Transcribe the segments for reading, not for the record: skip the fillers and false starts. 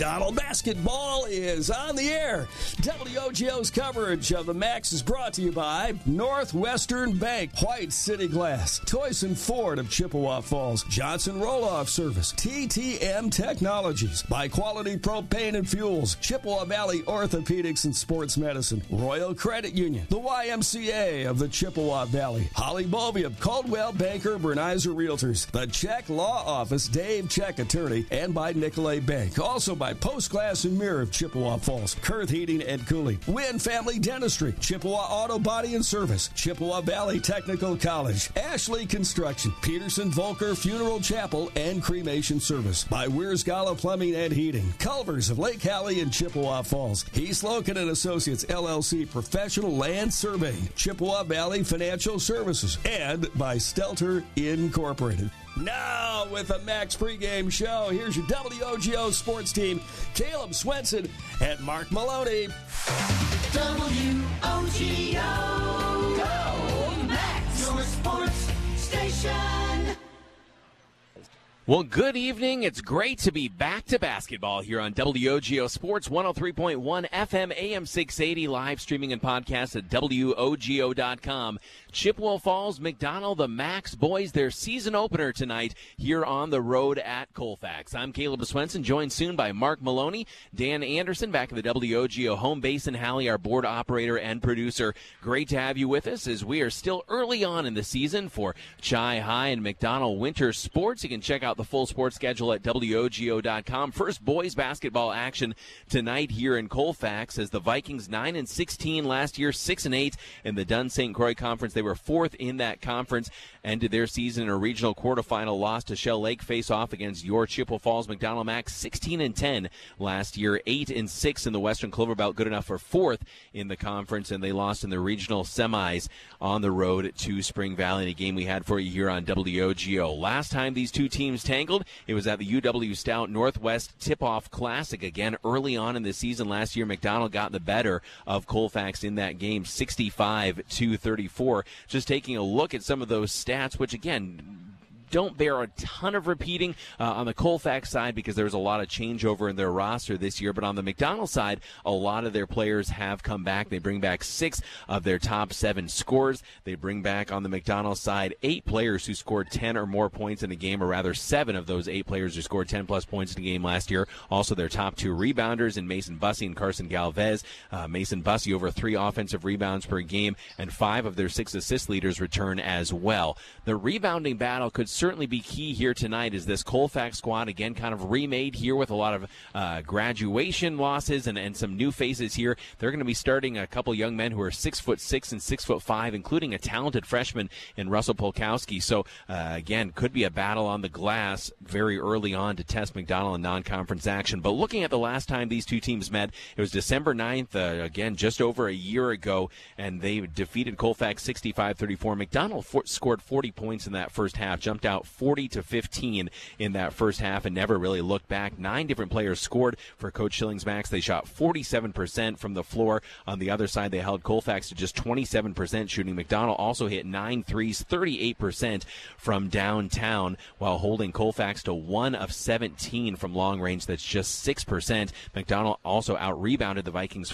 McDonald basketball is on the air. WOGO's coverage of the Max is brought to you by Northwestern Bank, White City Glass, Toyson Ford of Chippewa Falls, Johnson Roll-Off Service, TTM Technologies, by Quality Propane and Fuels, Chippewa Valley Orthopedics and Sports Medicine, Royal Credit Union, the YMCA of the Chippewa Valley, Holly Bovey of Caldwell Banker Bernizer Realtors, the Check Law Office, Dave Check Attorney, and by Nicolay Bank. Also by Post Glass and Mirror of Chippewa Falls, Kurth Heating and Cooling, Wynn Family Dentistry, Chippewa Auto Body and Service, Chippewa Valley Technical College, Ashley Construction, Peterson Volker Funeral Chapel and Cremation Service, by Weir's Gala Plumbing and Heating, Culver's of Lake Hallie and Chippewa Falls, Heath Loken and Associates LLC Professional Land Surveying, Chippewa Valley Financial Services, and by Stelter Incorporated. Now, with the Max pregame show, here's your WOGO sports team, Caleb Swenson and Mark Maloney. WOGO, go Max, your sports station. Well, good evening. It's great to be back to basketball here on WOGO Sports 103.1 FM AM 680, live streaming and podcast at WOGO.com. Chippewa Falls, McDonald, the Max boys, their season opener tonight here on the road at Colfax. I'm Caleb Swenson, joined soon by Mark Maloney, Dan Anderson, back at the WOGO home base in Hallie, our board operator and producer. Great to have you with us as we are still early on in the season for Chi High and McDonald Winter Sports. You can check out the full sports schedule at WOGO.com. First boys basketball action tonight here in Colfax as the Vikings 9-16 last year, 6-8 in the Dunn St. Croix Conference. They were fourth in that conference, ended their season in a regional quarterfinal loss to Shell Lake, face off against your Chippewa Falls McDonald Max, 16-10 last year, 8-6 in the Western Clover Belt, good enough for fourth in the conference, and they lost in the regional semis on the road to Spring Valley in a game we had for you here on WOGO. Last time these two teams tangled, it was at the UW Stout Northwest Tip-Off Classic. Again, early on in the season last year, McDonald got the better of Colfax in that game, 65-34. Just taking a look at some of those stats, which again don't bear a ton of repeating on the Colfax side because there's a lot of changeover in their roster this year. But on the McDonald side, a lot of their players have come back. They bring back 6 of their top 7 scorers. They bring back on the McDonald side 8 players who scored 10 or more points in a game, or rather 7 of those 8 players who scored 10-plus points in a game last year. Also their top 2 rebounders in Mason Bussey and Carson Galvez. Mason Bussey over 3 offensive rebounds per game, and 5 of their 6 assist leaders return as well. The rebounding battle could certainly be key here tonight as this Colfax squad, again, kind of remade here with a lot of graduation losses and some new faces here. They're going to be starting a couple young men who are 6'6" and 6'5", including a talented freshman in Russell Polkowski. So, again, could be a battle on the glass very early on to test McDonald in non-conference action. But looking at the last time these two teams met, it was December 9th, again, just over a year ago, and they defeated Colfax 65-34. McDonald scored 40 points in that first half, jumped out 40-15 in that first half and never really looked back. 9 different players scored for Coach Schilling's Max. They shot 47% from the floor. On the other side, they held Colfax to just 27% shooting. McDonald also hit 9 threes, 38% from downtown, while holding Colfax to 1 of 17 from long range. That's just 6%. McDonald also out-rebounded the Vikings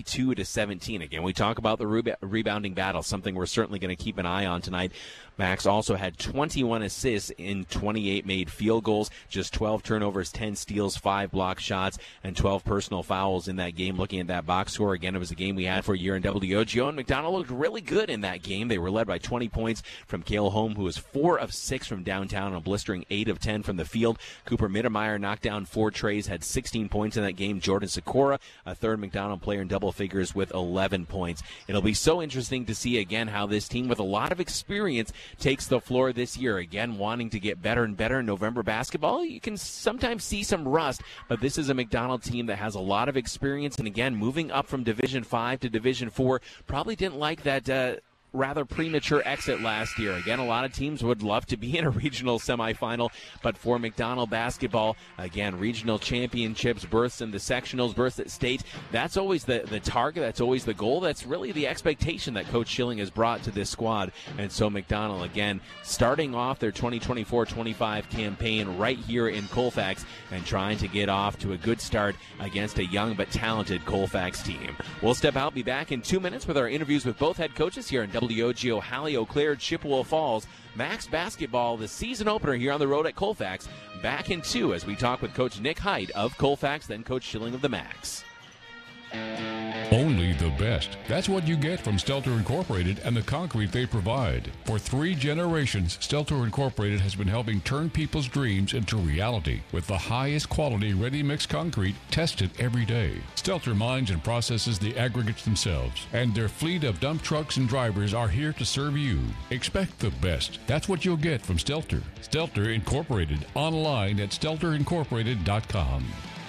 42-17. Again, we talk about the rebounding battle, something we're certainly going to keep an eye on tonight. Max also had 21 assists in 28 made field goals, just 12 turnovers, 10 steals, 5 block shots, and 12 personal fouls in that game. Looking at that box score, again, it was a game we had for a year in WOGO, and McDonald looked really good in that game. They were led by 20 points from Cale Holm, who was 4 of 6 from downtown and a blistering 8 of 10 from the field. Cooper Mittermeier knocked down 4 trays, had 16 points in that game. Jordan Sikora, a third McDonald player in double figures with 11 points. It'll be so interesting to see, again, how this team with a lot of experience takes the floor this year. Again, wanting to get better and better in November basketball. You can sometimes see some rust, but this is a McDonald team that has a lot of experience, and again, moving up from Division 5 to Division 4, probably didn't like that rather premature exit last year. Again, a lot of teams would love to be in a regional semifinal, but for McDonald basketball, again, regional championships, berths in the sectionals, berths at state, that's always the target, that's always the goal, that's really the expectation that Coach Schilling has brought to this squad. And so McDonald, again, starting off their 2024-25 campaign right here in Colfax and trying to get off to a good start against a young but talented Colfax team. We'll step out, be back in 2 minutes with our interviews with both head coaches here in WOGO, Halley, Eau Claire, Chippewa Falls. Max basketball, the season opener here on the road at Colfax. Back in 2 as we talk with Coach Nick Height of Colfax, then Coach Schilling of the Max. Only the best. That's what you get from Stelter Incorporated and the concrete they provide. For 3 generations, Stelter Incorporated has been helping turn people's dreams into reality with the highest quality ready-mix concrete tested every day. Stelter mines and processes the aggregates themselves, and their fleet of dump trucks and drivers are here to serve you. Expect the best. That's what you'll get from Stelter. Stelter Incorporated, online at stelterincorporated.com.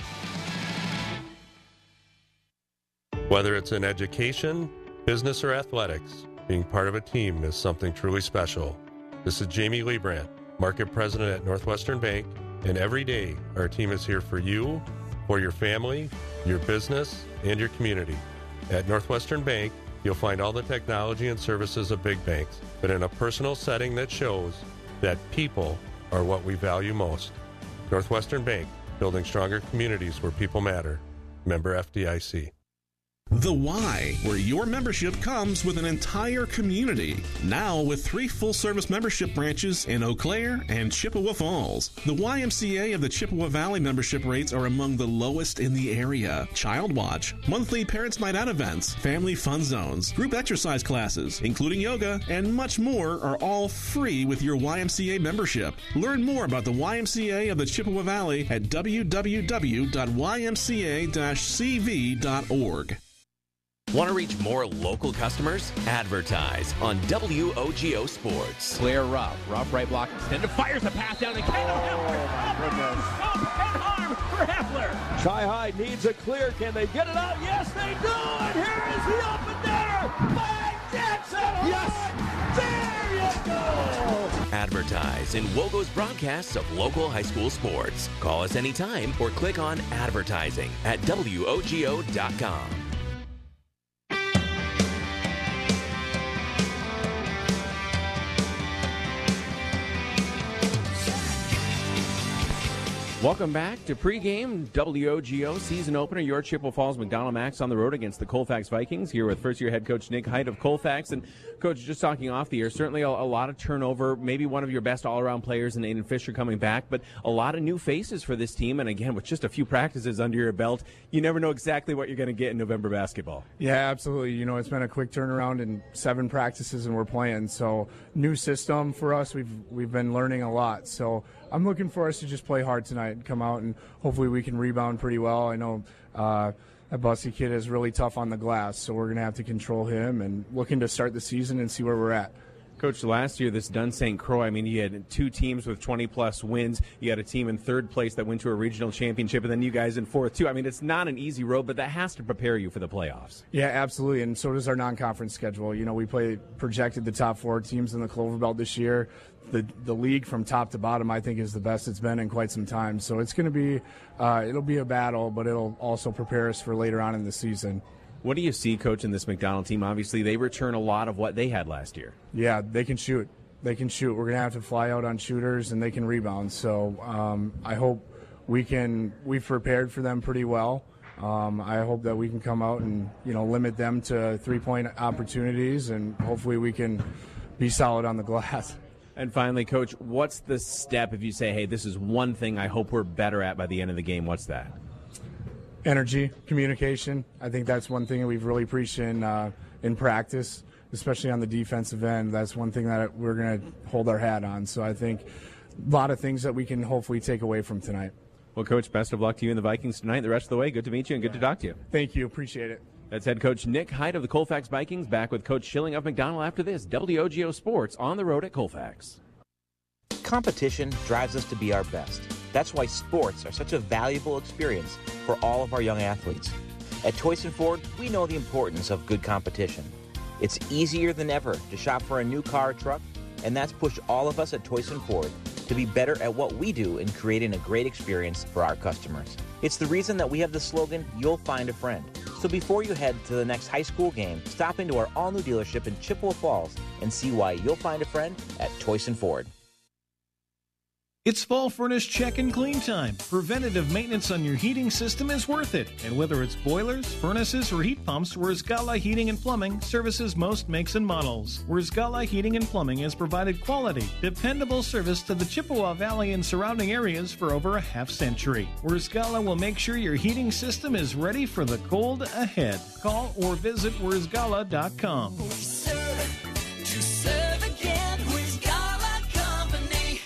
Whether it's in education, business, or athletics, being part of a team is something truly special. This is Jamie Liebrandt, Market President at Northwestern Bank, and every day our team is here for you, for your family, your business, and your community. At Northwestern Bank, you'll find all the technology and services of big banks, but in a personal setting that shows that people are what we value most. Northwestern Bank, building stronger communities where people matter. Member FDIC. The Y, where your membership comes with an entire community. Now with 3 full-service membership branches in Eau Claire and Chippewa Falls. The YMCA of the Chippewa Valley membership rates are among the lowest in the area. Child Watch, monthly Parents Night Out events, family fun zones, group exercise classes, including yoga, and much more are all free with your YMCA membership. Learn more about the YMCA of the Chippewa Valley at www.ymca-cv.org. Want to reach more local customers? Advertise on WOGO Sports. Claire Ruff right block extended, fires a pass down to Kendall Heffler. Up and arm for Heffler. Chi-High needs a clear. Can they get it out? Yes, they do. And here is the open there by Jackson. Yes. There you go. Advertise in WOGO's broadcasts of local high school sports. Call us anytime or click on advertising at WOGO.com. Welcome back to pregame WOGO season opener. Your Chippewa Falls McDonald Max on the road against the Colfax Vikings. Here with first-year head coach Nick Height of Colfax. And coach, just talking off the air, certainly a lot of turnover. Maybe one of your best all-around players in Aiden Fisher coming back, but a lot of new faces for this team. And again, with just a few practices under your belt, you never know exactly what you're going to get in November basketball. Yeah, absolutely. You know, it's been a quick turnaround in 7 practices, and we're playing. So new system for us. We've been learning a lot. So I'm looking for us to just play hard tonight and come out, and hopefully we can rebound pretty well. I know that Bussy kid is really tough on the glass, so we're going to have to control him and looking to start the season and see where we're at. Coach, last year, this Dunn St. Croix, I mean, you had 2 teams with 20-plus wins. You had a team in 3rd place that went to a regional championship, and then you guys in 4th, too. I mean, it's not an easy road, but that has to prepare you for the playoffs. Yeah, absolutely, and so does our non-conference schedule. You know, we projected the top 4 teams in the Clover Belt this year. The league from top to bottom, I think, is the best it's been in quite some time. So it's going to be it'll be a battle, but it'll also prepare us for later on in the season. What do you see, Coach, in this McDonald team? Obviously, they return a lot of what they had last year. Yeah, they can shoot. We're going to have to fly out on shooters, and they can rebound. So I hope we've prepared for them pretty well. I hope that we can come out and, limit them to 3-point opportunities, and hopefully we can be solid on the glass. And finally, Coach, what's the step if you say, hey, this is one thing I hope we're better at by the end of the game? What's that? Energy, communication. I think that's one thing that we've really preached in practice, especially on the defensive end. That's one thing that we're going to hold our hat on. So I think a lot of things that we can hopefully take away from tonight. Well, Coach, best of luck to you and the Vikings tonight. The rest of the way, good to meet you and good to talk to you. Thank you. Appreciate it. That's head coach Nick Height of the Colfax Vikings, back with Coach Schilling of McDonald after this. WOGO Sports on the road at Colfax. Competition drives us to be our best. That's why sports are such a valuable experience for all of our young athletes. At Toyson Ford, we know the importance of good competition. It's easier than ever to shop for a new car or truck, and that's pushed all of us at Toyson Ford to be better at what we do in creating a great experience for our customers. It's the reason that we have the slogan, "You'll find a friend." So before you head to the next high school game, stop into our all-new dealership in Chippewa Falls and see why you'll find a friend at Toyson Ford. It's fall furnace check and clean time. Preventative maintenance on your heating system is worth it. And whether it's boilers, furnaces, or heat pumps, Wurzgala Heating and Plumbing services most makes and models. Wurzgala Heating and Plumbing has provided quality, dependable service to the Chippewa Valley and surrounding areas for over a half-century. Wurzgala will make sure your heating system is ready for the cold ahead. Call or visit Wurzgala.com. To serve again, Wurzgala Company.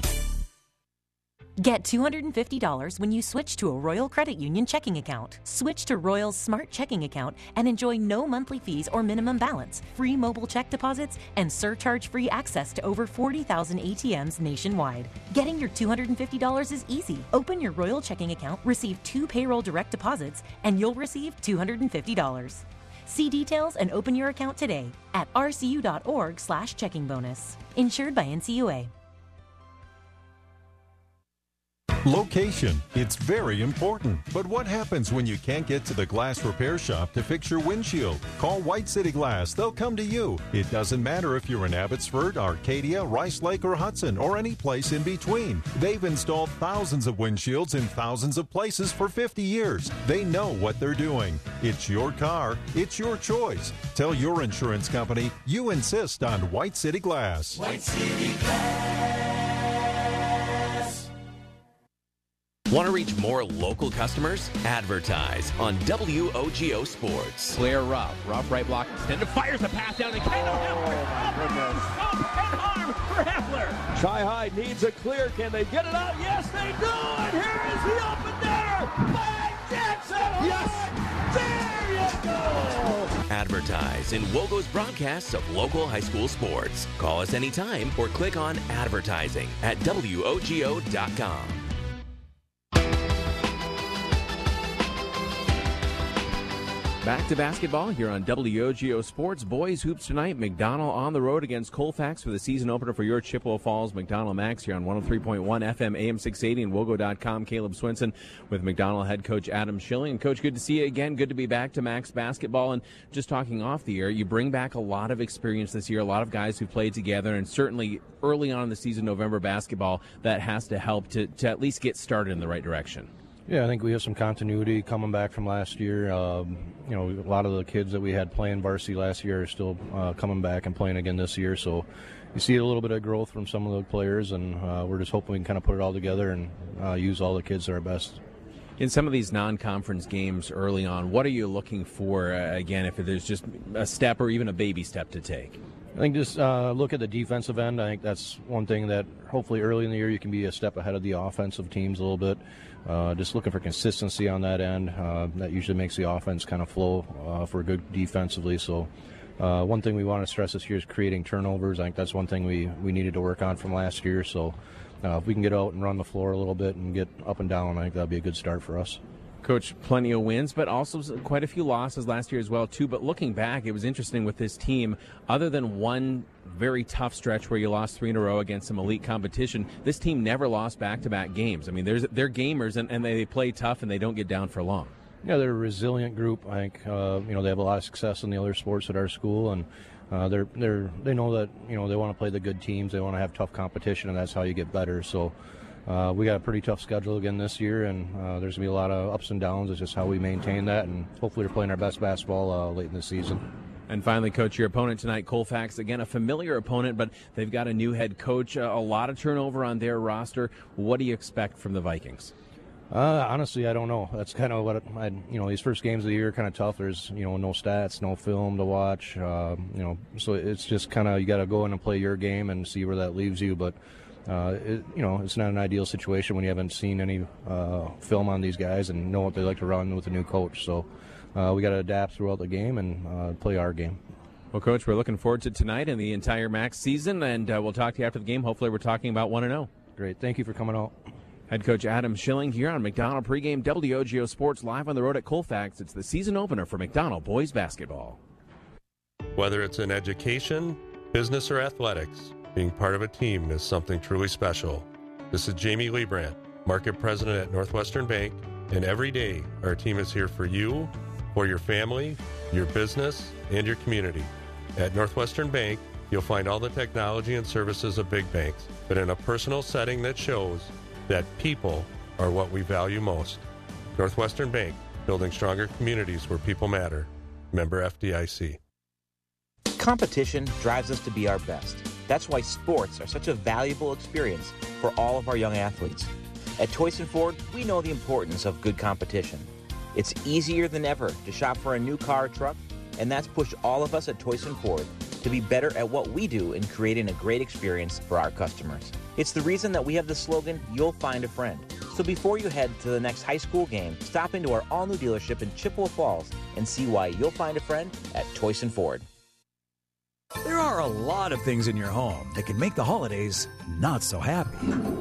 Get $250 when you switch to a Royal Credit Union checking account. Switch to Royal's Smart Checking account and enjoy no monthly fees or minimum balance, free mobile check deposits, and surcharge-free access to over 40,000 ATMs nationwide. Getting your $250 is easy. Open your Royal checking account, receive 2 payroll direct deposits, and you'll receive $250. See details and open your account today at rcu.org/checkingbonus. Insured by NCUA. Location. It's very important. But what happens when you can't get to the glass repair shop to fix your windshield? Call White City Glass. They'll come to you. It doesn't matter if you're in Abbotsford, Arcadia, Rice Lake, or Hudson, or any place in between. They've installed thousands of windshields in thousands of places for 50 years. They know what they're doing. It's your car. It's your choice. Tell your insurance company you insist on White City Glass. White City Glass. Want to reach more local customers? Advertise on WOGO Sports. Claire Ruff right block extended, fires the pass down, and Kendall Heffler. Up and arm for Heffler. Chi-High needs a clear. Can they get it out? Yes, they do. And here is the opener by Jackson. Yes. There you go. Advertise in WOGO's broadcasts of local high school sports. Call us anytime or click on advertising at WOGO.com. Back to basketball here on WOGO Sports. Boys hoops tonight. McDonald on the road against Colfax for the season opener for your Chippewa Falls McDonald Max here on 103.1 FM AM 680 and WOGO.com. Caleb Swinson with McDonald head coach Adam Schilling. And Coach, good to see you again. Good to be back to Max basketball. And just talking off the air, you bring back a lot of experience this year, a lot of guys who played together, and certainly early on in the season, November basketball, that has to help to at least get started in the right direction. Yeah, I think we have some continuity coming back from last year. A lot of the kids that we had playing varsity last year are still coming back and playing again this year. So you see a little bit of growth from some of the players, and we're just hoping we can kind of put it all together and use all the kids at our best. In some of these non-conference games early on, what are you looking for, again, if there's just a step or even a baby step to take? I think just look at the defensive end. I think that's one thing that hopefully early in the year you can be a step ahead of the offensive teams a little bit. Just looking for consistency on that end. That usually makes the offense kind of flow for good defensively. So one thing we want to stress this year is creating turnovers. I think that's one thing we needed to work on from last year. So if we can get out and run the floor a little bit and get up and down, I think that'll be a good start for us. Coach, plenty of wins, but also quite a few losses last year as well, too. But looking back, it was interesting with this team. Other than one very tough stretch where you lost 3 in a row against some elite competition, this team never lost back-to-back games. I mean, they're gamers, and they play tough, and they don't get down for long. Yeah, they're a resilient group. I think they have a lot of success in the other sports at our school, and they know that they want to play the good teams. They want to have tough competition, and that's how you get better. So. We got a pretty tough schedule again this year, and there's going to be a lot of ups and downs. It's just how we maintain that, and hopefully we're playing our best basketball late in the season. And finally, Coach, your opponent tonight, Colfax, again, a familiar opponent, but they've got a new head coach, a lot of turnover on their roster. What do you expect from the Vikings? Honestly, I don't know. That's kind of what these first games of the year are kind of tough. There's no stats, no film to watch. So it's just kind of you got to go in and play your game and see where that leaves you, but. It's not an ideal situation when you haven't seen any film on these guys and know what they like to run with a new coach. So we got to adapt throughout the game and play our game. Well, Coach, we're looking forward to tonight and the entire Max season, and we'll talk to you after the game. Hopefully we're talking about 1-0. Great. Thank you for coming out. Head coach Adam Schilling here on McDonald pregame WOGO Sports live on the road at Colfax. It's the season opener for McDonald boys basketball. Whether it's in education, business, or athletics, being part of a team is something truly special. This is Jamie Liebrandt, Market President at Northwestern Bank, and every day our team is here for you, for your family, your business, and your community. At Northwestern Bank, you'll find all the technology and services of big banks, but in a personal setting that shows that people are what we value most. Northwestern Bank, building stronger communities where people matter. Member FDIC. Competition drives us to be our best. That's why sports are such a valuable experience for all of our young athletes. At Toyson Ford, we know the importance of good competition. It's easier than ever to shop for a new car or truck, and that's pushed all of us at Toyson Ford to be better at what we do in creating a great experience for our customers. It's the reason that we have the slogan, "You'll find a friend." So before you head to the next high school game, stop into our all-new dealership in Chippewa Falls and see why you'll find a friend at Toyson Ford. There are a lot of things in your home that can make the holidays not so happy.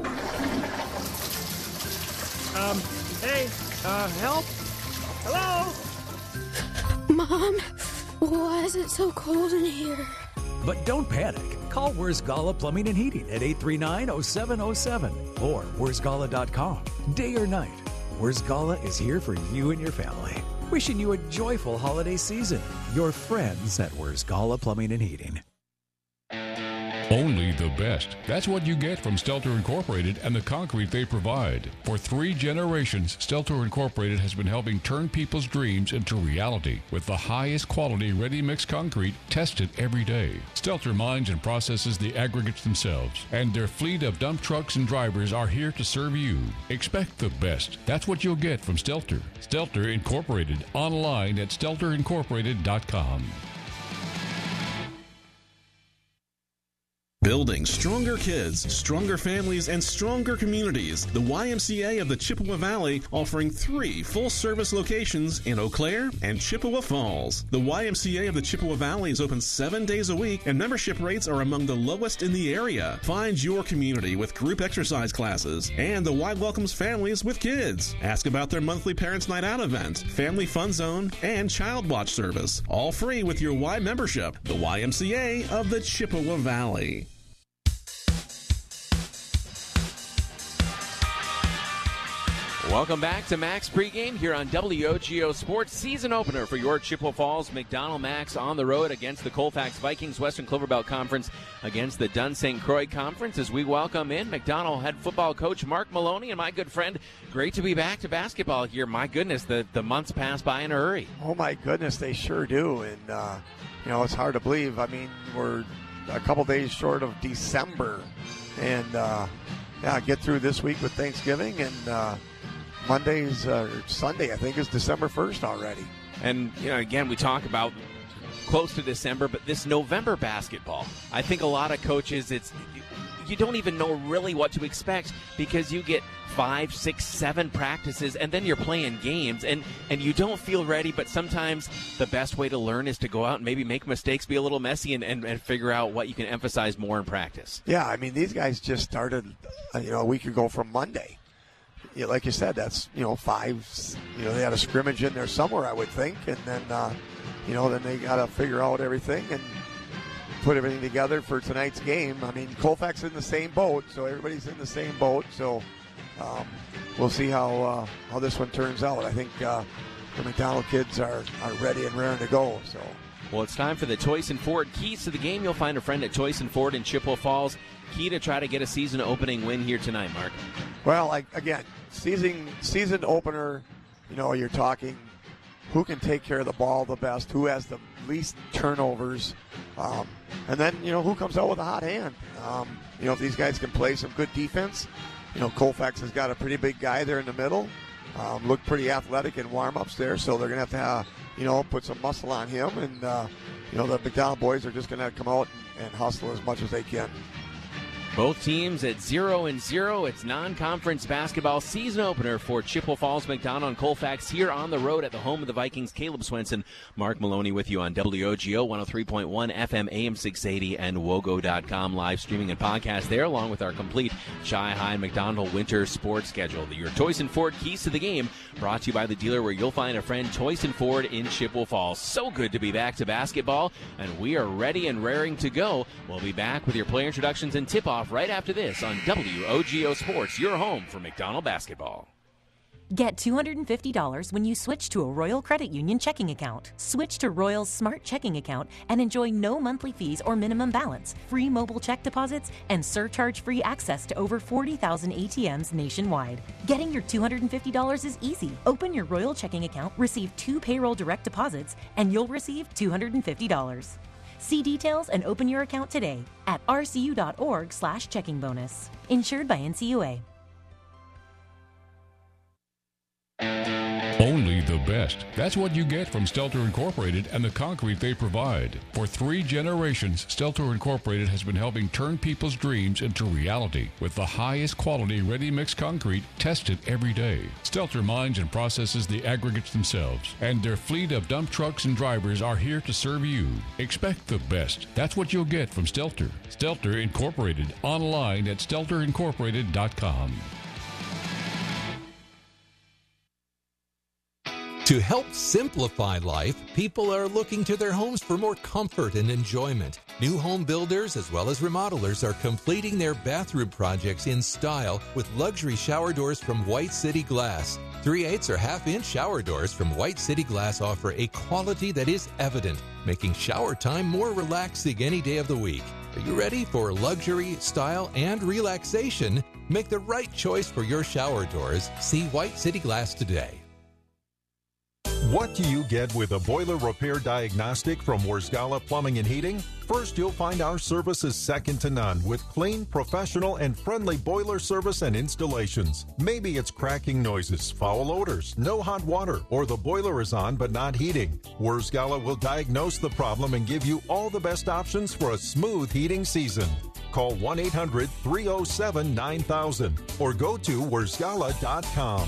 Help? Hello? Mom, why is it so cold in here? But don't panic. Call Where's Gala Plumbing and Heating at 839-0707 or where'sgala.com. Day or night, Where's Gala is here for you and your family. Wishing you a joyful holiday season. Your friends at Where's Gala Plumbing and Heating. Only the best. That's what you get from Stelter Incorporated and the concrete they provide. For 3 generations, Stelter Incorporated has been helping turn people's dreams into reality with the highest quality ready-mix concrete tested every day. Stelter mines and processes the aggregates themselves, and their fleet of dump trucks and drivers are here to serve you. Expect the best. That's what you'll get from Stelter. Stelter Incorporated, online at stelterincorporated.com. Building stronger kids, stronger families, and stronger communities. The YMCA of the Chippewa Valley offering 3 full-service locations in Eau Claire and Chippewa Falls. The YMCA of the Chippewa Valley is open 7 days a week, and membership rates are among the lowest in the area. Find your community with group exercise classes, and the Y welcomes families with kids. Ask about their monthly Parents' Night Out event, Family Fun Zone, and Child Watch service. All free with your Y membership. The YMCA of the Chippewa Valley. Welcome back to Max Pregame here on WOGO Sports. Season opener for your Chippewa Falls McDonald Max on the road against the Colfax Vikings. Western Clover Belt Conference against the Dunn St. Croix Conference as we welcome in McDonald head football coach Mark Maloney and my good friend. Great to be back to basketball here. My goodness, the months pass by in a hurry. Oh, my goodness, they sure do. And, it's hard to believe. I mean, we're a couple days short of December. And, get through this week with Thanksgiving and Sunday, I think, is December 1st already. And, again, we talk about close to December, but this November basketball, I think a lot of coaches, you don't even know really what to expect because you get 5, 6, 7 practices, and then you're playing games, and you don't feel ready, but sometimes the best way to learn is to go out and maybe make mistakes, be a little messy, and figure out what you can emphasize more in practice. Yeah, I mean, these guys just started, a week ago from Monday. Yeah, like you said, that's, 5, they had a scrimmage in there somewhere, I would think. And then, then they got to figure out everything and put everything together for tonight's game. I mean, Colfax is in the same boat, so everybody's in the same boat. So we'll see how this one turns out. I think the McDonald kids are ready and raring to go. So. Well, it's time for the Toyson Ford Keys to the game. You'll find a friend at Toyson Ford in Chippewa Falls. Key to try to get a season-opening win here tonight, Mark. Well, again, season opener, you're talking who can take care of the ball the best, who has the least turnovers, and then, who comes out with a hot hand. If these guys can play some good defense, Colfax has got a pretty big guy there in the middle, looked pretty athletic in warm-ups there, so they're going to have to, put some muscle on him, and, the McDonald boys are just going to come out and hustle as much as they can. Both teams at 0-0. It's non-conference basketball season opener for Chippewa Falls, McDonald, and Colfax here on the road at the home of the Vikings. Caleb Swenson, Mark Maloney with you on WOGO 103.1 FM, AM 680, and WOGO.com live streaming and podcast there, along with our complete Chi-High McDonald winter sports schedule. Your Toyson Ford keys to the game, brought to you by the dealer where you'll find a friend, Toyson Ford in Chippewa Falls. So good to be back to basketball, and we are ready and raring to go. We'll be back with your player introductions and tip-off right after this on WOGO Sports, your home for McDonald basketball. Get $250 when you switch to a Royal Credit Union checking account. Switch to Royal's Smart Checking account and enjoy no monthly fees or minimum balance, free mobile check deposits, and surcharge-free access to over 40,000 ATMs nationwide. Getting your $250 is easy. Open your Royal checking account, receive 2 payroll direct deposits, and you'll receive $250. See details and open your account today at rcu.org/checking bonus. Insured by NCUA. Only the best. That's what you get from Stelter Incorporated and the concrete they provide. For 3 generations, Stelter Incorporated has been helping turn people's dreams into reality with the highest quality ready-mix concrete tested every day. Stelter mines and processes the aggregates themselves, and their fleet of dump trucks and drivers are here to serve you. Expect the best. That's what you'll get from Stelter. Stelter Incorporated, online at stelterincorporated.com. To help simplify life, people are looking to their homes for more comfort and enjoyment. New home builders as well as remodelers are completing their bathroom projects in style with luxury shower doors from White City Glass. 3/8 or half-inch shower doors from White City Glass offer a quality that is evident, making shower time more relaxing any day of the week. Are you ready for luxury, style, and relaxation? Make the right choice for your shower doors. See White City Glass today. What do you get with a boiler repair diagnostic from Wersgala Plumbing and Heating? First, you'll find our service is second to none with clean, professional, and friendly boiler service and installations. Maybe it's cracking noises, foul odors, no hot water, or the boiler is on but not heating. Wersgala will diagnose the problem and give you all the best options for a smooth heating season. Call 1-800-307-9000 or go to wersgala.com.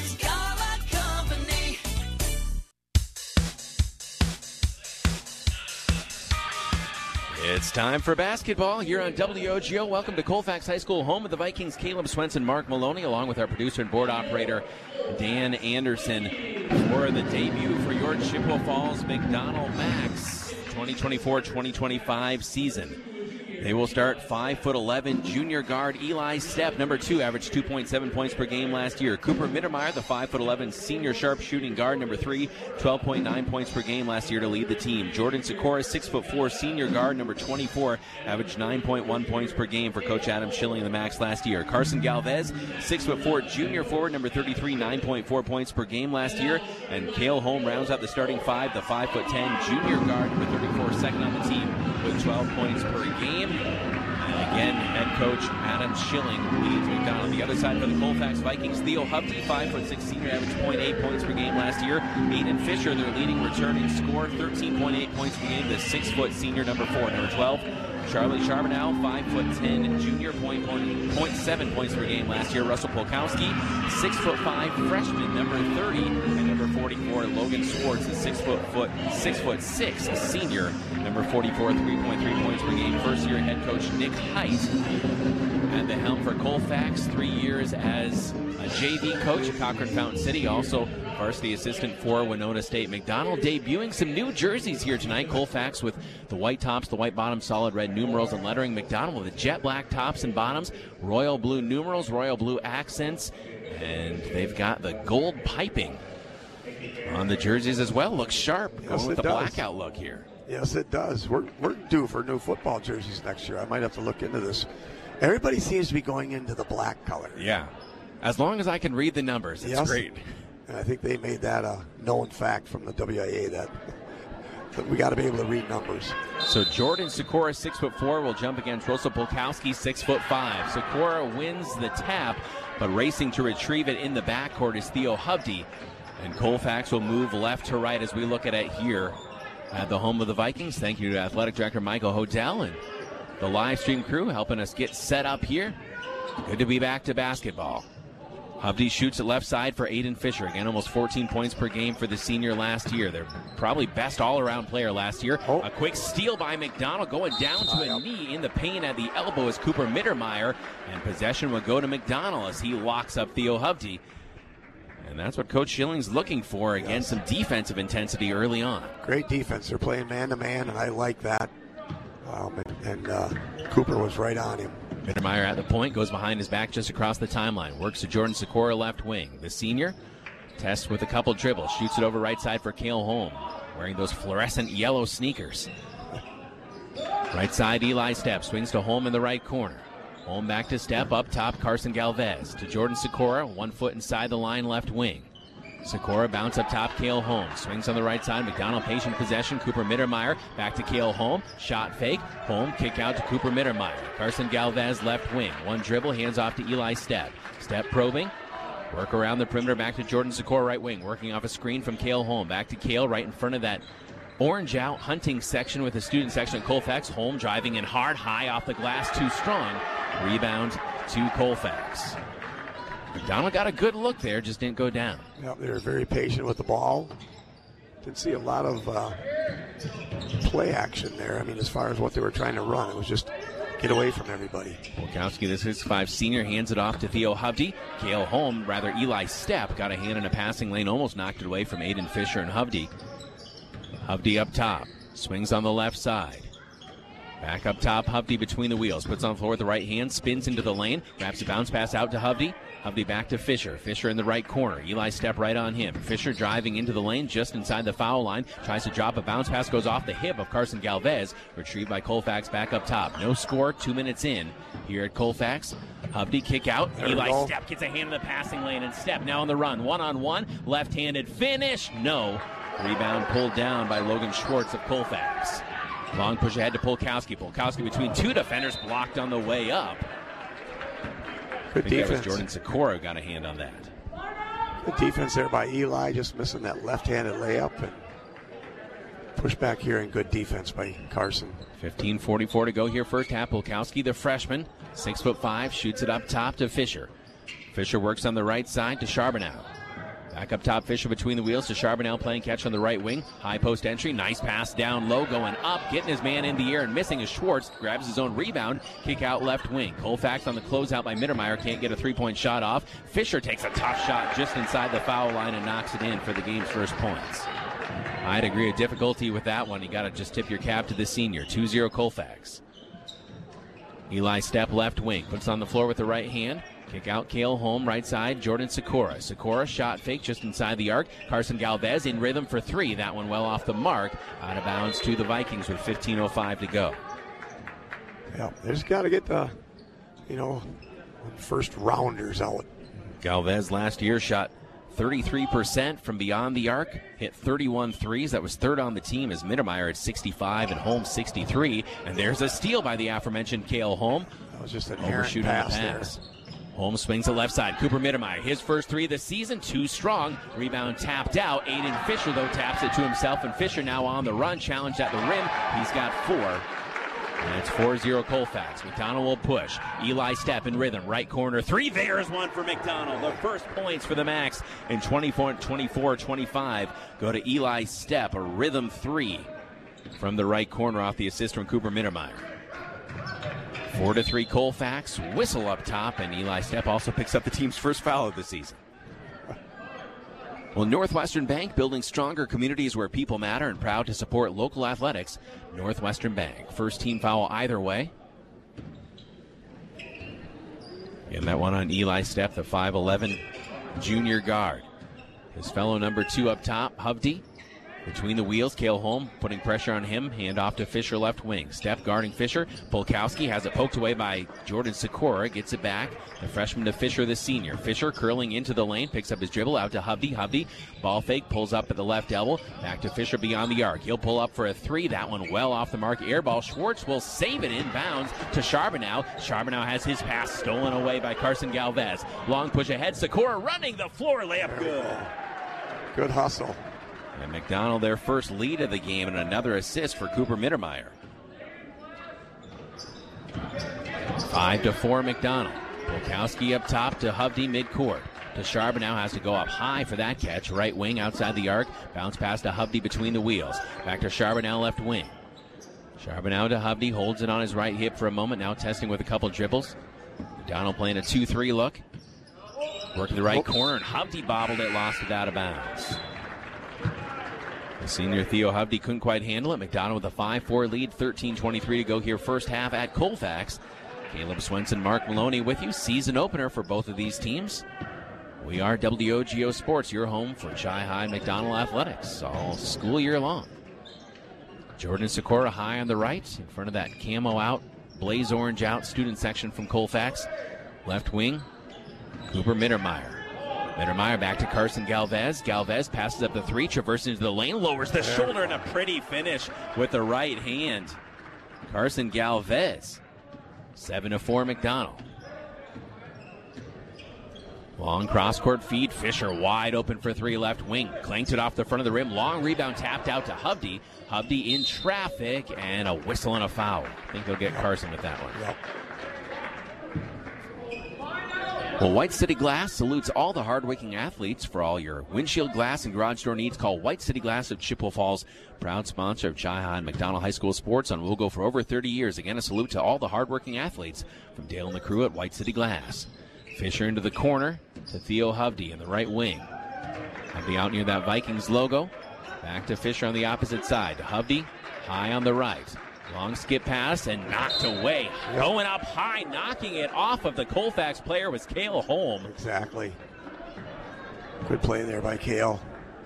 It's time for basketball here on WOGO. Welcome to Colfax High School, home of the Vikings. Caleb Swenson, Mark Maloney, along with our producer and board operator, Dan Anderson, for the debut for your Chippewa Falls McDonald Max 2024-2025 season. They will start 5'11" junior guard Eli Stepp, number 2, averaged 2.7 points per game last year. Cooper Mittermeier, the 5'11" senior sharp shooting guard, number 3, 12.9 points per game last year to lead the team. Jordan Sikora, 6'4" senior guard, number 24, averaged 9.1 points per game for Coach Adam Schilling in the Max last year. Carson Galvez, 6'4" junior forward, number 33, 9.4 points per game last year. And Cale Holm rounds out the starting 5, the 5'10" junior guard, number 34, second on the team with 12 points per game. And again, head coach Adam Schilling leads McDonald. The other side for the Colfax Vikings, Theo Hupty, 5'6" senior, averaged 0.8 points per game last year. Aiden Fisher, their leading returning scorer, 13.8 points per game. The 6' senior, number 4, number 12. Charlie Charbonneau, 5'10" junior, 0.7 points per game last year. Russell Polkowski, 6'5" freshman, number 30, and number 44, Logan Swartz, the 6'6" senior, number 44, 3.3 points per game. First year head coach Nick Height at the helm for Colfax, 3 years as a JV coach at Cochrane Fountain City, also varsity assistant for Winona State. McDonald debuting some new jerseys here tonight. Colfax with the white tops, the white bottoms, solid red numerals and lettering. McDonald with the jet black tops and bottoms, royal blue numerals, royal blue accents, and they've got the gold piping on the jerseys as well. Looks sharp, going with the blackout look here. Yes, it does. We're due for new football jerseys next year. I might have to look into this. Everybody seems to be going into the black color. Yeah. As long as I can read the numbers, it's great. And I think they made that a known fact from the WIA that we got to be able to read numbers. So Jordan Sikora, 6'4", will jump against Russell Polkowski, 6'5". Sikora wins the tap, but racing to retrieve it in the backcourt is Theo Hubdy. And Colfax will move left to right as we look at it here at the home of the Vikings. Thank you to Athletic Director Michael Hodel and the live stream crew helping us get set up here. Good to be back to basketball. Hovde shoots it left side for Aiden Fisher. Again, almost 14 points per game for the senior last year. They're probably best all-around player last year. A quick steal by McDonald going down to a knee in the paint at the elbow is Cooper Mittermeier. And possession will go to McDonald as he locks up Theo Hovde. And that's what Coach Schilling's looking for. Again, some defensive intensity early on. Great defense. They're playing man-to-man, and I like that. Cooper was right on him. Mittermeier at the point, goes behind his back just across the timeline. Works to Jordan Sikora left wing. The senior tests with a couple dribbles. Shoots it over right side for Cale Holm, wearing those fluorescent yellow sneakers. Right side, Eli Stepp swings to Holm in the right corner. Holm back to Stepp, up top, Carson Galvez. To Jordan Sikora, 1 foot inside the line left wing. Sikora bounce up top, Cale Holm. Swings on the right side, McDonald patient possession, Cooper Mittermeier. Back to Cale Holm, shot fake. Holm kick out to Cooper Mittermeier. Carson Galvez left wing. One dribble, hands off to Eli Stepp. Stepp probing. Work around the perimeter, back to Jordan Sikora right wing. Working off a screen from Cale Holm. Back to Cale right in front of that orange out hunting section with the student section at Colfax. Holm driving in hard, high off the glass, too strong. Rebound to Colfax. McDonald got a good look there, just didn't go down. Yep, they were very patient with the ball. Didn't see a lot of play action there. I mean, as far as what they were trying to run, it was just get away from everybody. Polkowski, the 6'5" senior, hands it off to Theo Hovde. Cale Holm, rather Eli Stepp, got a hand in a passing lane, almost knocked it away from Aiden Fisher and Hovde. Hovde up top, swings on the left side. Back up top, Hovde between the wheels. Puts on the floor with the right hand, spins into the lane, wraps a bounce pass out to Hovde. Hovde back to Fisher. Fisher in the right corner. Eli Stepp right on him. Fisher driving into the lane just inside the foul line. Tries to drop a bounce pass, goes off the hip of Carson Galvez. Retrieved by Colfax back up top. No score, 2 minutes in here at Colfax. Hovde kick out. Eli Stepp gets a hand in the passing lane, and Stepp now on the run. One-on-one, left-handed finish. No. Rebound pulled down by Logan Schwartz of Colfax. Long push ahead to Polkowski. Polkowski between two defenders, blocked on the way up. Good defense. Jordan Sikora got a hand on that. Good defense there by Eli, just missing that left-handed layup. And push back here and good defense by Carson. 15:44 to go here first half. Polkowski, the freshman, 6'5", shoots it up top to Fisher. Fisher works on the right side to Charbonneau. Back up top, Fisher between the wheels to Charbonneau playing catch on the right wing. High post entry, nice pass down low, going up, getting his man in the air and missing is Schwartz. Grabs his own rebound, kick out left wing. Colfax on the closeout by Mittermeier, can't get a three-point shot off. Fisher takes a tough shot just inside the foul line and knocks it in for the game's first points. High degree of difficulty with that one. You got to just tip your cap to the senior. 2-0 Colfax. Eli Stepp left wing, puts on the floor with the right hand. Kick out Cale Holm, right side, Jordan Sikora. Sikora shot fake just inside the arc. Carson Galvez in rhythm for three. That one well off the mark. Out of bounds to the Vikings with 15:05 to go. Yeah, they just got to get the, first rounders out. Galvez last year shot 33% from beyond the arc, hit 31 threes. That was third on the team as Mittermeier at 65 and Holm 63. And there's a steal by the aforementioned Cale Holm. That was just an errant pass there. Holmes swings to left side. Cooper Mittermeier, his first three of the season, too strong. Rebound tapped out. Aiden Fisher, though, taps it to himself, and Fisher now on the run, challenged at the rim. He's got four. And it's 4-0 Colfax. McDonald will push. Eli Stepp in rhythm. Right corner three. There's one for McDonald. The first points for the Max in 24-25 go to Eli Stepp. A rhythm three from the right corner off the assist from Cooper Mittermeier. 4-3 Colfax. Whistle up top, and Eli Stepp also picks up the team's first foul of the season. Well, Northwestern Bank, building stronger communities where people matter and proud to support local athletics. Northwestern Bank. First team foul either way. And that one on Eli Stepp, the 5'11 junior guard. His fellow number 2 up top, Hovde. Between the wheels, Cale Holm putting pressure on him. Hand off to Fisher left wing. Stepp guarding Fisher. Polkowski has it poked away by Jordan Sikora. Gets it back. The freshman to Fisher, the senior. Fisher curling into the lane. Picks up his dribble out to Hovde. Hovde ball fake. Pulls up at the left elbow. Back to Fisher beyond the arc. He'll pull up for a three. That one well off the mark. Air ball. Schwartz will save it inbounds to Charbonneau. Charbonneau has his pass stolen away by Carson Galvez. Long push ahead. Sikora running the floor. Layup good. Good hustle. And McDonald, their first lead of the game, and another assist for Cooper Mittermeier. 5-4 McDonald. Polkowski up top to Hovde midcourt. To Charbonneau, has to go up high for that catch. Right wing outside the arc. Bounce pass to Hovde between the wheels. Back to Charbonneau, left wing. Charbonneau to Hovde, holds it on his right hip for a moment. Now testing with a couple dribbles. McDonald playing a 2-3 look. Working the right corner, and Hovde bobbled it, lost it out of bounds. The senior Theo Hovde couldn't quite handle it. McDonald with a 5-4 lead, 13:23 to go here first half at Colfax. Caleb Swenson, Mark Maloney with you. Season opener for both of these teams. We are WOGO Sports, your home for Chi-High McDonald athletics all school year long. Jordan Sikora high on the right, in front of that camo out, blaze orange out student section from Colfax. Left wing, Cooper Mittermeier. Mittermeier back to Carson Galvez. Galvez passes up the three, traverses into the lane, lowers the shoulder, and a pretty finish with the right hand. Carson Galvez. 7-4 McDonald. Long cross-court feed. Fisher wide open for three, left wing. Clanked it off the front of the rim. Long rebound tapped out to Hovde. Hovde in traffic, and a whistle and a foul. I think they'll get Carson with that one. Yep. Well, White City Glass salutes all the hardworking athletes. For all your windshield glass and garage door needs, call White City Glass of Chippewa Falls, proud sponsor of Chi-High and McDonald High School sports on Will Go for over 30 years. Again, a salute to all the hardworking athletes from Dale and the crew at White City Glass. Fisher into the corner to Theo Hovde in the right wing. Hovde out near that Vikings logo. Back to Fisher on the opposite side. Hovde high on the right. Long skip pass and knocked away. Going up high, knocking it off of the Colfax player was Cale Holm. Exactly. Good play there by Cale.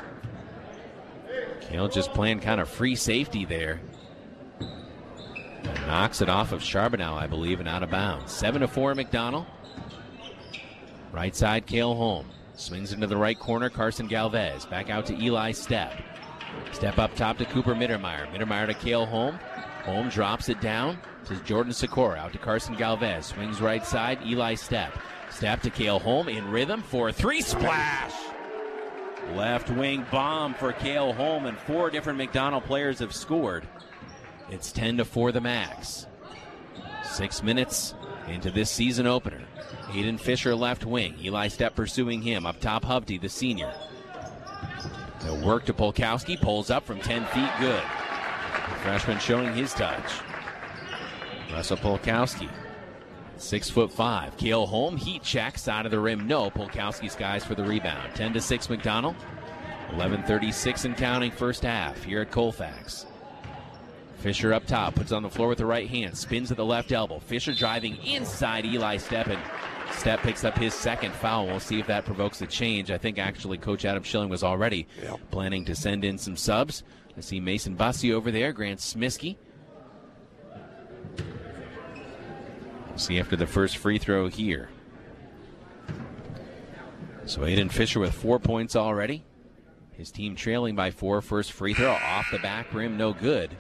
Cale just playing kind of free safety there. And knocks it off of Charbonneau, I believe, and out of bounds. 7-4 McDonald. Right side, Cale Holm. Swings into the right corner, Carson Galvez. Back out to Eli Stepp. Step up top to Cooper Mittermeier. Mittermeier to Cale Holm. Holm drops it down to Jordan Sikora. Out to Carson Galvez. Swings right side, Eli Stepp. Stepp to Cale Holm in rhythm for a three. Splash! Left wing bomb for Cale Holm, and four different McDonald players have scored. It's 10-4 the Max. 6 minutes into this season opener. Hayden Fisher left wing. Eli Stepp pursuing him. Up top, Hovde, the senior. The work to Polkowski. Pulls up from 10 feet. Good. The freshman showing his touch. Russell Polkowski. 6'5". Cale Holm, heat check. Side of the rim, no. Polkowski skies for the rebound. 10-6 McDonald. 11:36 and counting first half here at Colfax. Fisher up top. Puts on the floor with the right hand. Spins at the left elbow. Fisher driving inside Eli Stepp, and Stepp picks up his second foul. We'll see if that provokes a change. I think actually Coach Adam Schilling was already planning to send in some subs. I see Mason Bussey over there, Grant Smiskey. We'll see after the first free throw here. So Aiden Fisher with 4 points already. His team trailing by 4. First free throw off the back rim, no good.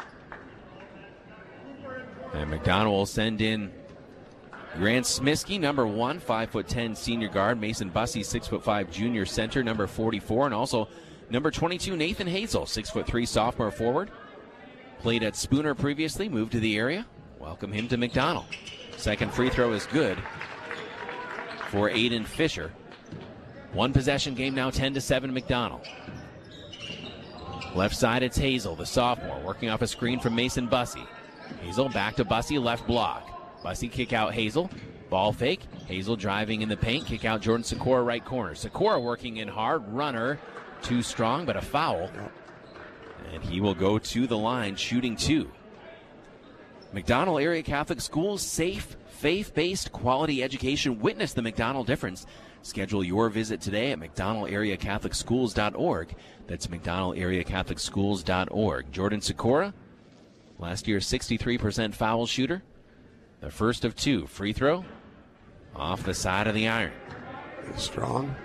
And McDonald will send in Grant Smiskey, number 1, 5'10" senior guard. Mason Bussey, 6'5" junior center, number 44. And also number 22, Nathan Hazel, 6'3" sophomore forward. Played at Spooner previously, moved to the area. Welcome him to McDonald. Second free throw is good for Aiden Fisher. One possession game now, 10-7 McDonald. Left side, it's Hazel, the sophomore, working off a screen from Mason Bussey. Hazel back to Bussey, left block. Bussey kick out Hazel. Ball fake. Hazel driving in the paint. Kick out Jordan Sikora, right corner. Sikora working in hard. Runner too strong, but a foul. And he will go to the line, shooting 2. McDonald Area Catholic Schools, safe, faith-based quality education. Witness the McDonald difference. Schedule your visit today at McDonaldAreaCatholicSchools.org. That's McDonaldAreaCatholicSchools.org. Jordan Sikora, last year's 63% foul shooter. The first of 2. Free throw off the side of the iron. Strong.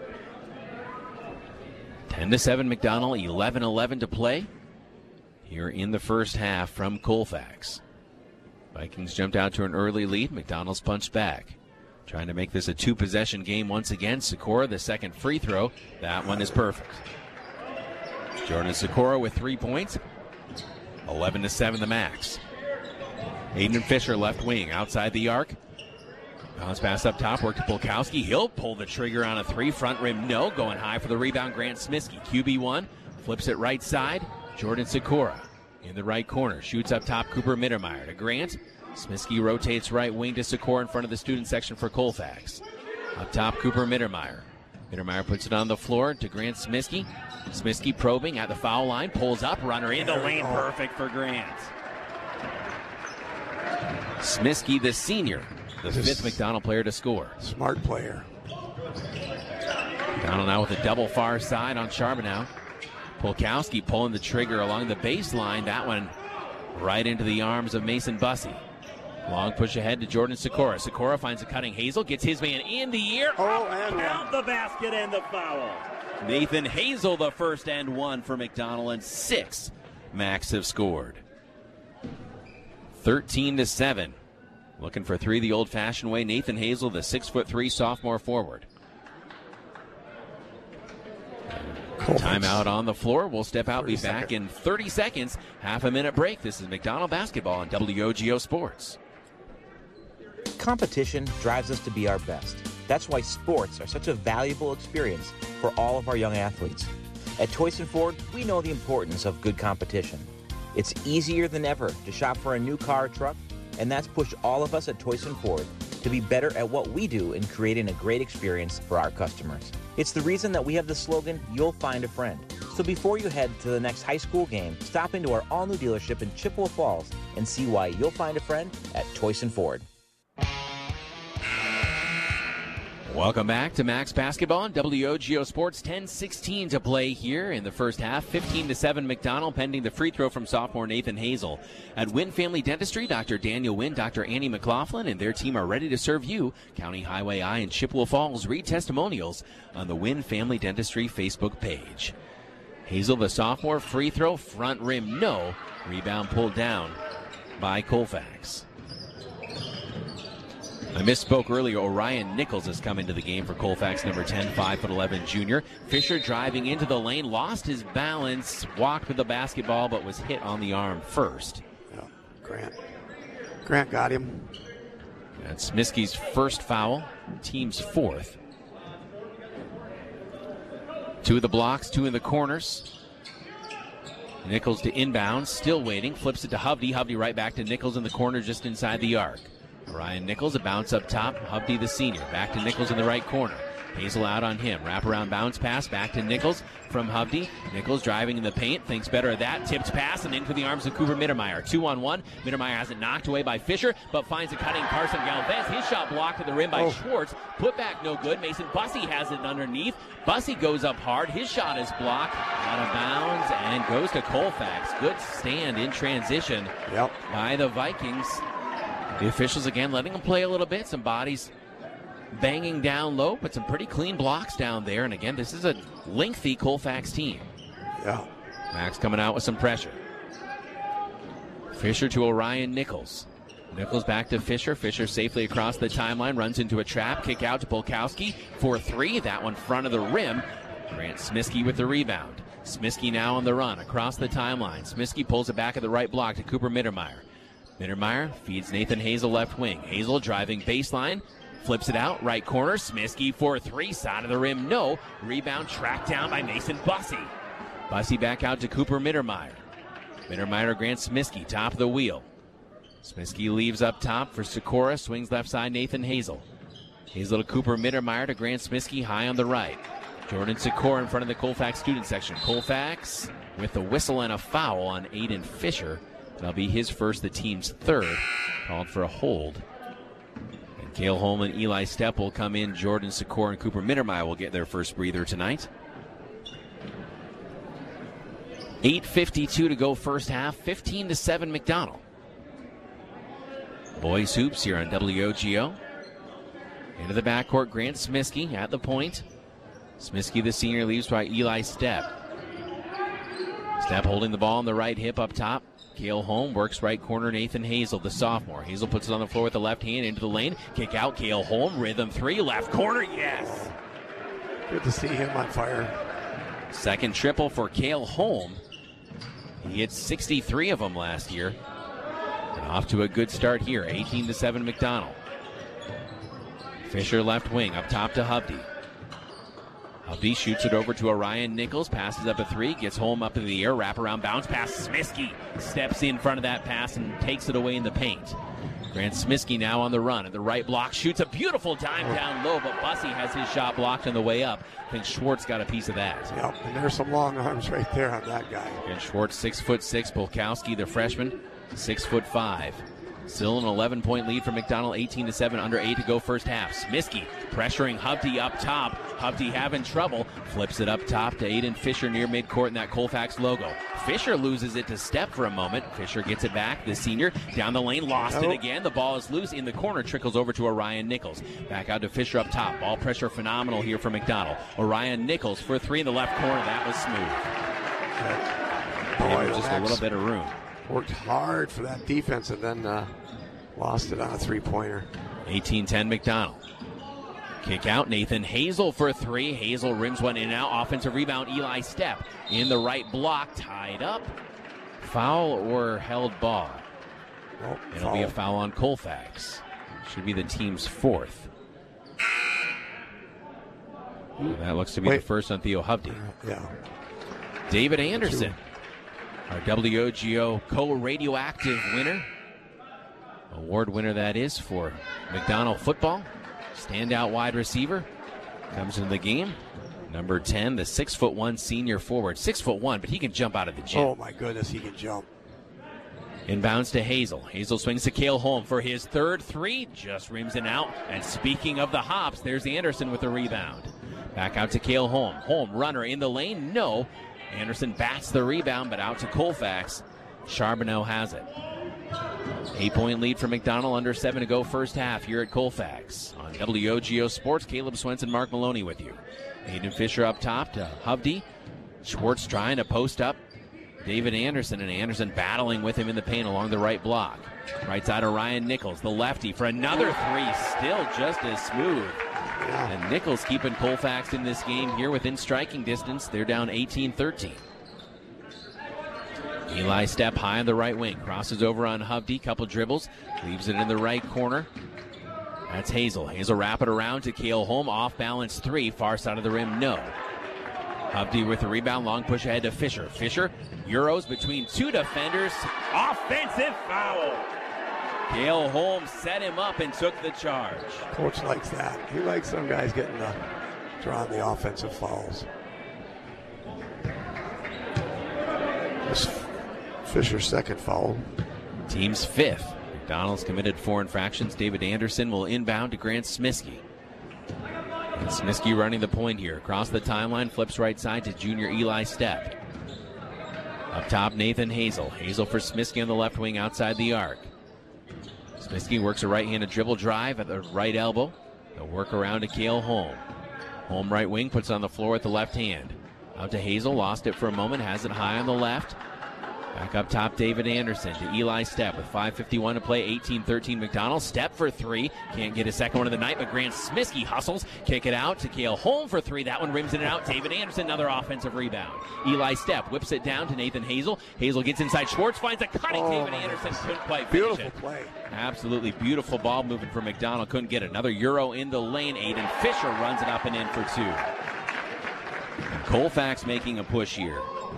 10-7 McDonald, 11-11 to play here in the first half from Colfax. Vikings jumped out to an early lead. McDonald's punched back. Trying to make this a 2-possession game once again. Sikora, the second free throw. That one is perfect. Jordan Sikora with 3 points. 11-7 the Max. Aiden Fisher, left wing, outside the arc. Bounce pass up top, work to Polkowski. He'll pull the trigger on a three. Front rim, no. Going high for the rebound, Grant Smiskey. QB1, flips it right side. Jordan Sikora in the right corner. Shoots up top, Cooper Mittermeier to Grant. Smiskey rotates right wing to Sikora in front of the student section for Colfax. Up top, Cooper Mittermeier. Mittermeier puts it on the floor to Grant Smiskey. Smiskey probing at the foul line, pulls up, runner in the lane, perfect for Grant. Smiskey, the senior, the fifth McDonald player to score. Smart player. McDonald now with a double far side on Charbonneau. Polkowski pulling the trigger along the baseline. That one right into the arms of Mason Bussey. Long push ahead to Jordan Sikora. Sikora finds a cutting Hazel, gets his man in the air. Out the basket and the foul. Nathan Hazel, the first and one for McDonald, and 6 Macs have scored. 13-7. Looking for 3 the old-fashioned way. Nathan Hazel, the 6'3" sophomore forward. Timeout on the floor. We'll step out, be back in 30 seconds. Half a minute break. This is McDonald basketball on WOGO Sports. Competition drives us to be our best. That's why sports are such a valuable experience for all of our young athletes. At Toyson Ford, we know the importance of good competition. It's easier than ever to shop for a new car or truck, and that's pushed all of us at Toyson Ford to be better at what we do in creating a great experience for our customers. It's the reason that we have the slogan, "You'll find a friend." So before you head to the next high school game, stop into our all-new dealership in Chippewa Falls and see why you'll find a friend at Toyson Ford. Welcome back to Max Basketball on WOGO Sports. 10:16 to play here in the first half. 15-7 McDonald, pending the free throw from sophomore Nathan Hazel. At Wynn Family Dentistry, Dr. Daniel Wynn, Dr. Annie McLaughlin, and their team are ready to serve you. County Highway I and Chippewa Falls. Read testimonials on the Wynn Family Dentistry Facebook page. Hazel, the sophomore, free throw, front rim, no. Rebound pulled down by Colfax. I misspoke earlier. Orion Nichols has come into the game for Colfax, number 10, 5'11" junior. Fisher driving into the lane, lost his balance, walked with the basketball, but was hit on the arm first. Yeah, Grant got him. That's Smiskey's first foul, team's fourth. 2 of the blocks, 2 in the corners. Nichols to inbound, still waiting, flips it to Hovde. Hovde right back to Nichols in the corner just inside the arc. Ryan Nichols, a bounce up top. Hovde, the senior, back to Nichols in the right corner. Hazel out on him. Wraparound bounce pass back to Nichols from Hovde. Nichols driving in the paint. Thinks better of that. Tipped pass and into the arms of Cooper Mittermeier. 2-on-1. Mittermeier has it knocked away by Fisher, but finds a cutting Carson Galvez. His shot blocked at the rim by Schwartz. Put back no good. Mason Bussey has it underneath. Bussey goes up hard. His shot is blocked out of bounds and goes to Colfax. Good stand in transition by the Vikings. The officials again letting them play a little bit. Some bodies banging down low, but some pretty clean blocks down there. And again, this is a lengthy Colfax team. Yeah. Max coming out with some pressure. Fisher to Orion Nichols. Nichols back to Fisher. Fisher safely across the timeline, runs into a trap. Kick out to Polkowski for 3. That one front of the rim. Grant Smiskey with the rebound. Smiskey now on the run across the timeline. Smiskey pulls it back at the right block to Cooper Mittermeier. Mittermeier feeds Nathan Hazel left wing. Hazel driving baseline, flips it out, right corner. Smiskey for 3, side of the rim, no. Rebound tracked down by Mason Bussey. Bussey back out to Cooper Mittermeier. Mittermeier, Grant Smiskey, top of the wheel. Smiskey leaves up top for Sikora, swings left side, Nathan Hazel. Hazel to Cooper Mittermeier to Grant Smiskey, high on the right. Jordan Sikora in front of the Colfax student section. Colfax with a whistle and a foul on Aiden Fisher. That'll be his first, the team's third. Called for a hold. And Cale Holm and Eli Stepp will come in. Jordan Sikora and Cooper Mittermeier will get their first breather tonight. 8:52 to go first half. 15-7 McDonald. Boys hoops here on WOGO. Into the backcourt, Grant Smiskey at the point. Smiskey, the senior, leaves by Eli Stepp. Stepp holding the ball on the right hip up top. Cale Holm works right corner, Nathan Hazel, the sophomore. Hazel puts it on the floor with the left hand into the lane. Kick out, Cale Holm, rhythm 3, left corner, yes. Good to see him on fire. Second triple for Cale Holm. He hit 63 of them last year. And Off to a good start here, 18-7 McDonald. Fisher left wing, up top to Hovde. Hovde shoots it over to Orion Nichols, passes up a three, gets home up in the air, wraparound bounce pass. Smiskey steps in front of that pass and takes it away in the paint. Grant Smiskey now on the run at the right block, shoots a beautiful dime down low, but Bussey has his shot blocked on the way up. I think Schwartz got a piece of that. Yep, and there's some long arms right there on that guy. And Schwartz 6'6", Polkowski, the freshman, 6'5". Still an 11-point lead for McDonald, 18-7, under 8 to go first half. Smiskey pressuring Hovde up top. Hovde having trouble. Flips it up top to Aiden Fisher near midcourt in that Colfax logo. Fisher loses it to Step for a moment. Fisher gets it back. The senior down the lane, lost it again. The ball is loose in the corner, trickles over to Orion Nichols. Back out to Fisher up top. Ball pressure phenomenal here for McDonald. Orion Nichols for a three in the left corner. That was smooth. Just a little bit of room. Worked hard for that defense and then lost it on a three-pointer. 18-10 McDonald. Kick out, Nathan Hazel for a three. Hazel rims one in and out. Offensive rebound, Eli Stepp in the right block, tied up. Foul or held ball? It'll be a foul on Colfax. Should be the team's fourth. That looks to be the first on Theo Hovde. Yeah. David Anderson, our WOGO co-radioactive winner. Award winner, that is, for McDonald football. Standout wide receiver. Comes into the game. Number 10, the 6'1" senior forward. 6'1", but he can jump out of the gym. Oh, my goodness, he can jump. Inbounds to Hazel. Hazel swings to Cale Holm for his third three. Just rims it out. And speaking of the hops, there's Anderson with the rebound. Back out to Cale Holm. Holm, runner in the lane. No. Anderson bats the rebound, but out to Colfax. Charbonneau has it. 8-point lead for McDonald, under 7 to go first half here at Colfax. On WOGO Sports, Caleb Swenson, Mark Maloney with you. Aiden Fisher up top to Hovde. Schwartz trying to post up David Anderson, and Anderson battling with him in the paint along the right block. Right side of Ryan Nichols, the lefty, for another three, still just as smooth. And Nichols keeping Colfax in this game here within striking distance. They're down 18-13. Eli Stepp high on the right wing, crosses over on Hovde, couple dribbles, leaves it in the right corner. That's Hazel. Hazel wrap it around to Cale Holm, off balance three, far side of the rim, no. Hovde with the rebound, long push ahead to Fisher. Fisher, Euros between two defenders, offensive foul. Cale Holm set him up and took the charge. Coach likes that. He likes some guys getting drawing the offensive fouls. Fisher's second foul. Team's fifth. McDonald's committed 4 infractions. David Anderson will inbound to Grant Smiskey. And Smiskey running the point here. Across the timeline, flips right side to junior Eli Stepp. Up top, Nathan Hazel. Hazel for Smiskey on the left wing outside the arc. Smiskey works a right-handed dribble drive at the right elbow. They'll work around to Cale Holm. Holm right wing, puts on the floor at the left hand. Out to Hazel, lost it for a moment, has it high on the left. Back up top, David Anderson to Eli Stepp with 5:51 to play, 18-13 McDonald. Stepp for three, can't get a second one of the night, but Grant Smiskey hustles, kick it out to Cale Holm for three. That one rims in and out. David Anderson, another offensive rebound. Eli Stepp whips it down to Nathan Hazel. Hazel gets inside, Schwartz finds a cutting. David Anderson couldn't quite finish it. Beautiful play. Absolutely beautiful ball moving for McDonald. Couldn't get it. Another Euro in the lane. Aiden Fisher runs it up and in for two. And Colfax making a push here.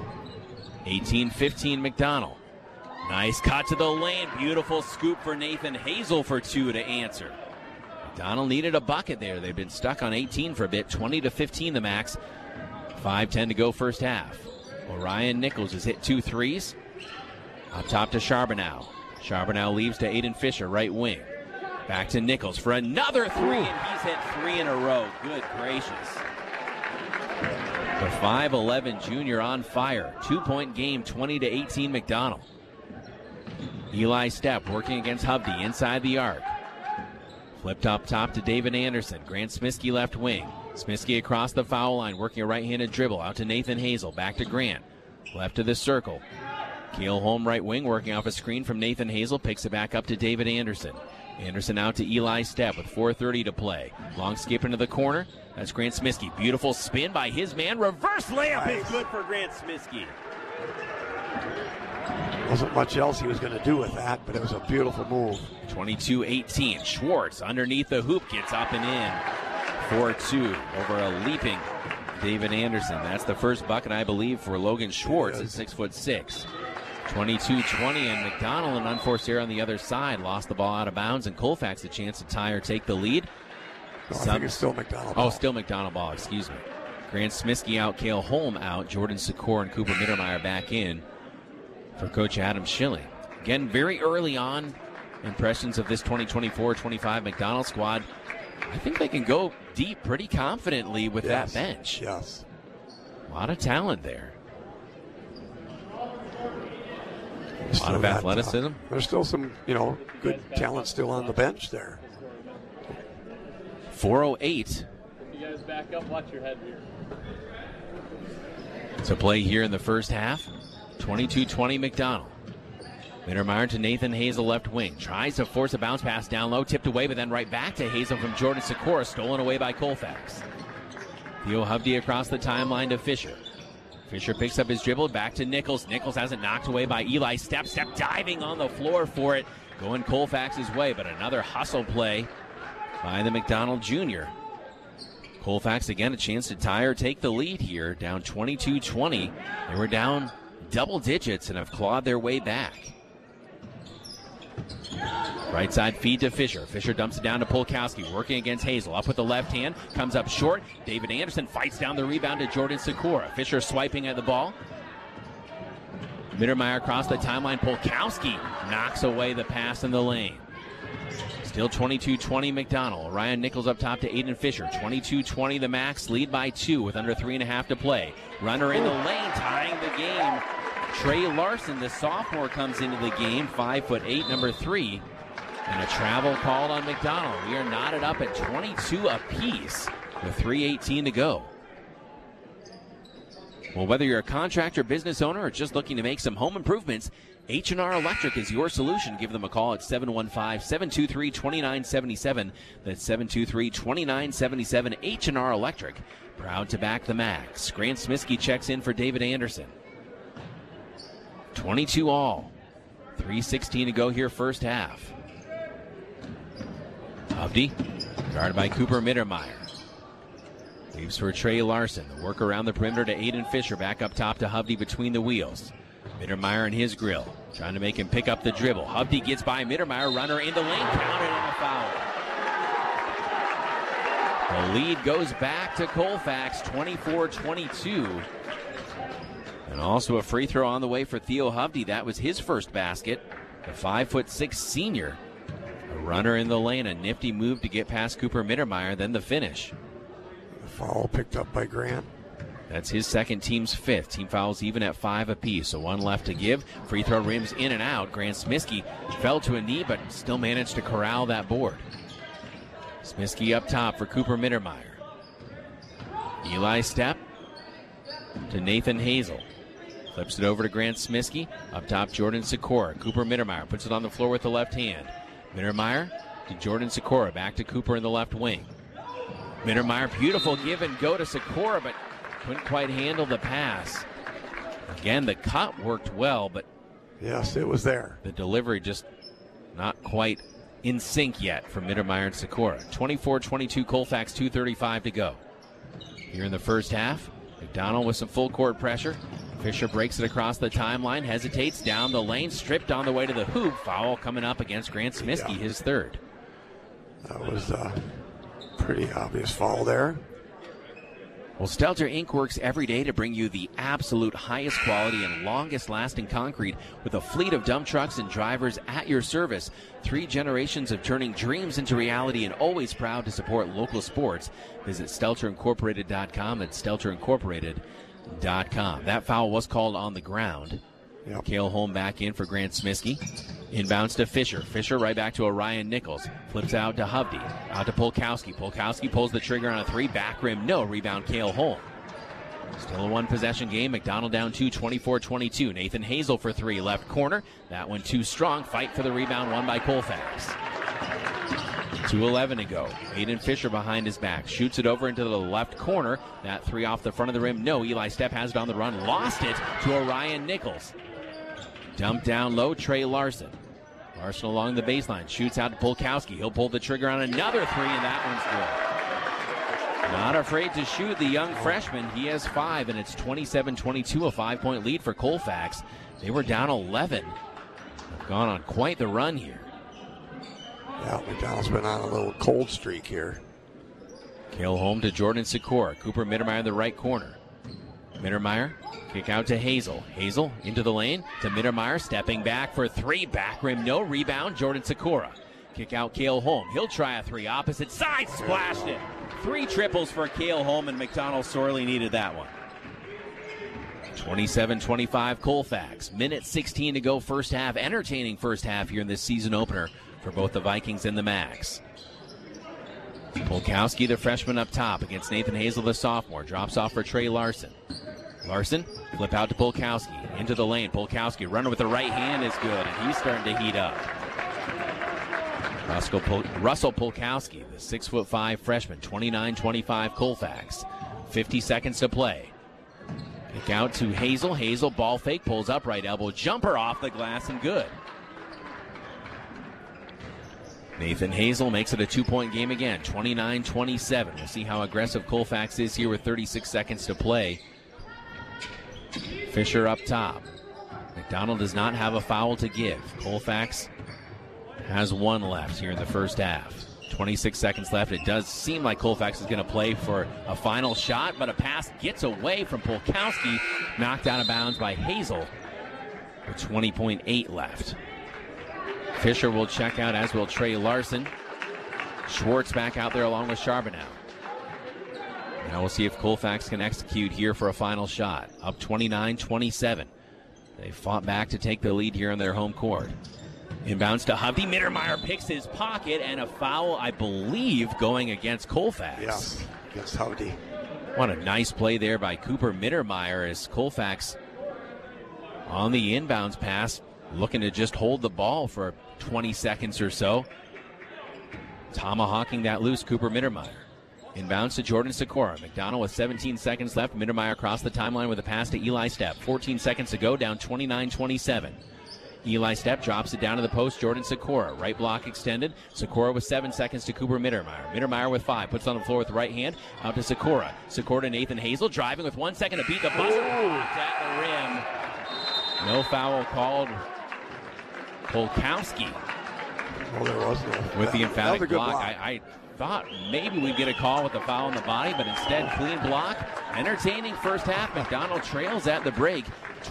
18-15 McDonald. Nice cut to the lane. Beautiful scoop for Nathan Hazel for two to answer. McDonald needed a bucket there. They've been stuck on 18 for a bit. 20-15 the max. 5:10 to go first half. Orion Nichols has hit 2 threes. Up top to Charbonneau. Charbonneau leaves to Aiden Fisher, right wing. Back to Nichols for another three, and he's hit 3 in a row. Good gracious. The 5'11 junior on fire. 2-point game, 20-18 McDonald. Eli Stepp working against Hovde inside the arc. Flipped up top to David Anderson. Grant Smiskey left wing. Smiskey across the foul line, working a right-handed dribble. Out to Nathan Hazel. Back to Grant. Left to the circle. Cale Holm right wing, working off a screen from Nathan Hazel. Picks it back up to David Anderson. Anderson out to Eli Stepp with 4:30 to play. Long skip into the corner. That's Grant Smiskey. Beautiful spin by his man. Reverse layup is good for Grant Smiskey. Wasn't much else he was going to do with that, but it was a beautiful move. 22-18. Schwartz underneath the hoop gets up and in. 4-2 over a leaping David Anderson. That's the first bucket, I believe, for Logan Schwartz at 6'6". 22-20, and McDonald, an unforced error on the other side, lost the ball out of bounds, and Colfax a chance to tie or take the lead. No, I think it's still McDonald ball. Oh, still McDonald ball, excuse me. Grant Smiskey out, Cale Holm out, Jordan Secor and Cooper Mittermeier back in for Coach Adam Schilling. Again, very early on, impressions of this 2024-25 McDonald squad. I think they can go deep pretty confidently with that bench. Yes. A lot of talent there. A lot of athleticism. There's still some, good talent still on the bench there. 4:08 You guys back up, watch your head here. to play here in the first half. 22-20 McDonald. Mittermeier to Nathan Hazel, left wing. Tries to force a bounce pass down low, tipped away, but then right back to Hazel from Jordan Sikora, stolen away by Colfax. Theo Hovde across the timeline to Fisher. Fisher picks up his dribble, back to Nichols. Nichols has it knocked away by Eli. Step diving on the floor for it. Going Colfax's way, but another hustle play by the McDonald Jr. Colfax again a chance to tie or take the lead here, down 22-20. They were down double digits and have clawed their way back. Right side feed to Fisher. Fisher dumps it down to Polkowski, working against Hazel. Up with the left hand, comes up short. David Anderson fights down the rebound to Jordan Sikora. Fisher swiping at the ball. Mittermeier across the timeline. Polkowski knocks away the pass in the lane. Still 22-20 McDonald. Ryan Nichols up top to Aiden Fisher. 22-20 the Max, lead by 2 with under 3.5 to play. Runner in the lane, tying the game. Trey Larson, the sophomore, comes into the game, 5'8", number 3. And a travel called on McDonald. We are knotted up at 22 apiece with 3:18 to go. Well, whether you're a contractor, business owner, or just looking to make some home improvements, H&R Electric is your solution. Give them a call at 715-723-2977. That's 723-2977. H&R Electric, proud to back the Max. Grant Smiskey checks in for David Anderson. 22 all. 3:16 to go here first half. Hovde, guarded by Cooper Mittermeier. Leaves for Trey Larson. The work around the perimeter to Aiden Fisher. Back up top to Hovde between the wheels. Mittermeier and his grill, trying to make him pick up the dribble. Hovde gets by Mittermeier. Runner in the lane. Counted and a foul. The lead goes back to Colfax, 24-22. And also a free throw on the way for Theo Hovde. That was his first basket. The 5'6" senior. A runner in the lane. A nifty move to get past Cooper Mittermeier. Then the finish. The foul picked up by Grant. That's his second, team's fifth. Team fouls even at 5 apiece, so 1 left to give. Free throw rims in and out. Grant Smiskey fell to a knee, but still managed to corral that board. Smiskey up top for Cooper Mittermeier. Eli step to Nathan Hazel. Flips it over to Grant Smiskey. Up top, Jordan Sikora. Cooper Mittermeier puts it on the floor with the left hand. Mittermeier to Jordan Sikora. Back to Cooper in the left wing. Mittermeier, beautiful give and go to Sikora, but couldn't quite handle the pass. Again, the cut worked well, but yes, it was there. The delivery just not quite in sync yet from Mittermeier and Sikora. 24-22 Colfax, 2:35 to go. Here in the first half, McDonald with some full court pressure. Fisher breaks it across the timeline, hesitates down the lane, stripped on the way to the hoop. Foul coming up against Grant Smiskey, his third. That was a pretty obvious foul there. Well, Stelter Inc. works every day to bring you the absolute highest quality and longest lasting concrete with a fleet of dump trucks and drivers at your service. 3 generations of turning dreams into reality and always proud to support local sports. Visit StelterIncorporated.com at StelterIncorporated.com. That foul was called on the ground. Yep. Cale Holm back in for Grant Smiskey. Inbounds to Fisher. Fisher right back to Orion Nichols. Flips out to Hovde. Out to Polkowski. Polkowski pulls the trigger on a 3. Back rim, no. Rebound, Cale Holm. Still a 1-possession game. McDonald down 2, 24-22. Nathan Hazel for 3. Left corner. That one too strong. Fight for the rebound, won by Colfax. 2:11 to go. Aiden Fisher behind his back. Shoots it over into the left corner. That 3 off the front of the rim. No. Eli Stepp has it on the run. Lost it to Orion Nichols. Dump down low, Trey Larson. Larson along the baseline, shoots out to Polkowski. He'll pull the trigger on another three, and that one's good. Not afraid to shoot, the young freshman. He has 5, and it's 27-22, a 5-point lead for Colfax. They were down 11. They've gone on quite the run here. Yeah, McDonald's been on a little cold streak here. Cale home to Jordan Sikora. Cooper Mittermeier in the right corner. Mittermeier, kick out to Hazel. Hazel into the lane to Mittermeier, stepping back for 3. Back rim, no rebound. Jordan Sikora. Kick out Cale Holm. He'll try a 3. Opposite side, splashed it. 3 triples for Cale Holm, and McDonald sorely needed that one. 27-25 Colfax. Minute 16 to go first half. Entertaining first half here in this season opener for both the Vikings and the Macs. Polkowski, the freshman, up top against Nathan Hazel, the sophomore. Drops off for Trey Larson. Larson, flip out to Polkowski. Into the lane. Polkowski, runner with the right hand is good, and he's starting to heat up. Russell Polkowski, the 6'5" freshman, 29-25 Colfax. 50 seconds to play. Kick out to Hazel. Hazel, ball fake, pulls up, right elbow, jumper off the glass, and good. Nathan Hazel makes it a 2-point game again, 29-27. We'll see how aggressive Colfax is here with 36 seconds to play. Fisher up top. McDonald does not have a foul to give. Colfax has 1 left here in the first half. 26 seconds left. It does seem like Colfax is going to play for a final shot, but a pass gets away from Polkowski, knocked out of bounds by Hazel with 20.8 left. Fisher will check out, as will Trey Larson. Schwartz back out there along with Charbonneau. Now we'll see if Colfax can execute here for a final shot. Up 29-27. They fought back to take the lead here on their home court. Inbounds to Hovde. Mittermeier picks his pocket, and a foul, I believe, going against Colfax. Yes, against Hovde. What a nice play there by Cooper Mittermeier as Colfax on the inbounds pass, looking to just hold the ball for 20 seconds or so. Tomahawking that loose, Cooper Mittermeier. Inbounds to Jordan Sikora. McDonald with 17 seconds left. Mittermeier across the timeline with a pass to Eli Stepp. 14 seconds to go, down 29-27. Eli Stepp drops it down to the post. Jordan Sikora. Right block extended. Sikora with 7 seconds to Cooper Mittermeier. Mittermeier with 5. Puts it on the floor with the right hand. Out to Sikora. Sikora to Nathan Hazel. Driving with 1 second to beat the buzzer. Blocked at the rim. No foul called. Polkowski. Oh, there was no. With the emphatic block. block. I thought maybe we'd get a call with the foul on the body, but instead, clean block. Entertaining first half. McDonald trails at the break.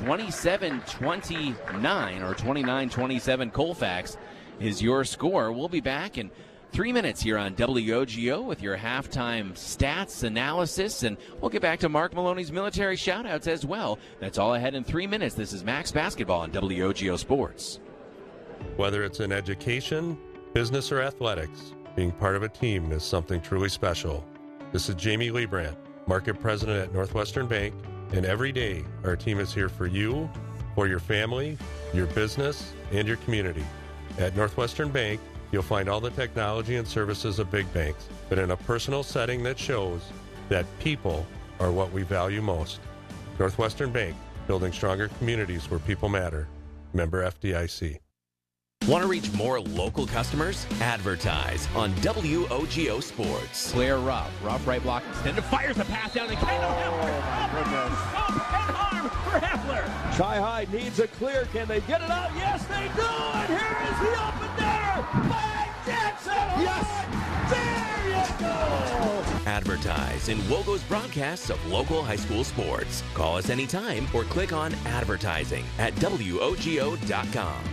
27-29 or 29-27 Colfax is your score. We'll be back in 3 minutes here on WOGO with your halftime stats analysis, and we'll get back to Mark Maloney's military shoutouts as well. That's all ahead in 3 minutes. This is Max Basketball on WOGO Sports. Whether it's in education, business, or athletics, being part of a team is something truly special. This is Jamie Liebrandt, Market President at Northwestern Bank, and every day our team is here for you, for your family, your business, and your community. At Northwestern Bank, you'll find all the technology and services of big banks, but in a personal setting that shows that people are what we value most. Northwestern Bank, building stronger communities where people matter. Member FDIC. Want to reach more local customers? Advertise on WOGO Sports. Claire Ruff right block extended, fires the pass down to Kendall Heffler. Up and arm for Heffler. Chi-High needs a clear. Can they get it out? Yes, they do. And here is the open there. Mike Jackson. Yes. There you go. Advertise in WOGO's broadcasts of local high school sports. Call us anytime or click on advertising at WOGO.com.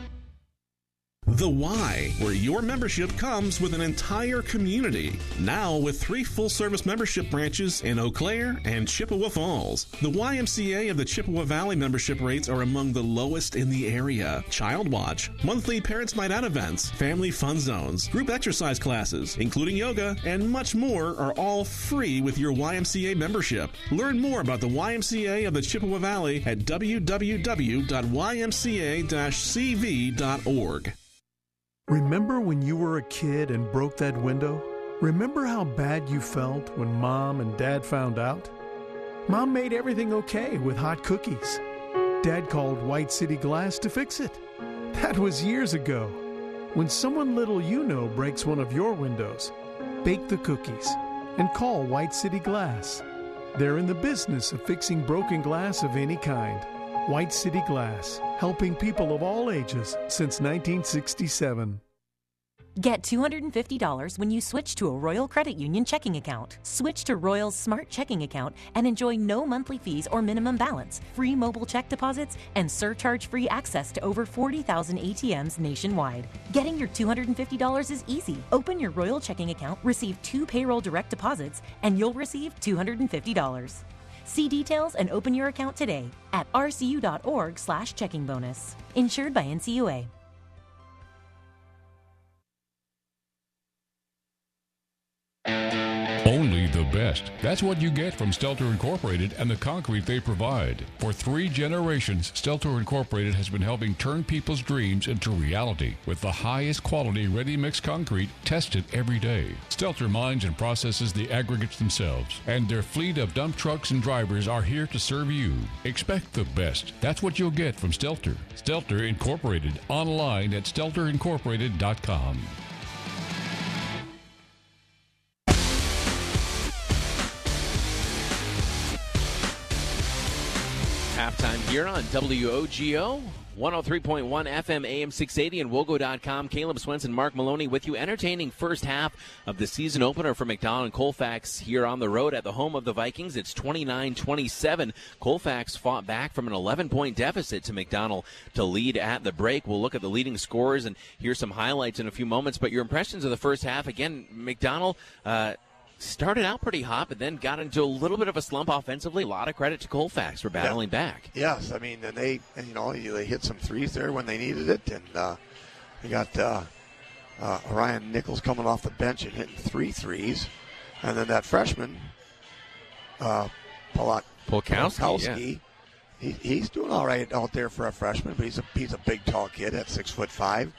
The Y, where your membership comes with an entire community. Now with 3 full-service membership branches in Eau Claire and Chippewa Falls. The YMCA of the Chippewa Valley membership rates are among the lowest in the area. Child Watch, monthly Parents Night Out events, family fun zones, group exercise classes, including yoga, and much more are all free with your YMCA membership. Learn more about the YMCA of the Chippewa Valley at www.ymca-cv.org. Remember when you were a kid and broke that window? Remember how bad you felt when Mom and Dad found out? Mom made everything okay with hot cookies. Dad called White City Glass to fix it. That was years ago. When someone little you know breaks one of your windows, bake the cookies and call White City Glass. They're in the business of fixing broken glass of any kind. White City Glass, helping people of all ages since 1967. Get $250 when you switch to a Royal Credit Union checking account. Switch to Royal's Smart Checking account and enjoy no monthly fees or minimum balance, free mobile check deposits, and surcharge-free access to over 40,000 ATMs nationwide. Getting your $250 is easy. Open your Royal checking account, receive 2 payroll direct deposits, and you'll receive $250. See details and open your account today at rcu.org/checking bonus. Insured by NCUA. Only the best. That's what you get from Stelter Incorporated and the concrete they provide. For 3 generations, Stelter Incorporated has been helping turn people's dreams into reality with the highest quality ready-mix concrete tested every day. Stelter mines and processes the aggregates themselves, and their fleet of dump trucks and drivers are here to serve you. Expect the best. That's what you'll get from Stelter. Stelter Incorporated, online at stelterincorporated.com. Halftime here on WOGO, 103.1 FM, AM 680, and Wogo.com. Caleb Swenson, Mark Maloney with you. Entertaining first half of the season opener for McDonald and Colfax here on the road at the home of the Vikings. It's 29-27. Colfax fought back from an 11-point deficit to McDonald to lead at the break. We'll look at the leading scorers and hear some highlights in a few moments. But your impressions of the first half, again, McDonald started out pretty hot, but then got into a little bit of a slump offensively. A lot of credit to Colfax for battling back. Yes, I mean, and they hit some threes there when they needed it, and they got Ryan Nichols coming off the bench and hitting 3 threes, and then that freshman, Polkowski, he's doing all right out there for a freshman, but he's a big, tall kid at 6'5".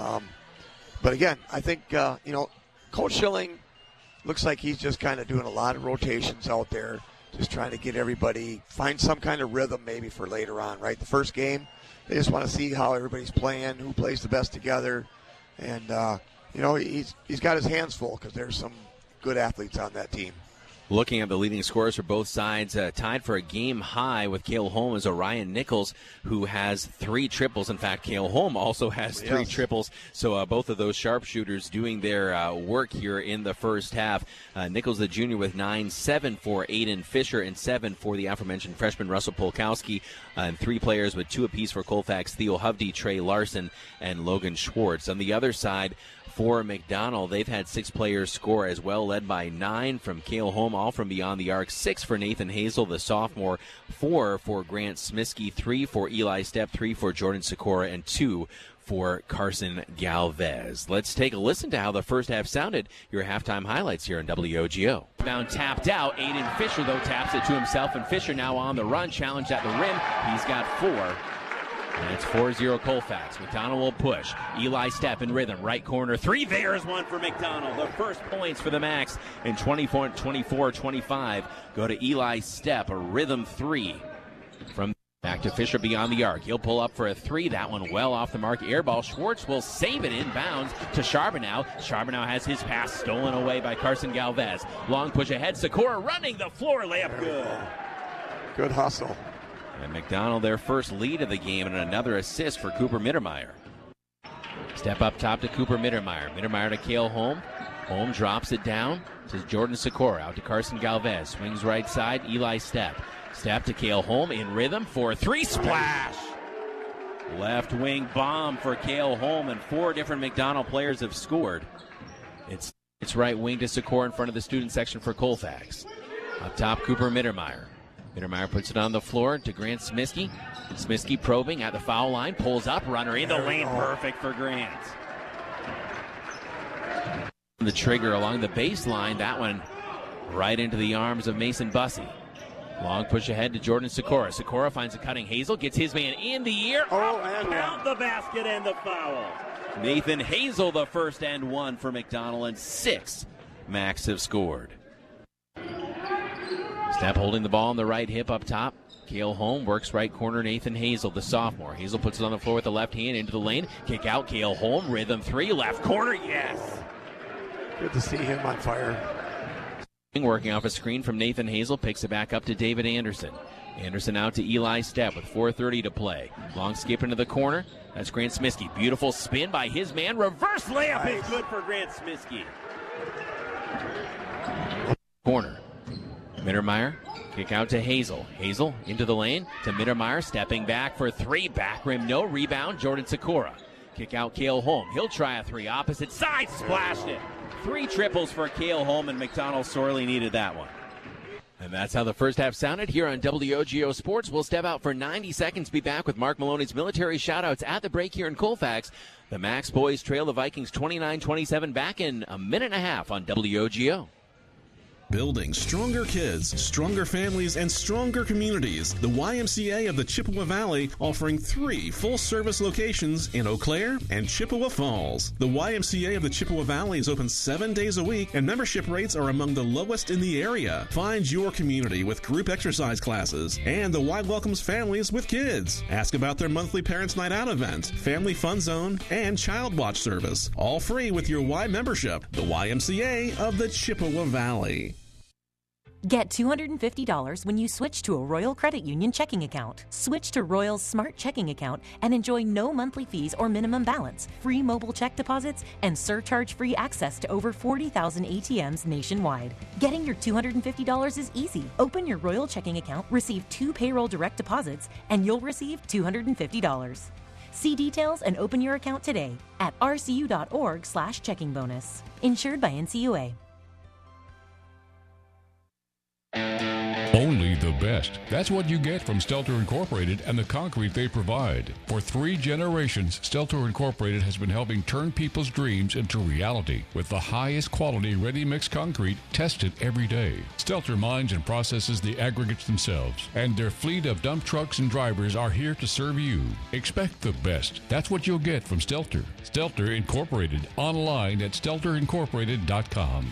But again, I think Coach Schilling looks like he's just kind of doing a lot of rotations out there, just trying to get everybody, find some kind of rhythm maybe for later on, right? The first game, they just want to see how everybody's playing, who plays the best together. And, he's got his hands full because there's some good athletes on that team. Looking at the leading scorers for both sides, tied for a game high with Cale Holm is Orion Nichols, who has 3 triples. In fact, Cale Holm also has 3 triples. So both of those sharpshooters doing their work here in the first half. Nichols, the junior, with 9, 7 for Aiden Fisher, and 7 for the aforementioned freshman Russell Polkowski. And 3 players with 2 apiece for Colfax: Theo Hovde, Trey Larson, and Logan Schwartz. On the other side, for McDonald, they've had 6 players score as well, led by 9 from Cale Holm, all from beyond the arc, 6 for Nathan Hazel, the sophomore, 4 for Grant Smiskey, 3 for Eli Stepp, 3 for Jordan Sikora, and 2 for Carson Galvez. Let's take a listen to how the first half sounded. Your halftime highlights here on WOGO. Rebound tapped out. Aiden Fisher, though, taps it to himself, and Fisher now on the run, challenged at the rim. He's got 4. And it's 4-0 Colfax. McDonald will push. Eli Stepp in rhythm. Right corner 3. There's one for McDonald. The first points for the Max in 24-25 go to Eli Stepp. A rhythm 3 from back to Fisher beyond the arc. He'll pull up for a 3. That one well off the mark. Air ball. Schwartz will save it inbounds to Charbonneau. Charbonneau has his pass stolen away by Carson Galvez. Long push ahead. Sikora running the floor. Layup good. Good hustle. And McDonald, their first lead of the game, and another assist for Cooper Mittermeier. Step up top to Cooper Mittermeier. Mittermeier to Cale Holm. Holm drops it down to Jordan Sikora. Out to Carson Galvez. Swings right side. Eli Stepp. Stepp to Cale Holm in rhythm for a 3. Splash! Left wing bomb for Cale Holm, and 4 different McDonald players have scored. It's right wing to Sikora in front of the student section for Colfax. Up top, Cooper Mittermeier. Mittermeier puts it on the floor to Grant Smiskey. Smiskey probing at the foul line. Pulls up. Runner in the lane. Perfect for Grant. The trigger along the baseline. That one right into the arms of Mason Bussey. Long push ahead to Jordan Sikora. Sikora finds a cutting Hazel. Gets his man in the air. Out the basket and the foul. Nathan Hazel, the first and 1 for McDonald, and 6 Max have scored. Stepp holding the ball on the right hip up top. Cale Holm works right corner. Nathan Hazel, the sophomore. Hazel puts it on the floor with the left hand into the lane. Kick out. Cale Holm, rhythm three, left corner. Yes. Good to see him on fire. Working off a screen from Nathan Hazel, picks it back up to David Anderson. Anderson out to Eli Stepp with 4:30 to play. Long skip into the corner. That's Grant Smiskey. Beautiful spin by his man. Reverse layup is good for Grant Smiskey. Corner. Mittermeier. Kick out to Hazel. Hazel into the lane to Mittermeier. Stepping back for three. Back rim, no. Rebound, Jordan Sikora. Kick out Cale Holm. He'll try a three. Opposite side. Splashed it. 3 triples for Cale Holm, and McDonald sorely needed that one. And that's how the first half sounded here on WOGO Sports. We'll step out for 90 seconds. Be back with Mark Maloney's military shoutouts at the break here in Colfax. The Max boys trail the Vikings 29-27 back in a minute and a half on WOGO. Building stronger kids, stronger families, and stronger communities. The YMCA of the Chippewa Valley offering 3 full-service locations in Eau Claire and Chippewa Falls. The YMCA of the Chippewa Valley is open 7 days a week, and membership rates are among the lowest in the area. Find your community with group exercise classes, and the Y welcomes families with kids. Ask about their monthly Parents' Night Out event, Family Fun Zone, and Child Watch service. All free with your Y membership. The YMCA of the Chippewa Valley. Get $250 when you switch to a Royal Credit Union checking account. Switch to Royal's Smart Checking account and enjoy no monthly fees or minimum balance, free mobile check deposits, and surcharge-free access to over 40,000 ATMs nationwide. Getting your $250 is easy. Open your Royal checking account, receive 2 payroll direct deposits, and you'll receive $250. See details and open your account today at rcu.org/checking bonus. Insured by NCUA. Only the best. That's what you get from Stelter Incorporated and the concrete they provide. For 3 generations, Stelter Incorporated has been helping turn people's dreams into reality with the highest quality ready-mix concrete tested every day. Stelter mines and processes the aggregates themselves, and their fleet of dump trucks and drivers are here to serve you. Expect the best. That's what you'll get from Stelter. Stelter Incorporated. Online at stelterincorporated.com.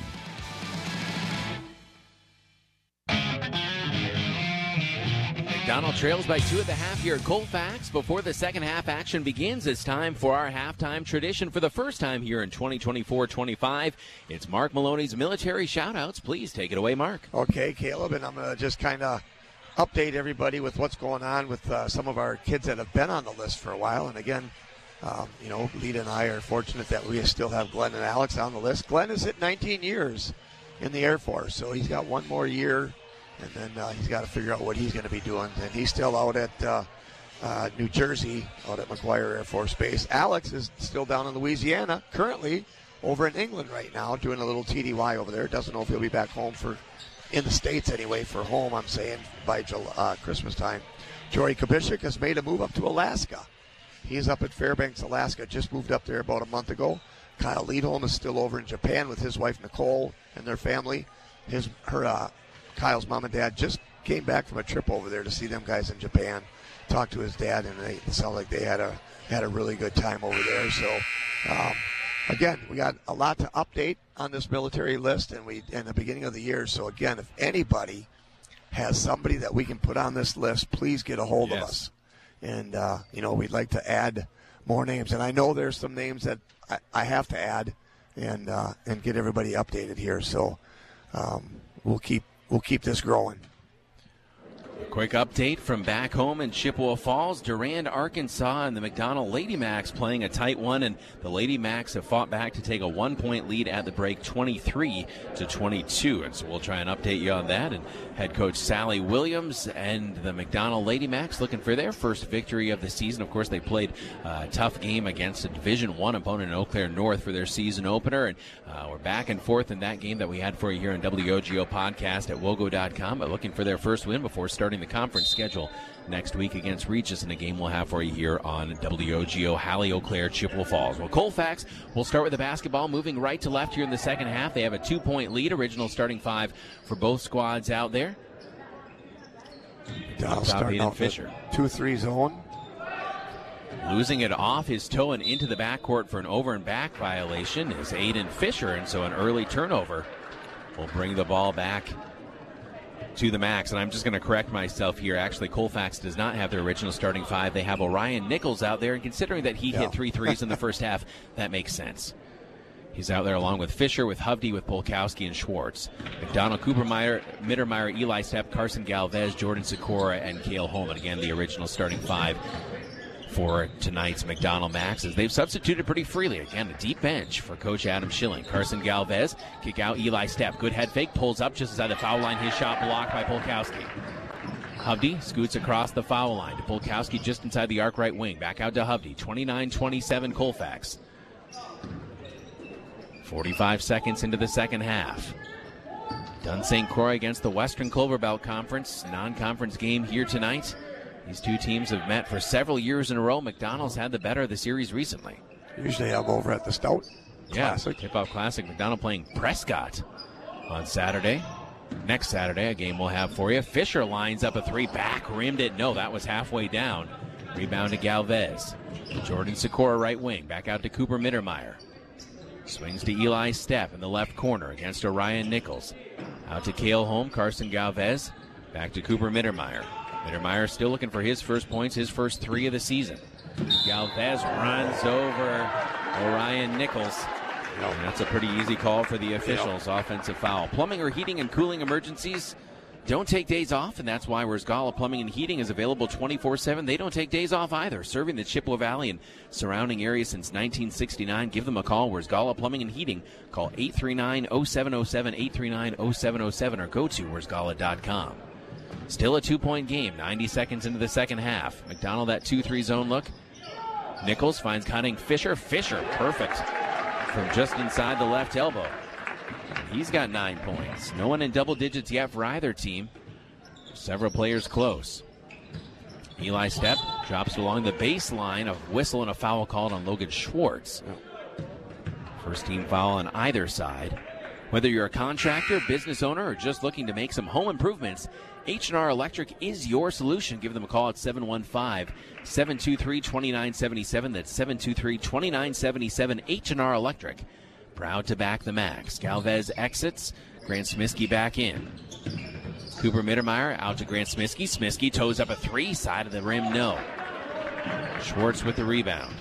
McDonald trails by 2 at the half here at Colfax. Before the second half action begins, it's time for our halftime tradition for the first time here in 2024-25. It's Mark Maloney's military shoutouts. Please take it away, Mark. Okay, Caleb, and I'm going to just kind of update everybody with what's going on with some of our kids that have been on the list for a while. And again, Lita and I are fortunate that we still have Glenn and Alex on the list. Glenn is at 19 years in the Air Force, so he's got 1 more year. And then he's got to figure out what he's going to be doing. And he's still out at New Jersey, out at McGuire Air Force Base. Alex is still down in Louisiana, currently over in England right now, doing a little TDY over there. Doesn't know if he'll be back home in the States anyway, for home, I'm saying, by Christmas time. Jory Kubishik has made a move up to Alaska. He's up at Fairbanks, Alaska, just moved up there about a month ago. Kyle Liedholm is still over in Japan with his wife, Nicole, and their family. Kyle's mom and dad just came back from a trip over there to see them guys in Japan, talked to his dad, and it sounded like they had a really good time over there. So, again, we got a lot to update on this military list, and we in the beginning of the year. So, again, if anybody has somebody that we can put on this list, please get a hold of us. And, we'd like to add more names. And I know there's some names that I have to add and get everybody updated here. So, we'll keep this growing. Quick update from back home in Chippewa Falls. Durand, Arkansas, and the McDonald Lady Macs playing a tight one, and the Lady Macs have fought back to take a 1-point lead at the break, 23-22. And so we'll try and update you on that. And head coach Sally Williams and the McDonald Lady Macs looking for their first victory of the season. Of course, they played a tough game against a Division I opponent in Eau Claire North for their season opener. And we're back and forth in that game that we had for you here on WOGO Podcast at wogo.com, but looking for their first win before starting the conference schedule next week against Regis in a game we'll have for you here on WOGO, Halle, Eau Claire, Chippewa Falls. Well, Colfax, we'll start with the basketball, moving right to left here in the second half. They have a 2-point lead, original starting 5 for both squads out there. Starting out Fisher. 2-3 zone. Losing it off his toe and into the backcourt for an over and back violation is Aiden Fisher, and so an early turnover will bring the ball back to the Max. And I'm just going to correct myself here. Actually, Colfax does not have their original starting 5. They have Orion Nichols out there, and considering that he hit 3 threes in the first half, that makes sense. He's out there along with Fisher, with Hovde, with Polkowski, and Schwartz. McDonald, Cooper Mittermeier, Eli Stepp, Carson Galvez, Jordan Sikora, and Cale Holman. Again, the original starting 5 for tonight's McDonald Maxes. They've substituted pretty freely. Again, a deep bench for Coach Adam Schilling. Carson Galvez, kick out Eli Stepp. Good head fake, pulls up just inside the foul line. His shot blocked by Polkowski. Hovde scoots across the foul line to Polkowski just inside the arc right wing. Back out to Hovde. 29-27 Colfax. 45 seconds into the second half. Dunn St. Croix against the Western Clover Belt Conference. Non-conference game here tonight. These two teams have met for several years in a row. McDonald's had the better of the series recently. Usually have over at the Stout Classic. Tip-off Classic. McDonald playing Prescott on Saturday. Next Saturday, a game we'll have for you. Fisher lines up a 3, back rimmed it. No, that was halfway down. Rebound to Galvez. Jordan Sikora right wing. Back out to Cooper Mittermeier. Swings to Eli Stepp in the left corner against Orion Nichols. Out to Cale Holm, Carson Galvez. Back to Cooper Mittermeier. Mittermeier still looking for his first points, his first 3 of the season. Galvez runs over Orion Nichols. And that's a pretty easy call for the officials. Offensive foul. Plumbing or heating and cooling emergencies don't take days off, and that's why Gala Plumbing and Heating is available 24/7. They don't take days off either, serving the Chippewa Valley and surrounding areas since 1969. Give them a call. Gala Plumbing and Heating. Call 839-0707, 839-0707, or go to where'sgala.com. Still a 2-point game, 90 seconds into the second half. McDonald, that 2-3 zone look. Nichols finds cutting Fisher. Fisher, perfect from just inside the left elbow. He's got 9 points. No one in double digits yet for either team. Several players close. Eli Stepp drops along the baseline. A whistle and a foul called on Logan Schwartz. First team foul on either side. Whether you're a contractor, business owner, or just looking to make some home improvements, H&R Electric is your solution. Give them a call at 715-723-2977. That's 723-2977. H&R Electric. Proud to back the Max. Galvez exits. Grant Smiskey back in. Cooper Mittermeier out to Grant Smiskey. Smiskey toes up a 3. Side of the rim, no. Schwartz with the rebound.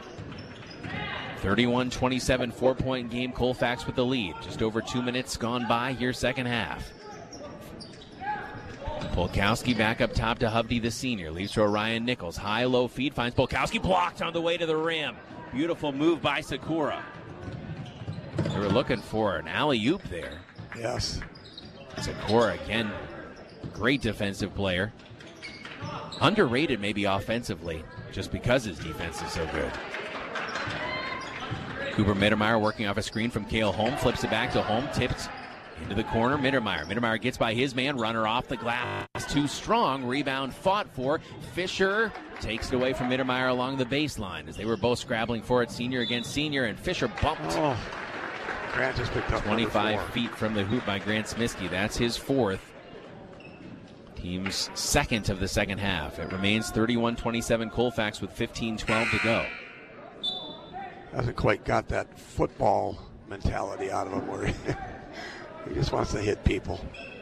31-27, 4-point game. Colfax with the lead. Just over 2 minutes gone by here, second half. Polkowski back up top to Hovde, the senior. Leaves to Orion Nichols. High-low feed. Finds Polkowski. Blocked on the way to the rim. Beautiful move by Sikora. They were looking for an alley-oop there. Yes. Sikora, again, great defensive player. Underrated maybe offensively, just because his defense is so good. Cooper Mittermeier working off a screen from Cale Holm. Flips it back to Holm. Tipped into the corner. Mittermeier. Mittermeier gets by his man. Runner off the glass. Too strong. Rebound fought for. Fisher takes it away from Mittermeier along the baseline as they were both scrabbling for it. Senior against senior, and Fisher bumped. Grant just picked up 25 feet from the hoop by Grant Smiskey. That's his 4th. Team's 2nd of the second half. It remains 31-27 Colfax with 15-12 to go. Hasn't quite got that football mentality out of him where he just wants to hit people.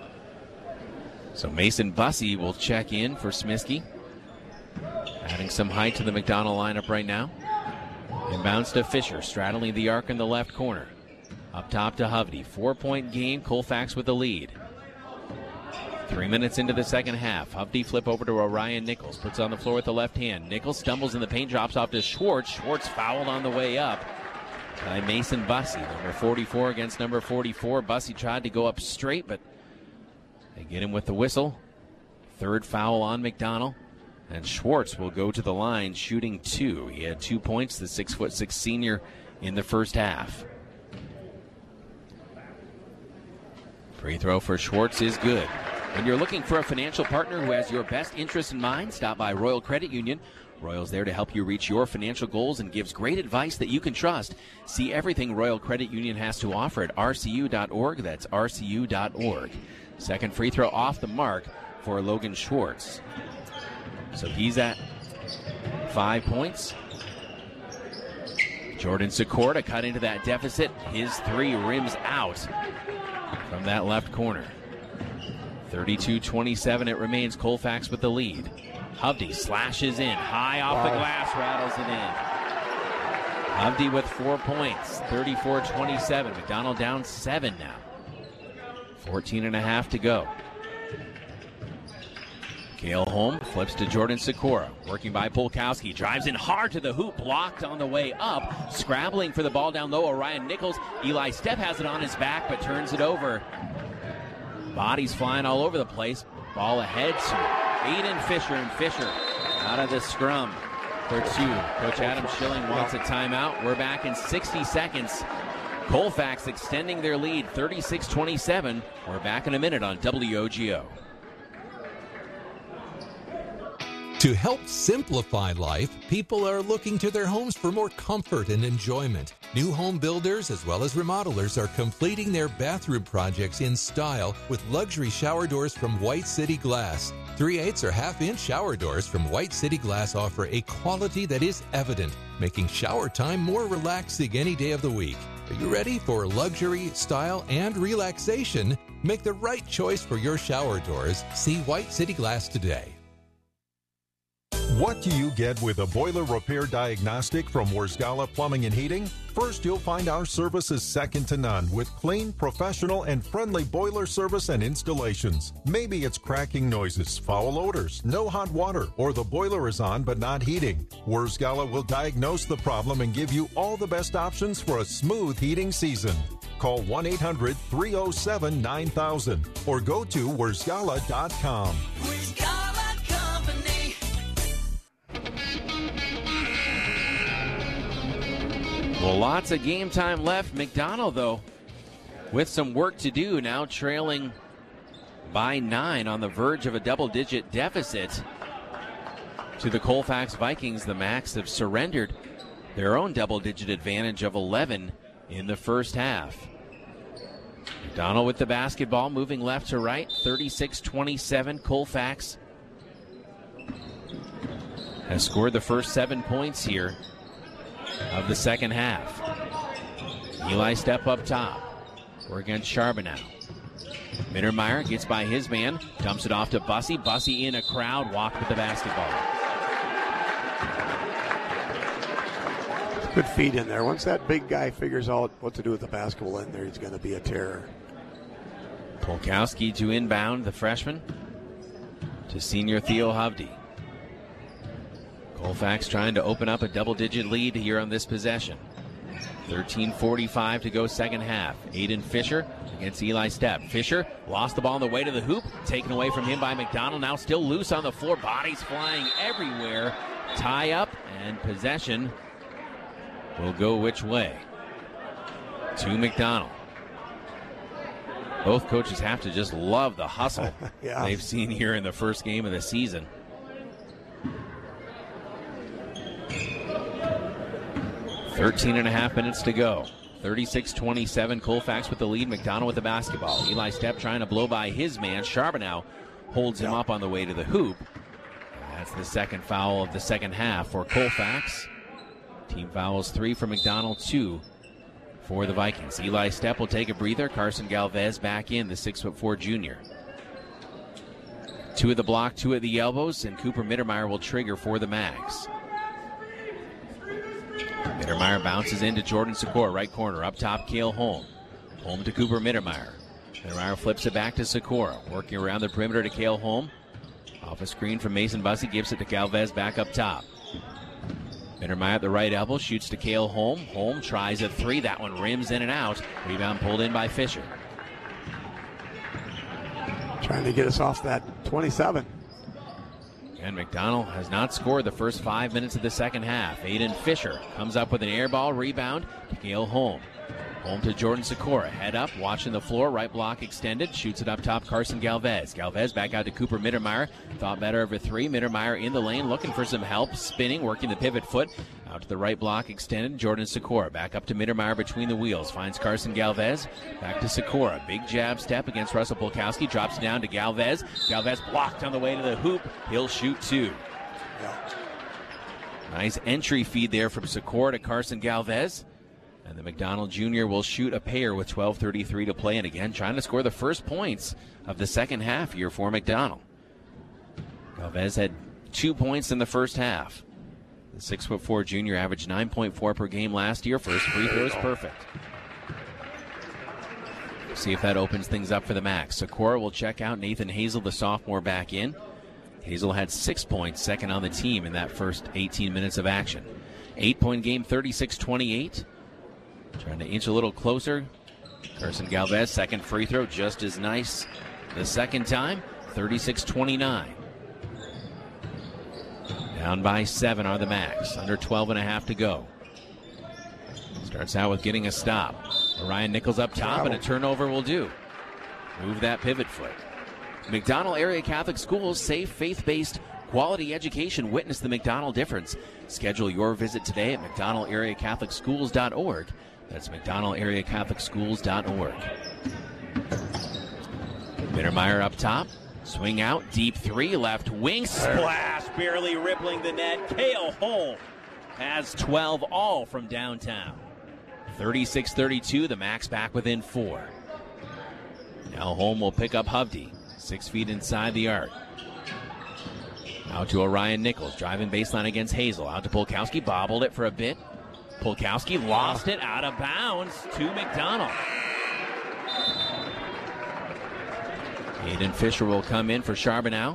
So Mason Bussey will check in for Smiskey. Adding some height to the McDonald lineup right now. Inbounds to Fisher, straddling the arc in the left corner. Up top to Hovde. 4-point game, Colfax with the lead. 3 minutes into the second half. Hovde flip over to Orion Nichols. Puts on the floor with the left hand. Nichols stumbles in the paint, drops off to Schwartz. Schwartz fouled on the way up by Mason Bussey. Number 44 against number 44. Bussey tried to go up straight, but they get him with the whistle. 3rd foul on McDonald. And Schwartz will go to the line shooting 2. He had 2 points, the 6'6" senior, in the first half. Free throw for Schwartz is good. When you're looking for a financial partner who has your best interest in mind, stop by Royal Credit Union. Royal's there to help you reach your financial goals and gives great advice that you can trust. See everything Royal Credit Union has to offer at rcu.org. That's rcu.org. Second free throw off the mark for Logan Schwartz. So he's at 5 points. Jordan Sikora to cut into that deficit. His 3 rims out from that left corner. 32-27 it remains. Colfax with the lead. Hovde slashes in. High off the glass, rattles it in. Hovde with 4 points. 34-27. McDonald down 7 now. 14.5 to go. Cale Holm flips to Jordan Sikora. Working by Polkowski. Drives in hard to the hoop. Blocked on the way up. Scrabbling for the ball down low. Orion Nichols. Eli Stepp has it on his back but turns it over. Bodies flying all over the place. Ball ahead to Aiden Fisher. And Fisher out of the scrum for 2. Coach Adam Schilling wants a timeout. We're back in 60 seconds. Colfax extending their lead 36-27. We're back in a minute on WOGO. To help simplify life, people are looking to their homes for more comfort and enjoyment. New home builders as well as remodelers are completing their bathroom projects in style with luxury shower doors from White City Glass. 3/8 or half-inch shower doors from White City Glass offer a quality that is evident, making shower time more relaxing any day of the week. Are you ready for luxury, style, and relaxation? Make the right choice for your shower doors. See White City Glass today. What do you get with a boiler repair diagnostic from Wurzgala Plumbing and Heating? First, you'll find our service is second to none with clean, professional, and friendly boiler service and installations. Maybe it's cracking noises, foul odors, no hot water, or the boiler is on but not heating. Wurzgala will diagnose the problem and give you all the best options for a smooth heating season. Call 1-800-307-9000 or go to wurzgala.com. Well, lots of game time left. McDonald, though, with some work to do, now trailing by 9 on the verge of a double-digit deficit to the Colfax Vikings. The Macs have surrendered their own double-digit advantage of 11 in the first half. McDonald with the basketball, moving left to right, 36-27. Colfax has scored the first 7 points here of the second half. Eli Stepp up top. We're against Charbonneau. Mittermeier gets by his man, dumps it off to Bussey. Bussey in a crowd, walked with the basketball. Good feed in there. Once that big guy figures out what to do with the basketball in there, he's going to be a terror. Polkowski to inbound, the freshman, to senior Theo Hovde. Colfax trying to open up a double-digit lead here on this possession. 13:45 to go second half. Aiden Fisher against Eli Stepp. Fisher lost the ball on the way to the hoop. Taken away from him by McDonald. Now still loose on the floor. Bodies flying everywhere. Tie up and possession will go which way? To McDonald. Both coaches have to just love the hustle they've seen here in the first game of the season. 13.5 minutes to go. 36-27, Colfax with the lead. McDonald with the basketball. Eli Stepp trying to blow by his man. Charbonneau holds him up on the way to the hoop. That's the second foul of the second half for Colfax. Team fouls 3 for McDonald, 2 for the Vikings. Eli Stepp will take a breather. Carson Galvez back in, the 6'4" junior. 2 at the block, 2 at the elbows, and Cooper Mittermeier will trigger for the Mags. Mittermeier bounces into Jordan Sikora, right corner. Up top, Cale Holm. Holm to Cooper Mittermeier. Mittermeier flips it back to Sikora. Working around the perimeter to Cale Holm. Off a screen from Mason Bussey, gives it to Galvez back up top. Mittermeier at the right elbow, shoots to Cale Holm. Holm tries a 3. That one rims in and out. Rebound pulled in by Fisher. Trying to get us off that 27. And McDonald has not scored the first 5 minutes of the second half. Aiden Fisher comes up with an air ball rebound to Cale Holm. Holm to Jordan Sikora. Head up, watching the floor. Right block extended. Shoots it up top, Carson Galvez. Galvez back out to Cooper Mittermeier. Thought better of a 3. Mittermeier in the lane, looking for some help. Spinning, working the pivot foot. Out to the right block extended. Jordan Sikora back up to Mittermeier between the wheels. Finds Carson Galvez. Back to Sikora. Big jab step against Russell Polkowski. Drops down to Galvez. Galvez blocked on the way to the hoop. He'll shoot 2. Nice entry feed there from Sikora to Carson Galvez. And the McDonald Jr. will shoot a pair with 12:33 to play. And again, trying to score the first points of the second half here for McDonald. Galvez had 2 points in the first half. The 6'4" junior averaged 9.4 per game last year. First free throw is perfect. See if that opens things up for the Max. Sikora will check out. Nathan Hazel, the sophomore, back in. Hazel had 6 points, second on the team in that first 18 minutes of action. 8-point game, 36-28. Trying to inch a little closer. Carson Galvez, second free throw, just as nice the second time. 36-29. Down by 7 are the Max. Under 12.5 to go. Starts out with getting a stop. Ryan Nichols up top, and a turnover will do. Move that pivot foot. McDonald Area Catholic Schools, safe, faith-based, quality education. Witness the McDonald difference. Schedule your visit today at McDonaldAreaCatholicSchools.org. That's McDonaldAreaCatholicSchools.org. Mittermeier up top. Swing out, deep three, left wing, splash, barely rippling the net. Cale Holm has 12 all from downtown. 36-32, the Max back within 4. Now Holm will pick up Hovde, 6 feet inside the arc. Out to Orion Nichols, driving baseline against Hazel. Out to Polkowski, bobbled it for a bit. Polkowski lost it out of bounds to McDonald. Aiden Fisher will come in for Charbonneau.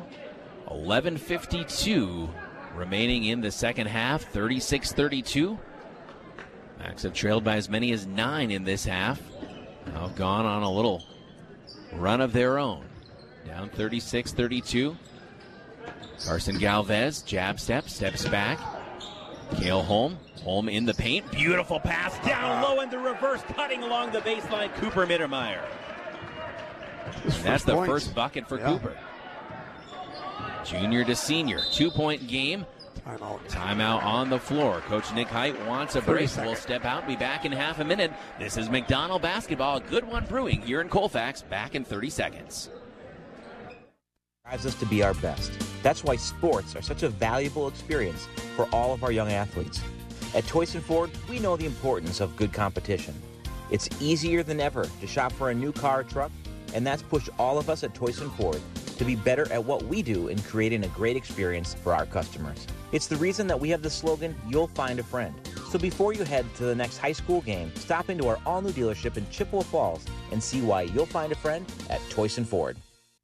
11:52 remaining in the second half, 36-32. Max have trailed by as many as 9 in this half. Now gone on a little run of their own. Down 36-32. Carson Galvez, jab step, steps back. Cale Holm, Holm in the paint. Beautiful pass down low in the reverse, cutting along the baseline. Cooper Mittermeier. That's the first bucket for Cooper. Junior to senior, 2-point game. Timeout on the floor. Coach Nick Height wants a break. We'll step out and be back in half a minute. This is McDonald basketball. A good one brewing here in Colfax. Back in 30 seconds. Drives us to be our best. That's why sports are such a valuable experience for all of our young athletes. At Toyson Ford, we know the importance of good competition. It's easier than ever to shop for a new car or truck, and that's pushed all of us at Toyson Ford to be better at what we do in creating a great experience for our customers. It's the reason that we have the slogan, "You'll find a friend." So before you head to the next high school game, stop into our all-new dealership in Chippewa Falls and see why you'll find a friend at Toyson Ford.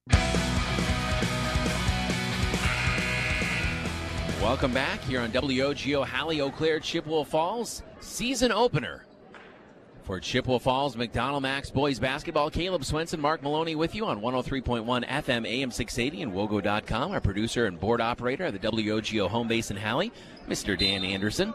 Welcome back here on WOGO Halley, Eau Claire, Chippewa Falls. Season opener for Chippewa Falls McDonald Max boys basketball. Caleb Swenson, Mark Maloney with you on 103.1 FM AM 680 and WOGO.com. Our producer and board operator of the WOGO home base in Halley, Mr. Dan Anderson.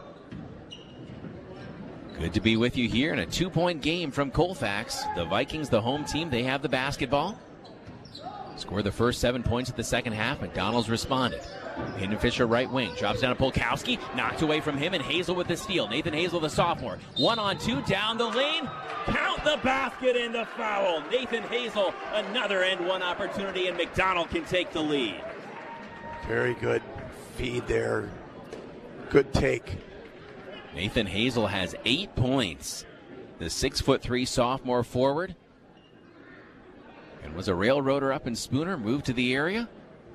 Good to be with you here in a 2-point game from Colfax. The Vikings, the home team, they have the basketball. Scored the first 7 points of the second half. McDonald's responded. Hayden Fisher, right wing, drops down to Polkowski, knocked away from him, and Hazel with the steal. Nathan Hazel, the sophomore, 1-on-2, down the lane, count the basket and the foul. Nathan Hazel, another and one opportunity, and McDonald can take the lead. Very good feed there. Good take. Nathan Hazel has 8 points. The 6'3" sophomore forward, and was a railroader up in Spooner, moved to the area.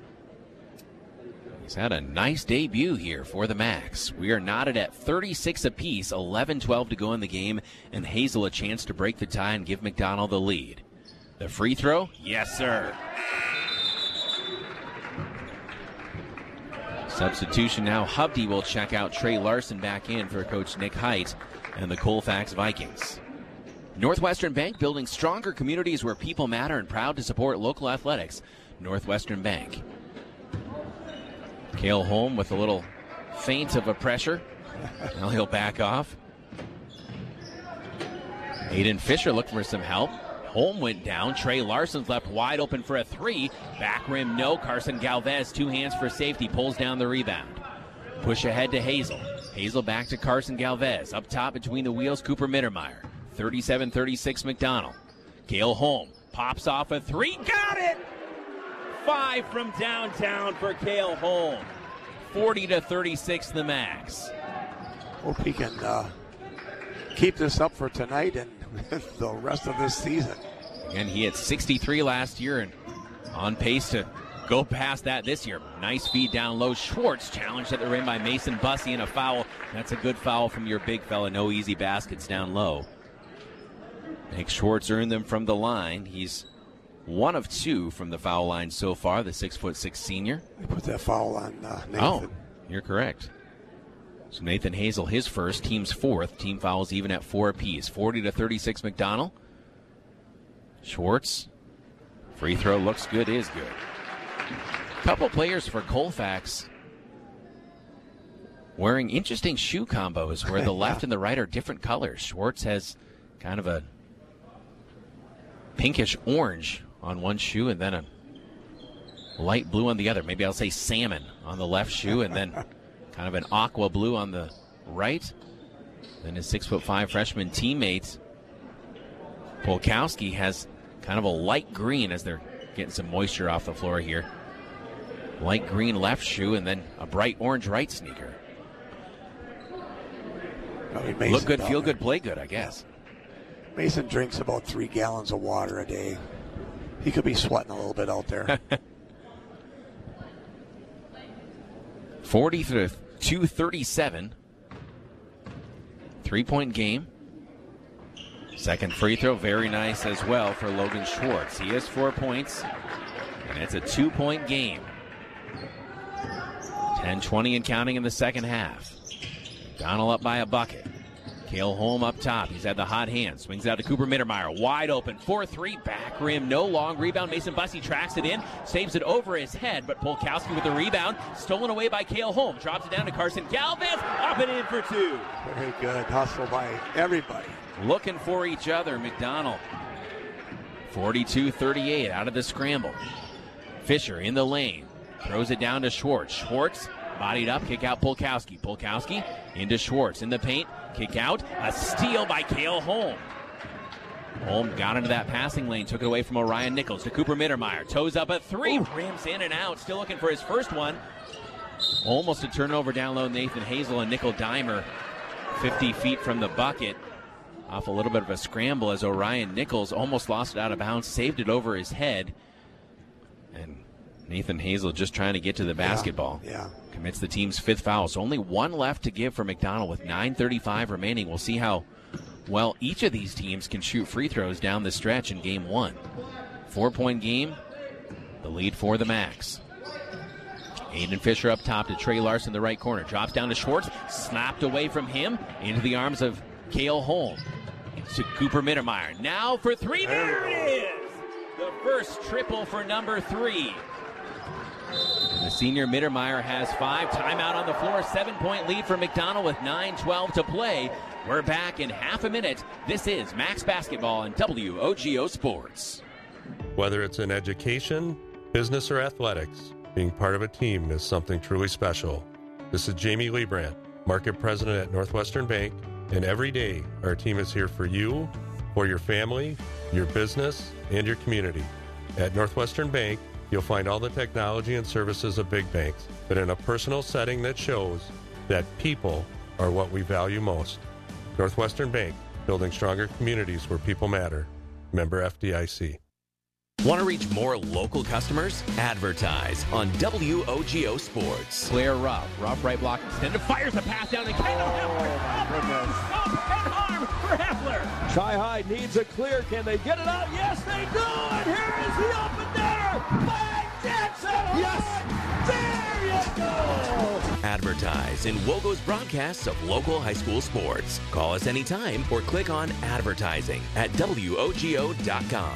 He's had a nice debut here for the Max. We are knotted at 36 apiece, 11-12 to go in the game, and Hazel a chance to break the tie and give McDonald the lead. The free throw? Yes, sir. Substitution now. Hovde will check out. Trey Larson back in for Coach Nick Height and the Colfax Vikings. Northwestern Bank, building stronger communities where people matter, and proud to support local athletics. Northwestern Bank. Cale Holm with a little feint of a pressure. Now he'll back off. Aiden Fisher looking for some help. Holm went down. Trey Larson's left wide open for a 3. Back rim, no. Carson Galvez, 2 hands for safety, pulls down the rebound. Push ahead to Hazel. Hazel back to Carson Galvez. Up top between the wheels, Cooper Mittermeier. 37-36 McDonald. Cale Holm pops off a 3. Got it! 5 from downtown for Cale Holm. 40-36 the Max. Hope he can keep this up for tonight and the rest of this season. And he had 63 last year and on pace to go past that this year. Nice feed down low. Schwartz challenged at the rim by Mason Bussey, and a foul. That's a good foul from your big fella. No easy baskets down low. Nick Schwartz earned them from the line. He's 1 of 2 from the foul line so far, the 6'6" senior. They put that foul on Nathan. Oh, you're correct. So Nathan Hazel, his first, team's 4th. Team fouls even at 4 apiece. 40-36 McDonald. Schwartz, free throw looks good, is good. Couple players for Colfax wearing interesting shoe combos where the left and the right are different colors. Schwartz has kind of a pinkish orange on one shoe and then a light blue on the other. Maybe I'll say salmon on the left shoe and then kind of an aqua blue on the right. Then his 6'5" freshman teammate Polkowski has kind of a light green as they're getting some moisture off the floor here. Light green left shoe and then a bright orange right sneaker. Look good, feel good, play good, I guess. Mason drinks about 3 gallons of water a day. He could be sweating a little bit out there. 40-237. 3-point game. Second free throw, very nice as well for Logan Schwartz. He has 4 points, and it's a 2-point game. 10-20 and counting in the second half. Donald up by a bucket. Cale Holm up top. He's had the hot hand. Swings out to Cooper Mittermeier. Wide open. 4-3. Back rim. No long. Rebound. Mason Bussey tracks it in. Saves it over his head. But Polkowski with the rebound. Stolen away by Cale Holm. Drops it down to Carson Galvez. Up and in for 2. Very good. Hustle by everybody. Looking for each other. McDonald. 42-38 out of the scramble. Fisher in the lane. Throws it down to Schwartz. Schwartz bodied up. Kick out Polkowski. Polkowski into Schwartz in the paint. Kick out. A steal by Cale Holm. Holm got into that passing lane. Took it away from Orion Nichols to Cooper Mittermeier. Toes up at 3. Rims in and out. Still looking for his first one. Almost a turnover down low. Nathan Hazel and Nickel Dimer 50 feet from the bucket. Off a little bit of a scramble as Orion Nichols almost lost it out of bounds. Saved it over his head. And Nathan Hazel just trying to get to the basketball. Yeah. Commits the team's 5th foul. So only 1 left to give for McDonald with 9:35 remaining. We'll see how well each of these teams can shoot free throws down the stretch in game 1. 4-point game. The lead for the Max. Aiden Fisher up top to Trey Larson, the right corner. Drops down to Schwartz. Snapped away from him into the arms of Cale Holm. To Cooper Mittermeier. Now for 3. There it is! The first triple for number 3. The senior Mittermeier has 5. Timeout on the floor. 7-point lead for McDonald with 9:12 to play. We're back in half a minute. This is Max Basketball on WOGO Sports. Whether it's in education, business, or athletics, being part of a team is something truly special. This is Jamie Liebrandt, Market President at Northwestern Bank, and every day our team is here for you, for your family, your business, and your community. At Northwestern Bank, you'll find all the technology and services of big banks, but in a personal setting that shows that people are what we value most. Northwestern Bank, building stronger communities where people matter. Member FDIC. Want to reach more local customers? Advertise on WOGO Sports. Claire Ruff right block extended, fires the pass down to Kendall Heffler. And harm for Heffler. Chi-High needs a clear. Can they get it out? Yes, they do. And here is the open there by Jackson. Yes. There you go. Advertise in WOGO's broadcasts of local high school sports. Call us anytime or click on advertising at WOGO.com.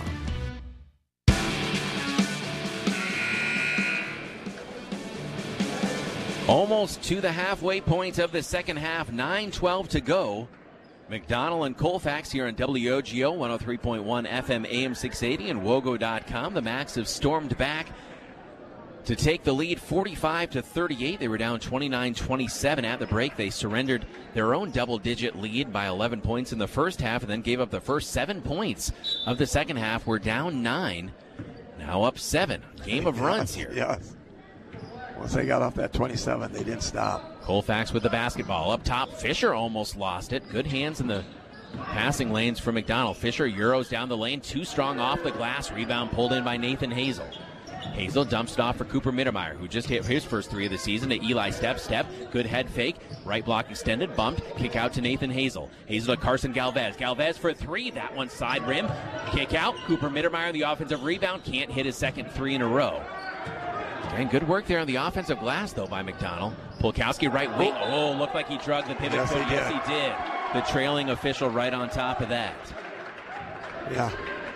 Almost to the halfway point of the second half. 9:12 to go. McDonald and Colfax here on WOGO 103.1 FM AM 680 and WOGO.com. The Max have stormed back to take the lead 45-38. They were down 29-27 at the break. They surrendered their own double-digit lead by 11 points in the first half and then gave up the first 7 points of the second half. We're down 9, now up 7. Game of runs here. Yes. Once they got off that 27, they didn't stop. Colfax with the basketball up top. Fisher almost lost it. Good hands in the Passing lanes for McDonald. Fisher Euros down the lane, too strong off the glass. Rebound pulled in by Nathan Hazel. Hazel dumps it off for Cooper Mittermeier, who just hit his first 3 of the season to Eli Step. Good head fake. Right block extended. Bumped. Kick out to Nathan Hazel. Hazel to Carson Galvez. Galvez for 3. That one side rim. Kick out. Cooper Mittermeier, the offensive rebound. Can't hit his second 3 in a row. And good work there on the offensive glass, though, by McDonald. Polkowski right wing. Oh, looked like he drug the pivot. Yes, he did. The trailing official right on top of that. Yeah.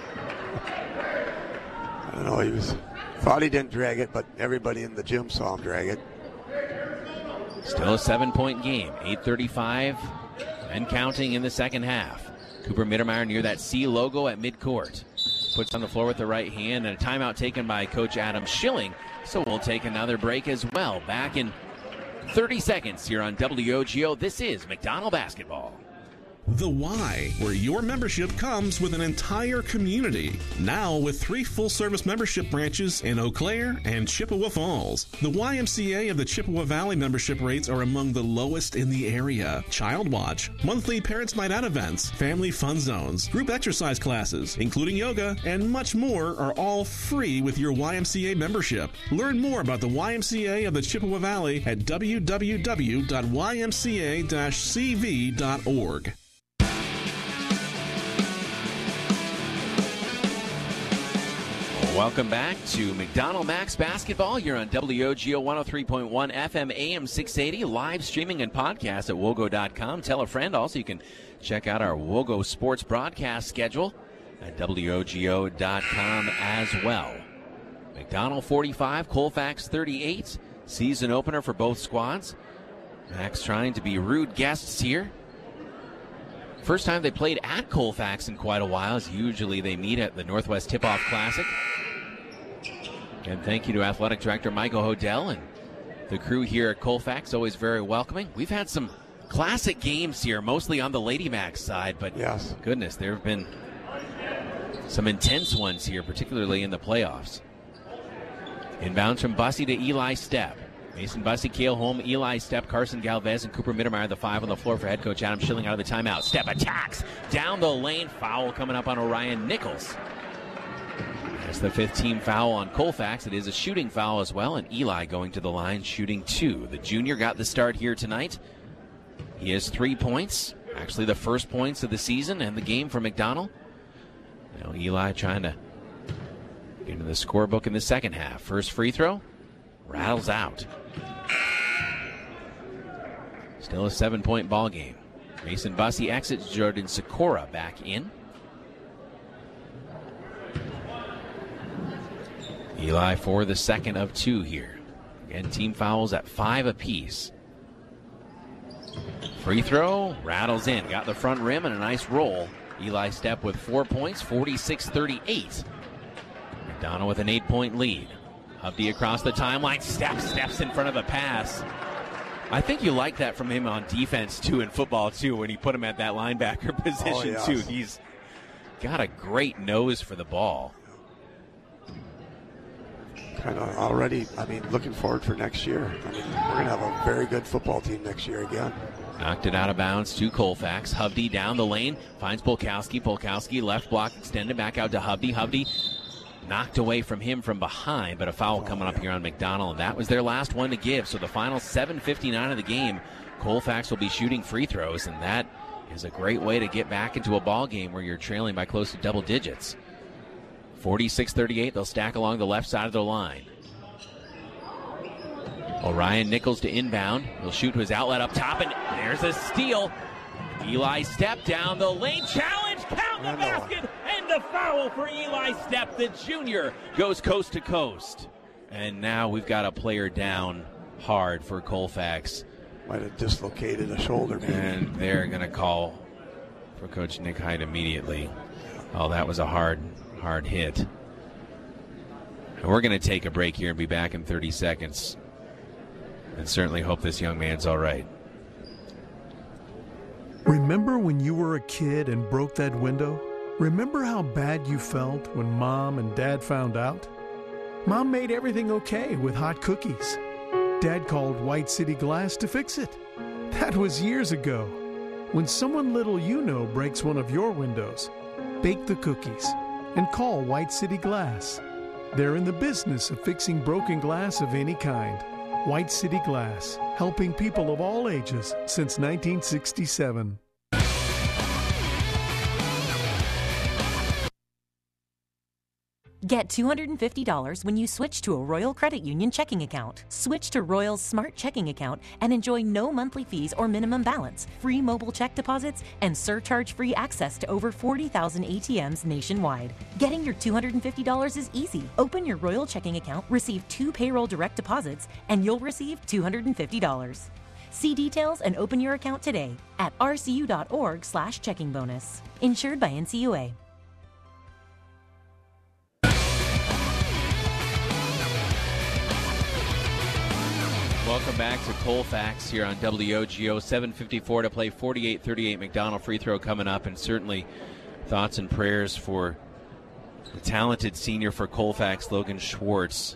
I don't know. Thought he didn't drag it, but everybody in the gym saw him drag it. Still a 7-point game. 8:35 and counting in the second half. Cooper Mittermeier near that C logo at midcourt. Puts on the floor with the right hand, and a timeout taken by Coach Adam Schilling. So we'll take another break as well. Back in 30 seconds here on WOGO. This is McDonald Basketball. The Y, where your membership comes with an entire community. Now with 3 full-service membership branches in Eau Claire and Chippewa Falls. The YMCA of the Chippewa Valley membership rates are among the lowest in the area. Child Watch, monthly Parents Night Out events, family fun zones, group exercise classes, including yoga, and much more are all free with your YMCA membership. Learn more about the YMCA of the Chippewa Valley at www.ymca-cv.org. Welcome back to McDonald Max Basketball. You're on WOGO 103.1 FM AM 680, live streaming and podcast at wogo.com. Tell a friend. Also, you can check out our Wogo Sports broadcast schedule at WOGO.com as well. McDonald 45, Colfax 38. Season opener for both squads. Max trying to be rude guests here. First time they played at Colfax in quite a while, as usually they meet at the Northwest Tip-Off Classic. And thank you to Athletic Director Michael Hodel and the crew here at Colfax, always very welcoming. We've had some classic games here, mostly on the Lady Max side, but yes, goodness, there have been some intense ones here, particularly in the playoffs. Inbounds from Bussey to Eli Stepp. Mason Bussey, Cale Holm, Eli Stepp, Carson Galvez, and Cooper Mittermeier, the 5 on the floor for head coach Adam Schilling out of the timeout. Stepp attacks down the lane. Foul coming up on Orion Nichols. That's the 5th team foul on Colfax. It is a shooting foul as well, and Eli going to the line shooting 2. The junior got the start here tonight. He has 3 points, actually the first points of the season and the game for McDonald. Now Eli trying to get into the scorebook in the second half. First free throw, rattles out. Still a 7-point ball game. Mason Bussey exits, Jordan Sikora back in. Eli for the second of 2 here. Again, team fouls at 5 apiece. Free throw, rattles in. Got the front rim and a nice roll. Eli Stepp with 4 points, 46-38. McDonald with an 8-point lead. Hubdy across the timeline. Steps in front of a pass. I think you like that from him on defense, too, in football, too, when he put him at that linebacker position, too. He's got a great nose for the ball. Kind of already, looking forward for next year. We're going to have a very good football team next year again. Knocked it out of bounds to Colfax. Hubdy down the lane. Finds Polkowski. Polkowski left block extended back out to Hubdy. Hubdy knocked away from him from behind, but a foul coming up here on McDonald. That was their last one to give. So the final 7:59 of the game, Colfax will be shooting free throws, and that is a great way to get back into a ball game where you're trailing by close to double digits. 46-38, they'll stack along the left side of the line. Orion Nichols to inbound. He'll shoot to his outlet up top, and there's a steal. Eli Stepp down the lane. Challenge, count the basket, and the foul for Eli Stepp. The junior goes coast to coast. And now we've got a player down hard for Colfax. Might have dislocated a shoulder, maybe. And they're going to call for Coach Nick Hyde immediately. Oh, that was a hard hit. And we're going to take a break here and be back in 30 seconds. And certainly hope this young man's all right. Remember when you were a kid and broke that window? Remember how bad you felt when Mom and Dad found out? Mom made everything okay with hot cookies. Dad called White City Glass to fix it. That was years ago. When someone little you know breaks one of your windows, bake the cookies and call White City Glass. They're in the business of fixing broken glass of any kind. White City Glass, helping people of all ages since 1967. Get $250 when you switch to a Royal Credit Union checking account. Switch to Royal's Smart Checking account and enjoy no monthly fees or minimum balance, free mobile check deposits, and surcharge-free access to over 40,000 ATMs nationwide. Getting your $250 is easy. Open your Royal checking account, receive 2 payroll direct deposits, and you'll receive $250. See details and open your account today at rcu.org/checking bonus. Insured by NCUA. Welcome back to Colfax here on WOGO. 7:54 to play. 48-38 McDonald free throw coming up, and certainly thoughts and prayers for the talented senior for Colfax, Logan Schwartz.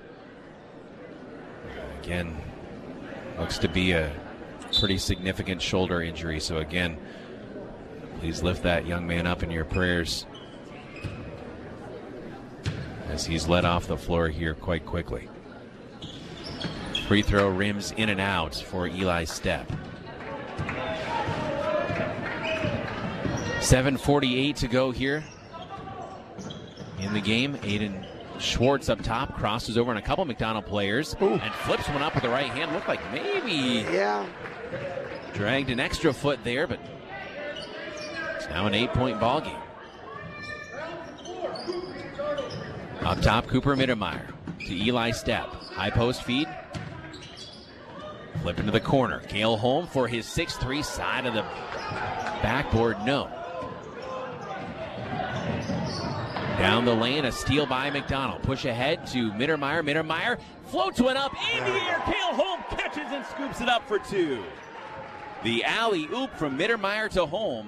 Again, looks to be a pretty significant shoulder injury. So again, please lift that young man up in your prayers as he's led off the floor here quite quickly. Free throw rims in and out for Eli Stepp. 7:48 to go here in the game. Aiden Schwartz up top, crosses over on a couple McDonald players. Ooh. And flips one up with the right hand. Looked like maybe dragged an extra foot there, but it's now an 8-point ball game. Up top, Cooper Mittermeier to Eli Stepp. High post feed. Flip into the corner. Cale Holm for his 6-3 side of the backboard. No. Down the lane, a steal by McDonald. Push ahead to Mittermeier. Mittermeier floats one up in the air. Cale Holm catches and scoops it up for 2. The alley-oop from Mittermeier to Holm.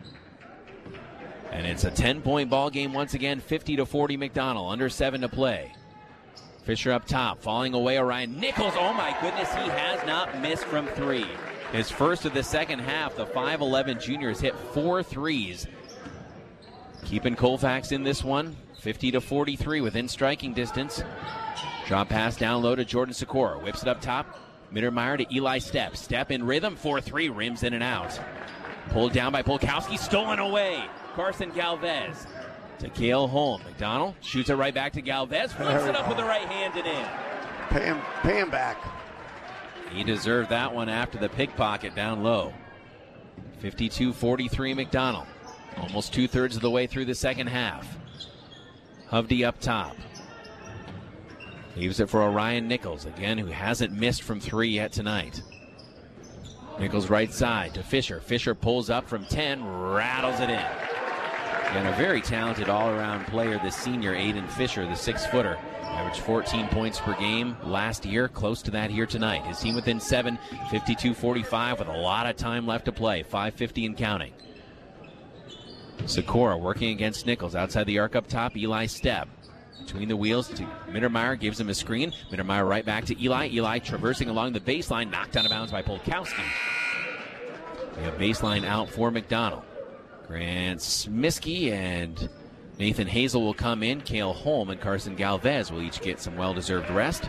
And it's a 10-point ball game once again. 50-40 McDonald. Under 7 to play. Fisher up top, falling away. Orion Nichols. Oh my goodness, he has not missed from 3. His first of the second half. The 5'11 junior has hit 4 threes. Keeping Colfax in this one. 50-43 within striking distance. Drop pass down low to Jordan Sikora. Whips it up top. Mittermeier to Eli Stepp. Stepp in rhythm. 4-3. Rims in and out. Pulled down by Polkowski. Stolen away. Carson Galvez. To Cale Holm. McDonald shoots it right back to Galvez. Flips it up with the right hand and in. Pay him back. He deserved that one after the pickpocket down low. 52-43 McDonald. Almost 2/3 of the way through the second half. Hovde up top. Leaves it for Orion Nichols, again, who hasn't missed from 3 yet tonight. Nichols right side to Fisher. Fisher pulls up from 10, rattles it in. And a very talented all-around player, the senior Aiden Fisher, the 6-footer. Averaged 14 points per game last year, close to that here tonight. His team within 7, 52-45 with a lot of time left to play, 5:50 and counting. Sikora working against Nichols. Outside the arc up top, Eli Stepp. Between the wheels to Mittermeier, gives him a screen. Mittermeier right back to Eli. Eli traversing along the baseline, knocked out of bounds by Polkowski. We have baseline out for McDonald. Grant Smiskey and Nathan Hazel will come in. Cale Holm and Carson Galvez will each get some well-deserved rest.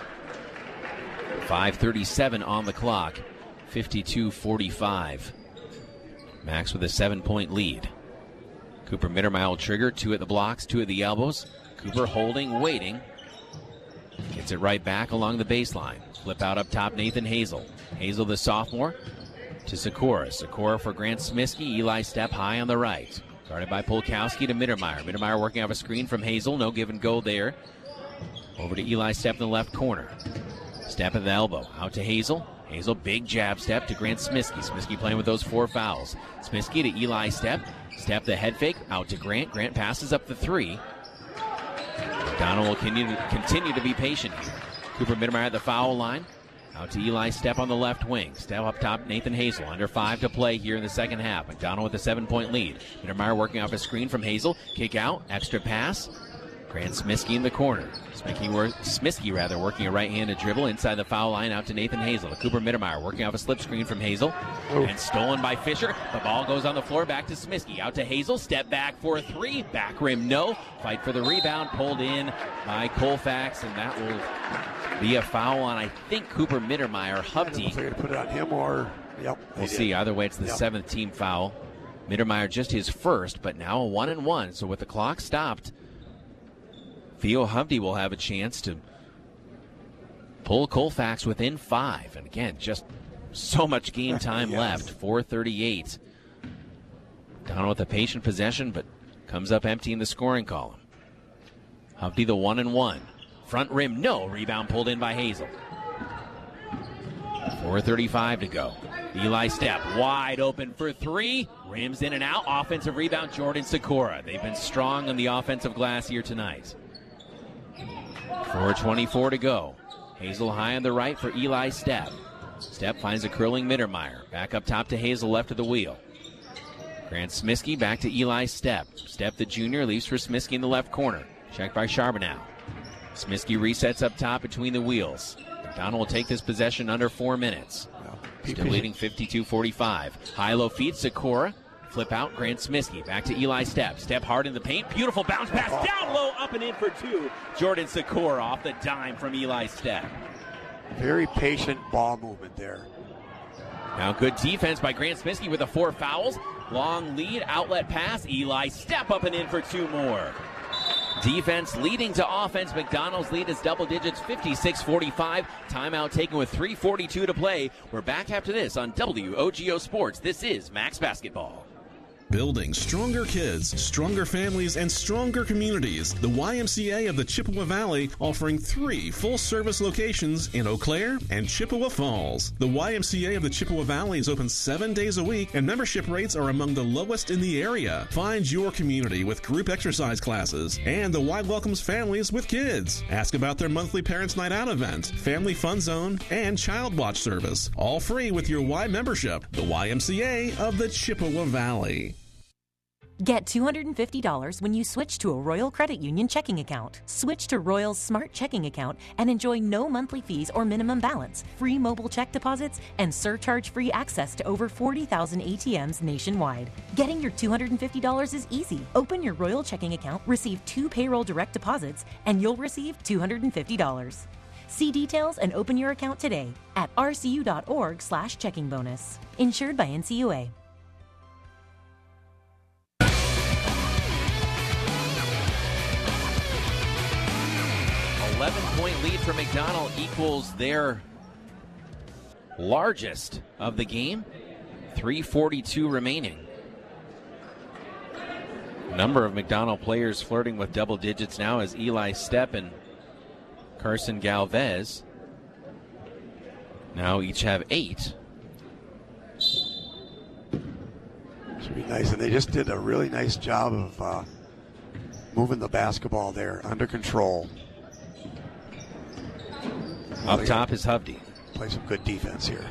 5:37 on the clock. 52-45. Max with a 7-point lead. Cooper Mittermeier will trigger. 2 at the blocks, 2 at the elbows. Cooper holding, waiting. Gets it right back along the baseline. Flip out up top, Nathan Hazel. Hazel, the sophomore, to Sikora. Sikora for Grant Smiskey. Eli Stepp high on the right. Guarded by Polkowski to Mittermeier. Mittermeier working off a screen from Hazel. No give and go there. Over to Eli Stepp in the left corner. Stepp at the elbow. Out to Hazel. Hazel, big jab step to Grant Smiskey. Smiskey playing with those 4 fouls. Smiskey to Eli Stepp. Stepp the head fake. Out to Grant. Grant passes up the 3. McDonald will continue to be patient here. Cooper Mittermeier at the foul line. Out to Eli Stepp on the left wing. Stepp up top, Nathan Hazel. Under 5 to play here in the second half. McDonald with a 7-point lead. Mittermeier working off a screen from Hazel. Kick out. Extra pass. Grant Smiskey in the corner. Smiskey working a right-handed dribble inside the foul line out to Nathan Hazel. To Cooper Mittermeier working off a slip screen from Hazel. And stolen by Fisher. The ball goes on the floor back to Smiskey. Out to Hazel. Step back for a three. Back rim, no. Fight for the rebound. Pulled in by Colfax, and that will be a foul on, I think, Cooper Mittermeier. Hovde. They're going to put it on him or... Yep. We'll see. Either way, it's the 7th team foul. Mittermeier just his first, but now a 1-and-1. So with the clock stopped, Theo Hovde will have a chance to pull Colfax within 5. And again, just so much game time left. 4:38. Down with a patient possession, but comes up empty in the scoring column. Hovde the 1-and-1. Front rim, no. Rebound pulled in by Hazel. 4:35 to go. Eli Stepp wide open for three. Rims in and out. Offensive rebound, Jordan Sikora. They've been strong on the offensive glass here tonight. 4:24 to go. Hazel high on the right for Eli Stepp. Stepp finds a curling Mittermeier. Back up top to Hazel left of the wheel. Grant Smiskey back to Eli Stepp. Stepp the junior leaves for Smiskey in the left corner. Checked by Charbonneau. Smiskey resets up top between the wheels. McDonald will take this possession under 4 minutes. Still leading 52-45. High-low feed, Sikora. Flip out, Grant Smiskey. Back to Eli Stepp. Stepp hard in the paint. Beautiful bounce pass. Down low, up and in for two. Jordan Sikora off the dime from Eli Stepp. Very patient ball movement there. Now good defense by Grant Smiskey with the 4 fouls. Long lead, outlet pass. Eli Stepp up and in for 2 more. Defense leading to offense. McDonald's lead is double digits, 56-45. Timeout taken with 3:42 to play. We're back after this on WOGO Sports. This is Max Basketball. Building stronger kids, stronger families, and stronger communities. The YMCA of the Chippewa Valley offering 3 full-service locations in Eau Claire and Chippewa Falls. The YMCA of the Chippewa Valley is open 7 days a week, and membership rates are among the lowest in the area. Find your community with group exercise classes, and the Y welcomes families with kids. Ask about their monthly Parents' Night Out event, Family Fun Zone, and Child Watch service. All free with your Y membership. The YMCA of the Chippewa Valley. Get $250 when you switch to a Royal Credit Union checking account. Switch to Royal's Smart Checking account and enjoy no monthly fees or minimum balance, free mobile check deposits, and surcharge-free access to over 40,000 ATMs nationwide. Getting your $250 is easy. Open your Royal checking account, receive 2 payroll direct deposits, and you'll receive $250. See details and open your account today at rcu.org/checking bonus. Insured by NCUA. 11-point lead for McDonald equals their largest of the game. 3:42 remaining. Number of McDonald players flirting with double digits now as Eli Stepp and Carson Galvez now each have 8. Should be nice, and they just did a really nice job of moving the basketball there under control. Up top is Hovde. Play some good defense here.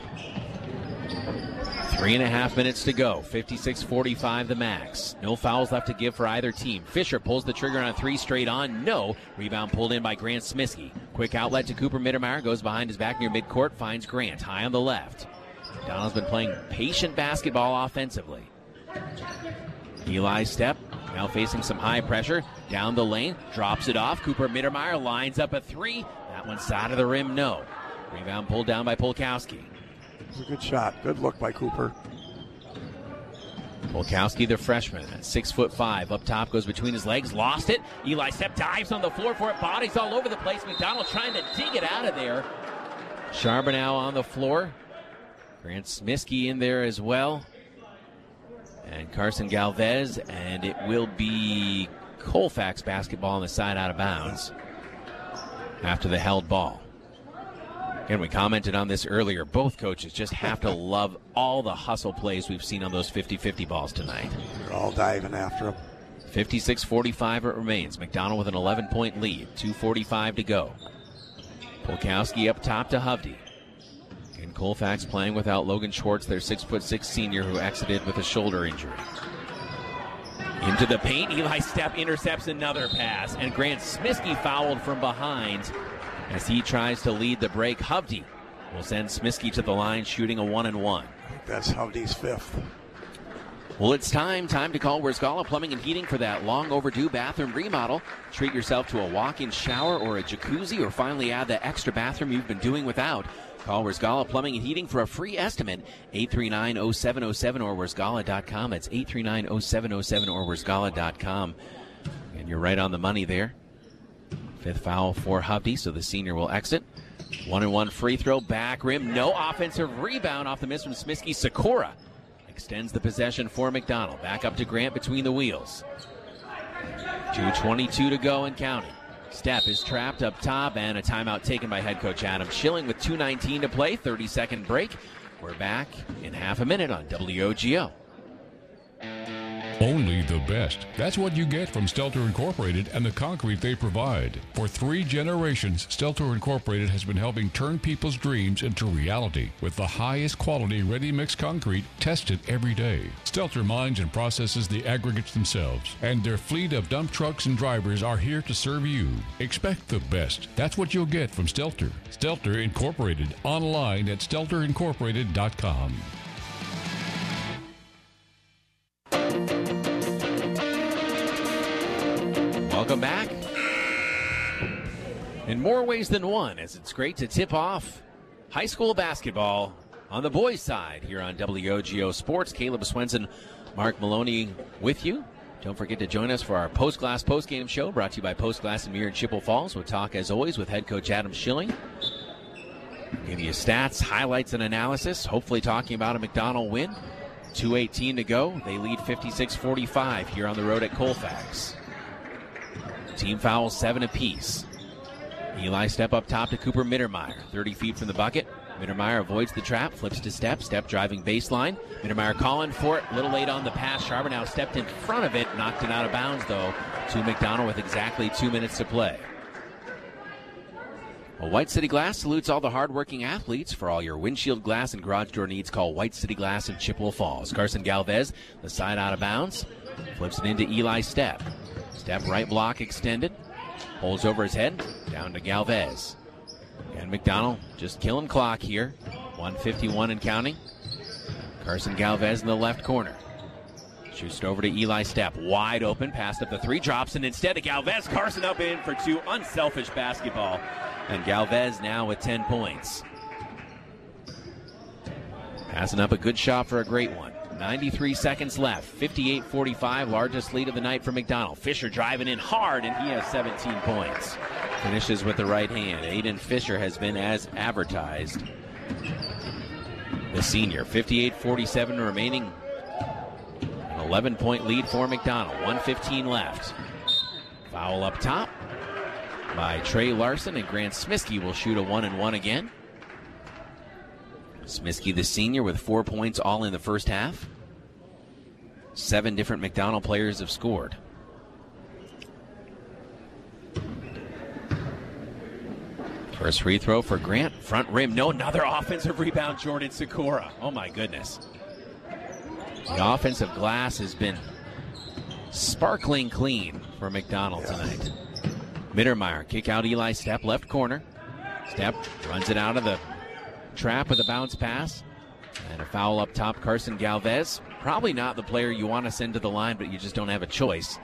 3.5 minutes to go. 56-45 the max. No fouls left to give for either team. Fisher pulls the trigger on a 3 straight on. No. Rebound pulled in by Grant Smiskey. Quick outlet to Cooper Mittermeier. Goes behind his back near midcourt. Finds Grant high on the left. McDonald's been playing patient basketball offensively. Eli Stepp now facing some high pressure. Down the lane. Drops it off. Cooper Mittermeier lines up a 3. That one side of the rim, no. Rebound pulled down by Polkowski. It was a good shot. Good look by Cooper. Polkowski, the freshman, at 6'5". Up top, goes between his legs. Lost it. Eli Stepp dives on the floor for it. Bodies all over the place. McDonald trying to dig it out of there. Charbonneau on the floor. Grant Smiskey in there as well. And Carson Galvez. And it will be Colfax basketball on the side out of bounds after the held ball. Again, we commented on this earlier. Both coaches just have to love all the hustle plays we've seen on those 50-50 balls tonight. They're all diving after him. 56-45 it remains. McDonald with an 11-point lead. 2:45 to go. Polkowski up top to Hovde. And Colfax playing without Logan Schwartz, their 6'6" senior who exited with a shoulder injury. Into the paint, Eli Stepp intercepts another pass, and Grant Smiskey fouled from behind as he tries to lead the break. Hovde will send Smiskey to the line, shooting a 1-and-1. That's Hovde's fifth. Well, it's time to call Wersgala Plumbing and Heating for that long overdue bathroom remodel. Treat yourself to a walk-in shower or a jacuzzi, or finally add the extra bathroom you've been doing without. Call Wersgala Plumbing and Heating for a free estimate, 839-0707 or Wersgala.com. That's 839-0707 or Wersgala.com. And you're right on the money there. Fifth foul for Hovde, so the senior will exit. 1-and-1 free throw, back rim, no offensive rebound off the miss from Smiskey. Sikora extends the possession for McDonald. Back up to Grant between the wheels. 2:22 to go and counting. Stepp is trapped up top, and a timeout taken by head coach Adam Schilling with 2:19 to play. 30-second break. We're back in half a minute on WOGO. Only the best. That's what you get from Stelter Incorporated and the concrete they provide. For 3 generations, Stelter Incorporated has been helping turn people's dreams into reality with the highest quality ready-mix concrete tested every day. Stelter mines and processes the aggregates themselves, and their fleet of dump trucks and drivers are here to serve you. Expect the best. That's what you'll get from Stelter. Stelter Incorporated, online at stelterincorporated.com. Welcome back. In more ways than one, as it's great to tip off high school basketball on the boys' side here on WOGO Sports. Caleb Swenson, Mark Maloney with you. Don't forget to join us for our Post Glass postgame show, brought to you by Post Glass and Mirror in Chippewa Falls. We'll talk, as always, with head coach Adam Schilling. Give you stats, highlights, and analysis. Hopefully talking about a McDonald win. 2:18 to go. They lead 56-45 here on the road at Colfax. Team fouls 7 apiece. Eli Stepp up top to Cooper Mittermeier. 30 feet from the bucket. Mittermeier avoids the trap, flips to Stepp. Stepp driving baseline. Mittermeier calling for it. A little late on the pass. Charbonneau stepped in front of it. Knocked it out of bounds, though, to McDonald with exactly 2 minutes to play. Well, White City Glass salutes all the hardworking athletes. For all your windshield glass and garage door needs, call White City Glass in Chippewa Falls. Carson Galvez, the side out of bounds. Flips it into Eli Stepp. Stepp right block extended. Holds over his head. Down to Galvez. And McDonald just killing clock here. 1:51 and counting. Carson Galvez in the left corner. Shoots it over to Eli Stepp. Wide open. Passed up the 3. Drops and instead of Galvez. Carson up in for 2. Unselfish basketball. And Galvez now with 10 points. Passing up a good shot for a great one. 93 seconds left. 58-45, largest lead of the night for McDonald. Fisher driving in hard, and he has 17 points. Finishes with the right hand. Aiden Fisher has been as advertised. The senior. 58-47 remaining. An 11-point lead for McDonald. 1:15 left. Foul up top by Trey Larson, and Grant Smiskey will shoot a 1-and-1 again. Smiskey, the senior, with 4 points all in the first half. 7 different McDonald players have scored. First free throw for Grant. Front rim. No, another offensive rebound. Jordan Sikora. Oh, my goodness. The offensive glass has been sparkling clean for McDonald tonight. Mittermeier, kick out Eli Stepp, left corner. Stepp runs it out of the trap with a bounce pass. And a foul up top, Carson Galvez. Probably not the player you want to send to the line, but you just don't have a choice.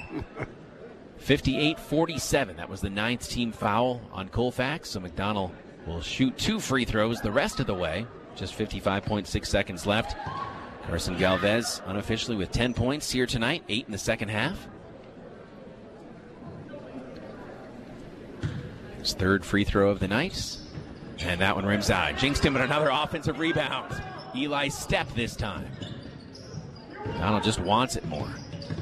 58-47. That was the 9th team foul on Colfax. So McDonald will shoot 2 free throws the rest of the way. Just 55.6 seconds left. Carson Galvez unofficially with 10 points here tonight, 8 in the second half. His 3rd free throw of the night. And that one rims out. Jinxed him with another offensive rebound. Eli Stepp this time. Donald just wants it more.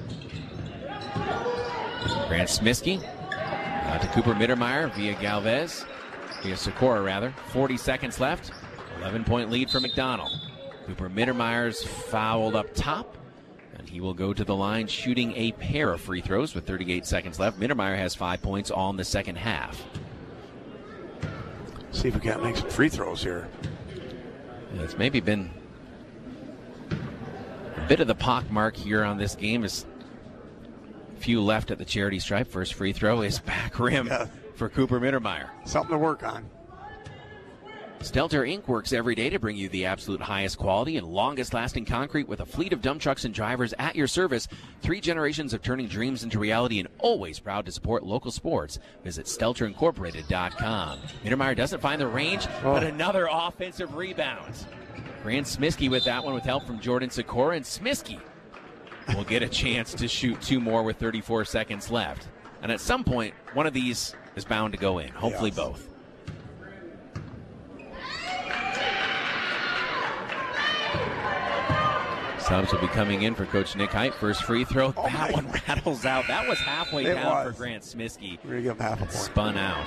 Grant Smiskey out to Cooper Mittermeier via Galvez. Via Sikora, rather. 40 seconds left. 11-point lead for McDonald. Cooper Mittermeier's fouled up top. And he will go to the line shooting a pair of free throws with 38 seconds left. Mittermeier has 5 points all in the second half. See if we can't make some free throws here. It's maybe been a bit of the pockmark here on this game. Is few left at the charity stripe. First free throw is back rim for Cooper Mittermeier. Something to work on. Stelter Inc. works every day to bring you the absolute highest quality and longest-lasting concrete with a fleet of dump trucks and drivers at your service. 3 generations of turning dreams into reality and always proud to support local sports. Visit StelterIncorporated.com. Mittermeier doesn't find the range, but another offensive rebound. Grant Smiskey with that one with help from Jordan Sikora, and Smiskey will get a chance to shoot 2 more with 34 seconds left. And at some point, one of these is bound to go in. Hopefully both. Subs will be coming in for Coach Nick Height. First free throw. That one rattles out. That was halfway down for Grant Smiskey. We're going to give him half a point. Spun out.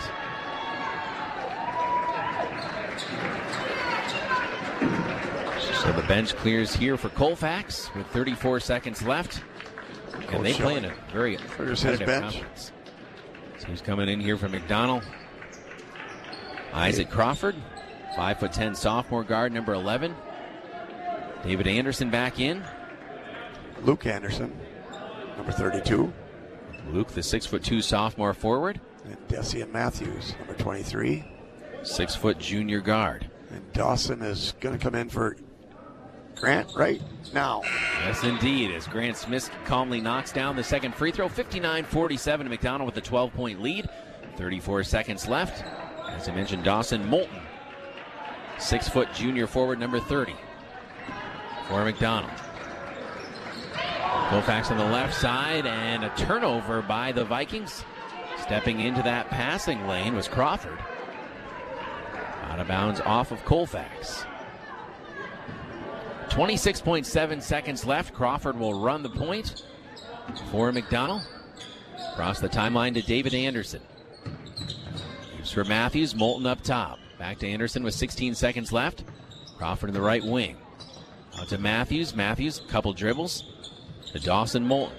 So the bench clears here for Colfax with 34 seconds left. And they play in a very competitive conference. So he's coming in here for McDonald. Isaac Crawford, 5'10" sophomore guard, number 11. David Anderson back in. Luke Anderson, number 32. Luke, the 6'2" sophomore forward. And Dessian Matthews, number 23. 6' junior guard. And Dawson is going to come in for Grant right now. Yes, indeed, as Grant Smith calmly knocks down the second free throw. 59-47 to McDonald with a 12-point lead. 34 seconds left. As I mentioned, Dawson Moulton, 6' junior forward, number 30. For McDonald. Colfax on the left side, and a turnover by the Vikings. Stepping into that passing lane was Crawford. Out of bounds off of Colfax. 26.7 seconds left. Crawford will run the point for McDonald. Across the timeline to David Anderson. Gives for Matthews. Moulton up top. Back to Anderson with 16 seconds left. Crawford in the right wing. Out to Matthews. Matthews, couple dribbles. To Dawson Moulton.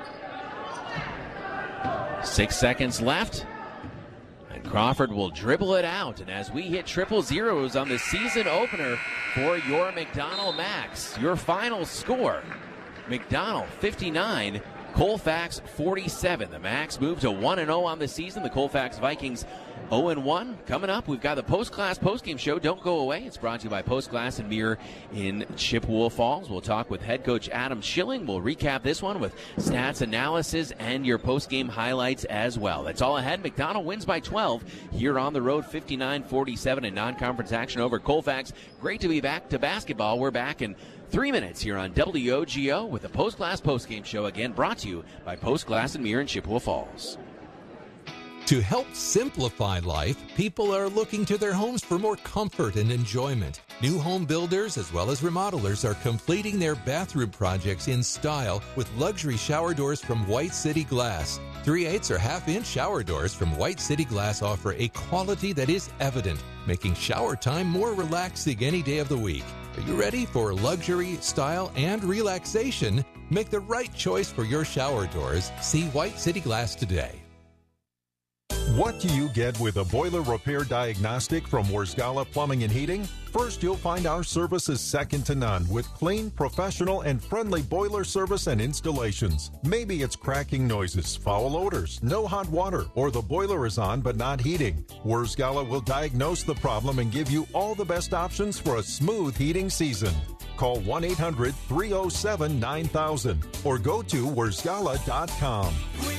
6 seconds left. And Crawford will dribble it out. And as we hit triple zeros on the season opener for your McDonald Max, your final score, McDonald 59, Colfax 47. The Max moved to 1-0 on the season. The Colfax Vikings 0-1. Coming up, we've got the Post-Class Postgame Show. Don't go away. It's brought to you by Post Glass and Mirror in Chippewa Falls. We'll talk with head coach Adam Schilling. We'll recap this one with stats analysis and your postgame highlights as well. That's all ahead. McDonald wins by 12 here on the road, 59-47 in non-conference action over Colfax. Great to be back to basketball. We're back in 3 minutes here on WOGO with the Post Glass Postgame Show, again brought to you by Post Glass and Mirror in Chippewa Falls. To help simplify life, people are looking to their homes for more comfort and enjoyment. New home builders as well as remodelers are completing their bathroom projects in style with luxury shower doors from White City Glass. 3/8 or half-inch shower doors from White City Glass offer a quality that is evident, making shower time more relaxing any day of the week. Are you ready for luxury, style, and relaxation? Make the right choice for your shower doors. See White City Glass today. What do you get with a boiler repair diagnostic from Wersgala Plumbing and Heating? First, you'll find our service is second to none with clean, professional, and friendly boiler service and installations. Maybe it's cracking noises, foul odors, no hot water, or the boiler is on but not heating. Wersgala will diagnose the problem and give you all the best options for a smooth heating season. Call 1-800-307-9000 or go to wersgala.com.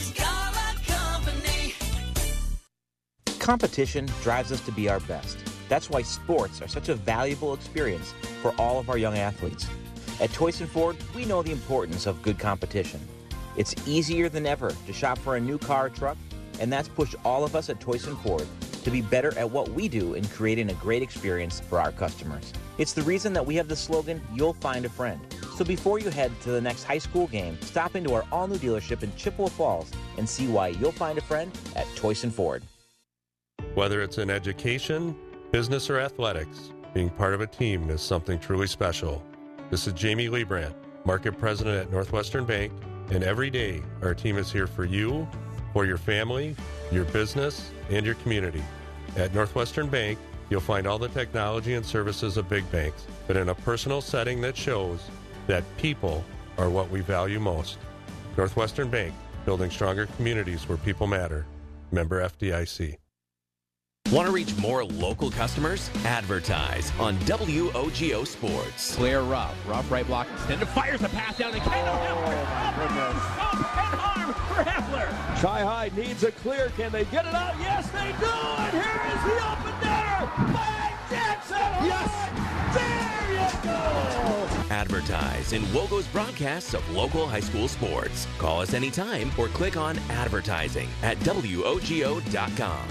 Competition drives us to be our best. That's why sports are such a valuable experience for all of our young athletes. At Toyson Ford, we know the importance of good competition. It's easier than ever to shop for a new car or truck, and that's pushed all of us at Toyson Ford to be better at what we do in creating a great experience for our customers. It's the reason that we have the slogan, "You'll find a friend." So before you head to the next high school game, stop into our all-new dealership in Chippewa Falls and see why you'll find a friend at Toyson Ford. Whether it's in education, business, or athletics, being part of a team is something truly special. This is Jamie Liebrandt, Market President at Northwestern Bank, and every day our team is here for you, for your family, your business, and your community. At Northwestern Bank, you'll find all the technology and services of big banks, but in a personal setting that shows that people are what we value most. Northwestern Bank, building stronger communities where people matter. Member FDIC. Want to reach more local customers? Advertise on WOGO Sports. Clear rough right block extended, fires the pass down, and Kendall Heffler. And harm for Heffler. Chi-High needs a clear. Can they get it out? Yes, they do. And here is the open netter. Mike Jackson. Yes. There you go. Advertise in WOGO's broadcasts of local high school sports. Call us anytime or click on advertising at WOGO.com.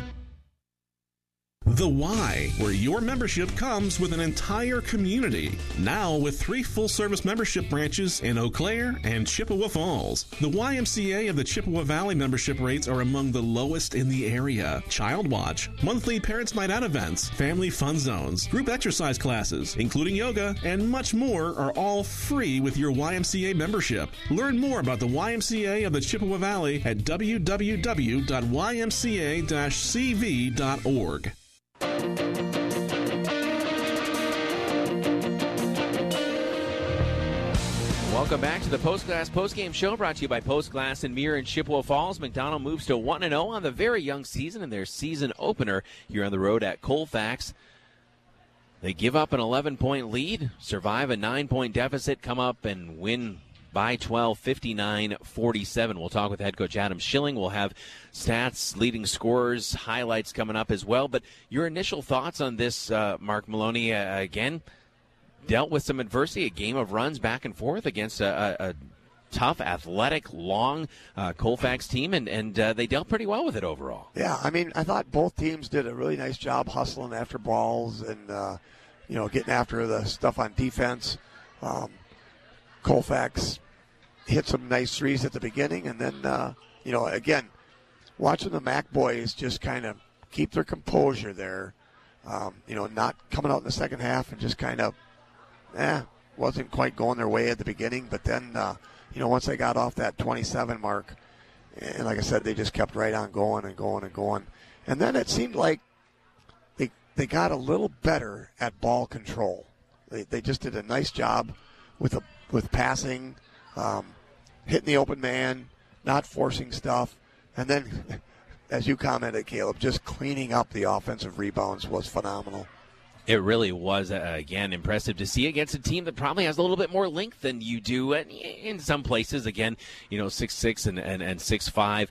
The Y, where your membership comes with an entire community. Now with 3 full-service membership branches in Eau Claire and Chippewa Falls. The YMCA of the Chippewa Valley membership rates are among the lowest in the area. Child Watch, monthly Parents Night Out events, family fun zones, group exercise classes, including yoga, and much more are all free with your YMCA membership. Learn more about the YMCA of the Chippewa Valley at www.ymca-cv.org. Welcome back to the Postglass Postgame Show, brought to you by Postglass and Mirror in Chippewa Falls. McDonald moves to 1-0 on the very young season in their season opener here on the road at Colfax. They give up an 11-point lead, survive a 9-point deficit, come up and win by 12, 59-47. We'll talk with head coach Adam Schilling. We'll have stats, leading scorers, highlights coming up as well. But your initial thoughts on this, Mark Maloney, again, dealt with some adversity, a game of runs back and forth against a tough, athletic, long Colfax team, and they dealt pretty well with it overall. Yeah, I mean, I thought both teams did a really nice job hustling after balls and, getting after the stuff on defense. Colfax hit some nice threes at the beginning, and then, again, watching the Mac boys just kind of keep their composure there, not coming out in the second half and just kind of, wasn't quite going their way at the beginning. But then, once they got off that 27 mark, and like I said, they just kept right on going and going and going. And then it seemed like they got a little better at ball control. They just did a nice job with passing, hitting the open man, not forcing stuff. And then, as you commented, Caleb, just cleaning up the offensive rebounds was phenomenal. It really was, again, impressive to see against a team that probably has a little bit more length than you do in some places. Again, 6'6" and 6'5".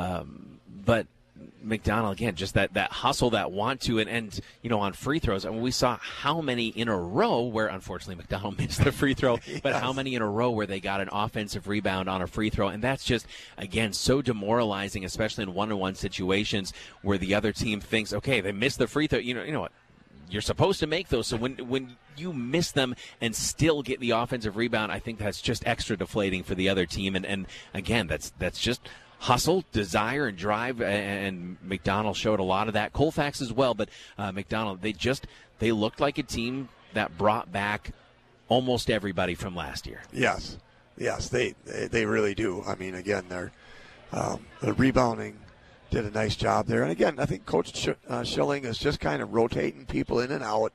But McDonald, again, just that hustle, that want to, and on free throws. I mean, we saw how many in a row where, unfortunately, McDonald missed the free throw, but how many in a row where they got an offensive rebound on a free throw. And that's just, again, so demoralizing, especially in one-on-one situations where the other team thinks, okay, they missed the free throw. You know what? You're supposed to make those, so when you miss them and still get the offensive rebound, I think that's just extra deflating for the other team. And again, that's just hustle, desire, and drive, and McDonald showed a lot of that. Colfax as well, but McDonald, they looked like a team that brought back almost everybody from last year. Yes, they really do. I mean, again, they're rebounding. Did a nice job there. And again, I think Coach Schilling is just kind of rotating people in and out,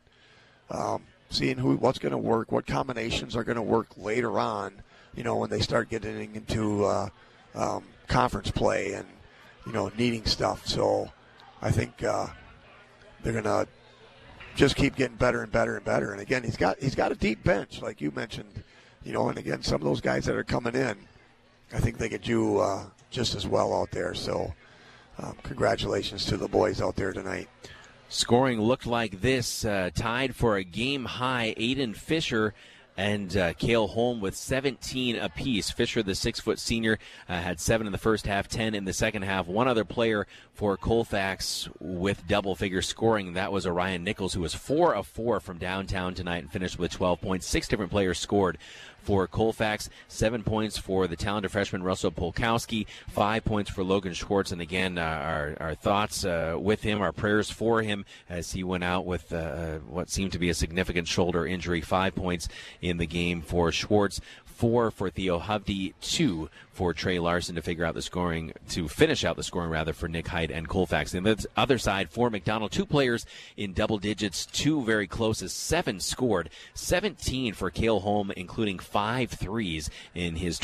seeing what's going to work, what combinations are going to work later on, when they start getting into conference play and, needing stuff. So I think they're going to just keep getting better and better and better. And again, he's got a deep bench, like you mentioned, and again, some of those guys that are coming in, I think they could do just as well out there. So congratulations to the boys out there tonight. Scoring looked like this, tied for a game-high. Aiden Fisher and Cale Holm with 17 apiece. Fisher, the 6-foot senior, had 7 in the first half, 10 in the second half. One other player for Colfax with double-figure scoring. That was Orion Nichols, who was 4 of 4 from downtown tonight and finished with 12 points. 6 different players scored for Colfax. 7 points for the talented freshman Russell Polkowski. 5 points for Logan Schwartz. And again, our thoughts with him, our prayers for him as he went out with what seemed to be a significant shoulder injury. 5 points in the game for Schwartz. 4 for Theo Hovde, 2 for Trey Larson to finish out the scoring for Nick Height and Colfax. And the other side for McDonald, 2 players in double digits, 2 very close as 7 scored, 17 for Cale Holm, including 5 threes in his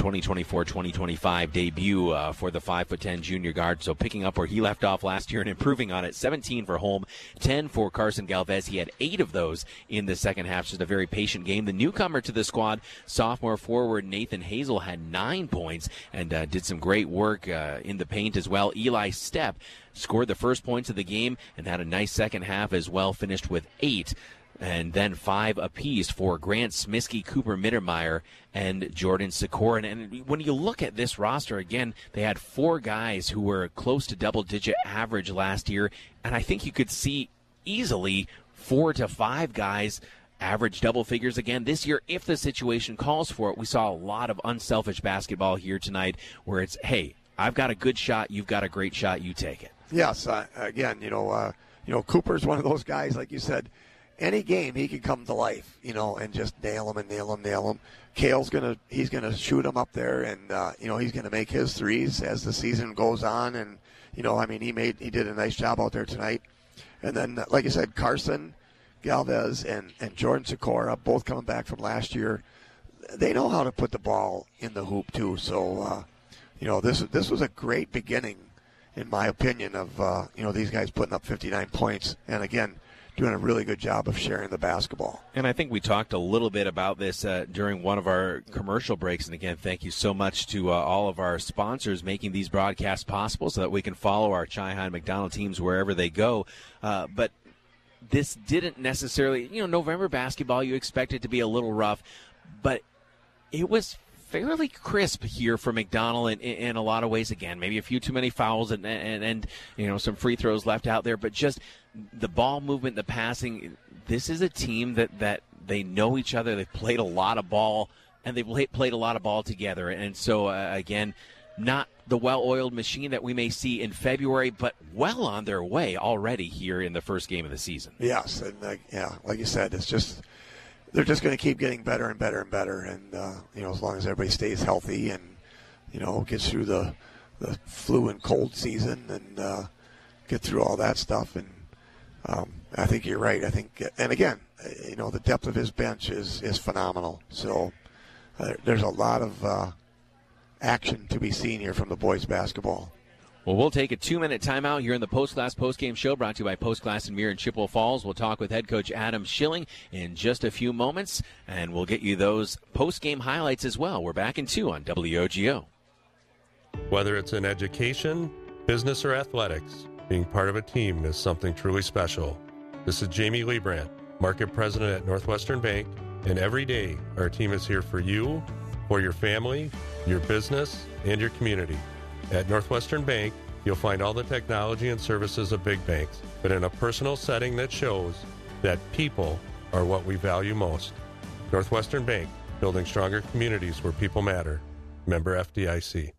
2024-2025 debut for the 5'10" junior guard. So picking up where he left off last year and improving on it. 17 for Holm, 10 for Carson Galvez. He had 8 of those in the second half. Just a very patient game. The newcomer to the squad, sophomore forward Nathan Hazel, had 9 points and did some great work in the paint as well. Eli Stepp scored the first points of the game and had a nice second half as well, finished with 8. And then 5 apiece for Grant Smiskey, Cooper Mittermeier, and Jordan Sikorin. And when you look at this roster, again, they had 4 guys who were close to double-digit average last year. And I think you could see easily 4 to 5 guys average double figures again this year if the situation calls for it. We saw a lot of unselfish basketball here tonight where it's, hey, I've got a good shot, you've got a great shot, you take it. Yes, again, Cooper's one of those guys, like you said, any game he can come to life, and just nail him. Cale's he's gonna shoot him up there, and he's gonna make his threes as the season goes on, and he did a nice job out there tonight. And then, like you said, Carson Galvez and Jordan Sikora, both coming back from last year, they know how to put the ball in the hoop too. So, this was a great beginning, in my opinion, of these guys putting up 59 points, and again, doing a really good job of sharing the basketball. And I think we talked a little bit about this during one of our commercial breaks. And again, thank you so much to all of our sponsors making these broadcasts possible so that we can follow our Chi-Hine McDonald teams wherever they go. But this didn't necessarily, November basketball, you expect it to be a little rough, but it was fairly crisp here for McDonald in a lot of ways. Again, maybe a few too many fouls and some free throws left out there, but just the ball movement, the passing. This is a team that they know each other. They've played a lot of ball, and they've played a lot of ball together. And so, again, not the well-oiled machine that we may see in February, but well on their way already here in the first game of the season. Yes, and like you said, it's just they're just going to keep getting better and better and better, and as long as everybody stays healthy and gets through the flu and cold season and get through all that stuff, and I think you're right. I think, and again, the depth of his bench is phenomenal. So there's a lot of action to be seen here from the boys basketball. Well, we'll take a 2-minute timeout here in the Post-Glass Post-Game Show, brought to you by Post-Glass and Mirror in Chippewa Falls. We'll talk with head coach Adam Schilling in just a few moments, and we'll get you those post-game highlights as well. We're back in 2 on WOGO. Whether it's in education, business, or athletics, being part of a team is something truly special. This is Jamie Liebrandt, Market President at Northwestern Bank, and every day our team is here for you, for your family, your business, and your community. At Northwestern Bank, you'll find all the technology and services of big banks, but in a personal setting that shows that people are what we value most. Northwestern Bank, building stronger communities where people matter. Member FDIC.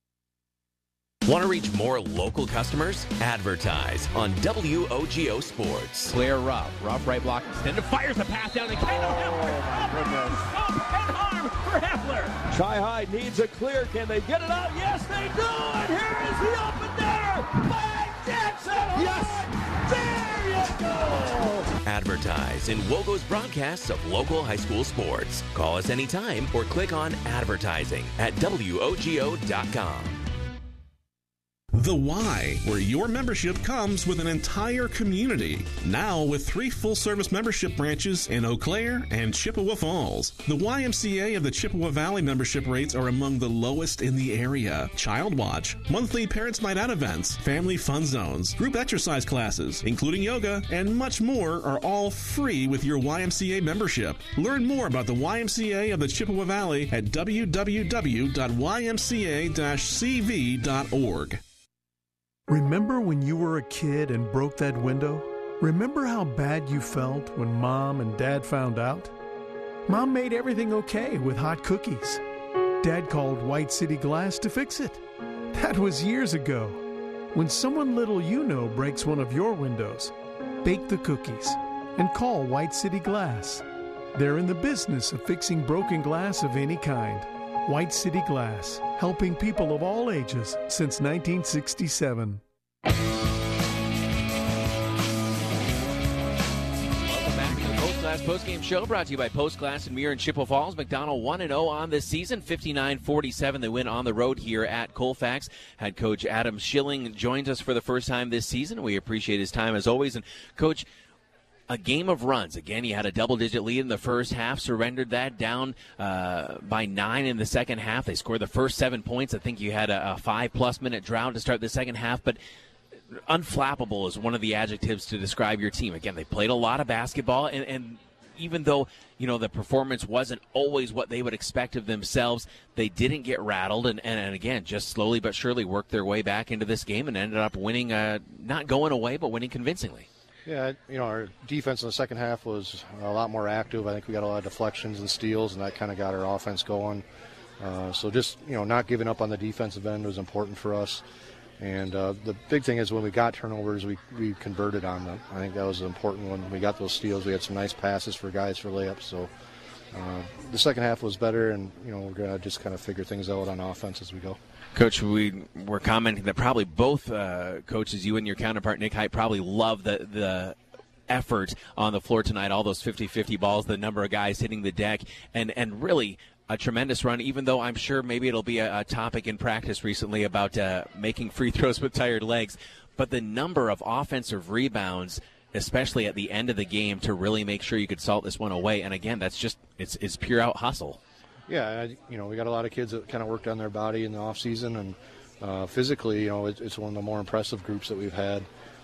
Want to reach more local customers? Advertise on WOGO Sports. Claire Ruff right block, extended, fires the pass down, and Kendall Heffler. And arm for Heffler. Chi-Hine needs a clear. Can they get it out? Yes, they do. And here is the open there by Jackson. Yes, there you go. Advertise in WOGO's broadcasts of local high school sports. Call us anytime or click on advertising at WOGO.com. The Y, where your membership comes with an entire community. Now with 3 full-service membership branches in Eau Claire and Chippewa Falls. The YMCA of the Chippewa Valley membership rates are among the lowest in the area. Child Watch, monthly Parents Night Out events, family fun zones, group exercise classes, including yoga, and much more are all free with your YMCA membership. Learn more about the YMCA of the Chippewa Valley at www.ymca-cv.org. Remember when you were a kid and broke that window? Remember how bad you felt when Mom and Dad found out? Mom made everything okay with hot cookies. Dad called White City Glass to fix it. That was years ago. When someone little breaks one of your windows, bake the cookies and call White City Glass. They're in the business of fixing broken glass of any kind. White City Glass, helping people of all ages since 1967. Postgame show brought to you by Post Glass and Mirror in Chippewa Falls. McDonald 1-0 on this season, 59-47. They win on the road here at Colfax. Head coach Adam Schilling joins us for the first time this season. We appreciate his time as always. And Coach, a game of runs. Again, you had a double-digit lead in the first half, surrendered that down by 9 in the second half. They scored the first 7 points. I think you had a 5-plus minute drought to start the second half, but unflappable is one of the adjectives to describe your team. Again, they played a lot of basketball, and even though, the performance wasn't always what they would expect of themselves, they didn't get rattled and again, just slowly but surely worked their way back into this game and ended up winning, not going away, but winning convincingly. Yeah, our defense in the second half was a lot more active. I think we got a lot of deflections and steals, and that kind of got our offense going. So just, not giving up on the defensive end was important for us. And the big thing is when we got turnovers, we converted on them. I think that was important when we got those steals. We had some nice passes for guys for layups. So the second half was better, and, we're going to just kind of figure things out on offense as we go. Coach, we were commenting that probably both coaches, you and your counterpart, Nick Height, probably love the effort on the floor tonight, all those 50-50 balls, the number of guys hitting the deck, and really a tremendous run, even though I'm sure maybe it'll be a topic in practice recently about making free throws with tired legs. But the number of offensive rebounds, especially at the end of the game, to really make sure you could salt this one away. And again, that's just it's pure out hustle. Yeah, we got a lot of kids that kind of worked on their body in the off season, and physically, it's one of the more impressive groups that we've had.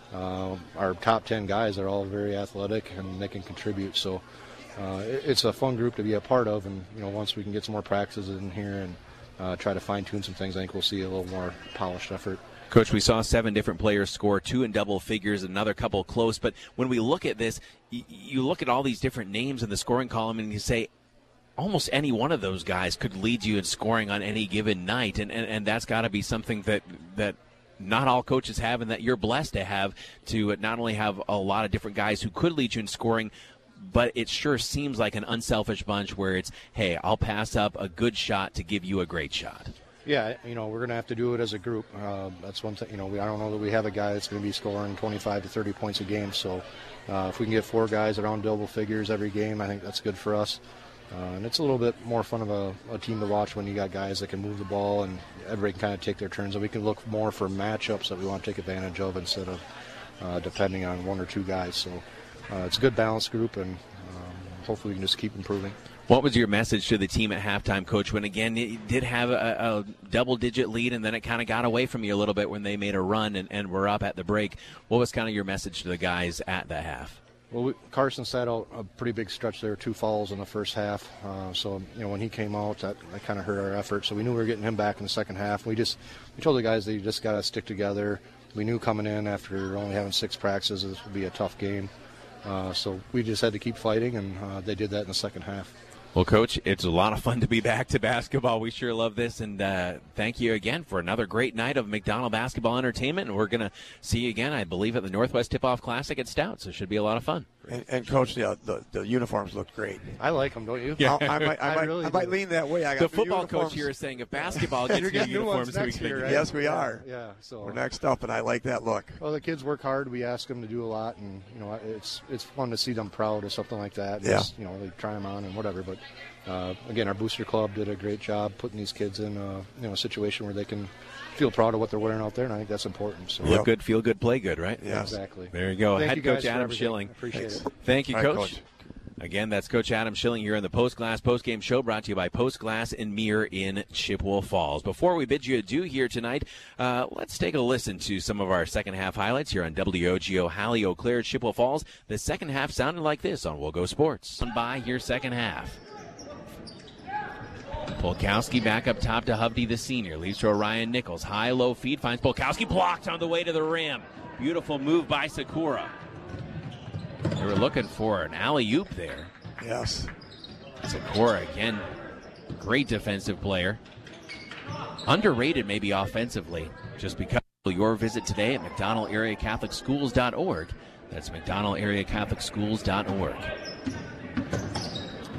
Our top 10 guys are all very athletic and they can contribute. So it's a fun group to be a part of, and once we can get some more practices in here and try to fine-tune some things, I think we'll see a little more polished effort. Coach, we saw 7 different players score, 2 in double figures, another couple close, but when we look at this, you look at all these different names in the scoring column and you say almost any one of those guys could lead you in scoring on any given night, and that's got to be something that not all coaches have, and that you're blessed to have, to not only have a lot of different guys who could lead you in scoring, but it sure seems like an unselfish bunch where it's, hey, I'll pass up a good shot to give you a great shot. Yeah, we're going to have to do it as a group. That's one thing. I don't know that we have a guy that's going to be scoring 25 to 30 points a game. So if we can get 4 guys around double figures every game, I think that's good for us. And it's a little bit more fun of a team to watch when you got guys that can move the ball and everybody can kind of take their turns. And we can look more for matchups that we want to take advantage of instead of depending on 1 or 2 guys. So it's a good balanced group, and hopefully we can just keep improving. What was your message to the team at halftime, Coach, when, again, you did have a double-digit lead and then it kind of got away from you a little bit when they made a run and were up at the break? What was kind of your message to the guys at the half? Well, Carson sat out a pretty big stretch there, 2 fouls in the first half. So, when he came out, that kind of hurt our effort. So we knew we were getting him back in the second half. We told the guys that you just got to stick together. We knew coming in after only having 6 practices, this would be a tough game. So we just had to keep fighting, and they did that in the second half. Well, Coach, it's a lot of fun to be back to basketball. We sure love this, and thank you again for another great night of McDonald basketball entertainment. And we're going to see you again, I believe, at the Northwest Tip-Off Classic at Stout, so it should be a lot of fun. And Coach, the uniforms look great. I like them, don't you? Yeah. I might lean that way. I got the football uniforms. coach here is saying if basketball gets new uniforms, next year, right? Yes, we are. Yeah, so we're next up, and I like that look. Well, the kids work hard. We ask them to do a lot, and it's fun to see them proud of something like that. Yeah. Just, they try them on and whatever, but. Again, our booster club did a great job putting these kids in a situation where they can feel proud of what they're wearing out there, and I think that's important. So look good, feel good, play good, right? Yeah, exactly. There you go. Thank Head you coach guys Adam Schilling. Appreciate it. Thank you, Coach. Coach. Again, that's Coach Adam Schilling here on the Post Glass Postgame Show, brought to you by Post Glass and Mirror in Chippewa Falls. Before we bid you adieu here tonight, let's take a listen to some of our second half highlights here on WOGO Halley Eau Claire, Chippewa Falls. The second half sounded like this on We'll Go Sports. On by your second half. Polkowski back up top to Hovde, the senior. Leaves to Orion Nichols. High-low feed. Finds Polkowski. Blocked on the way to the rim. Beautiful move by Sakura. They were looking for an alley-oop there. Yes. Sakura, again, great defensive player. Underrated maybe offensively. Just because of your visit today at McDonald-AreaCatholicSchools.org. That's McDonald-AreaCatholicSchools.org.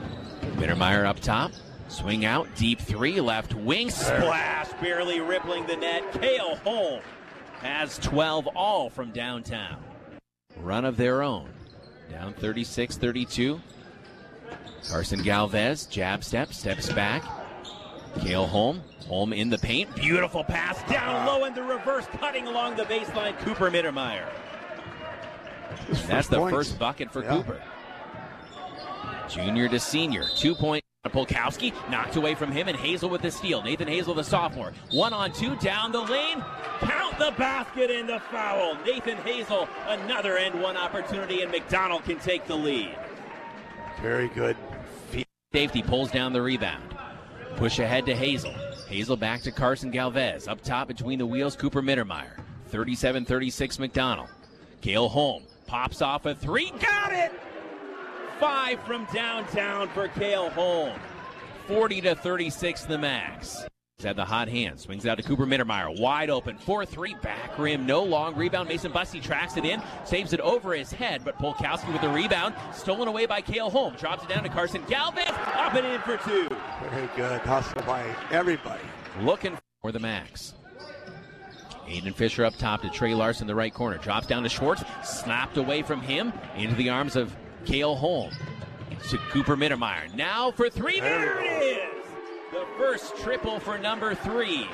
Mittermeier up top. Swing out, deep three, left wing, splash, barely rippling the net. Cale Holm has 12 all from downtown. Run of their own. Down 36-32. Carson Galvez, jab step, steps back. Cale Holm in the paint. Beautiful pass down low and the reverse cutting along the baseline. Cooper Mittermeier. That's the first bucket for Cooper. Junior to senior, 2 point. Polkowski knocked away from him, and Hazel with the steal. Nathan Hazel, the sophomore. 1-on-2 down the lane. Count the basket and the foul. Nathan Hazel, another and one opportunity, and McDonald can take the lead. Very good. Safety pulls down the rebound. Push ahead to Hazel. Hazel back to Carson Galvez. Up top between the wheels, Cooper Mittermeier. 37-36 McDonald. Cale Holm pops off a three. Got it! 5 from downtown for Cale Holm. 40-36 the Max. He's had the hot hand. Swings out to Cooper Mittermeier. Wide open. 4-3 back rim. No long rebound. Mason Bussey tracks it in. Saves it over his head. But Polkowski with the rebound. Stolen away by Cale Holm. Drops it down to Carson Galvez. Up and in for 2. Very good. Hustle by everybody. Looking for the Max. Aiden Fisher up top to Trey Larson, the right corner. Drops down to Schwartz. Snapped away from him. Into the arms of Cale Holm. To Cooper Mittermeier. Now for 3. There it is! The first triple for number 3.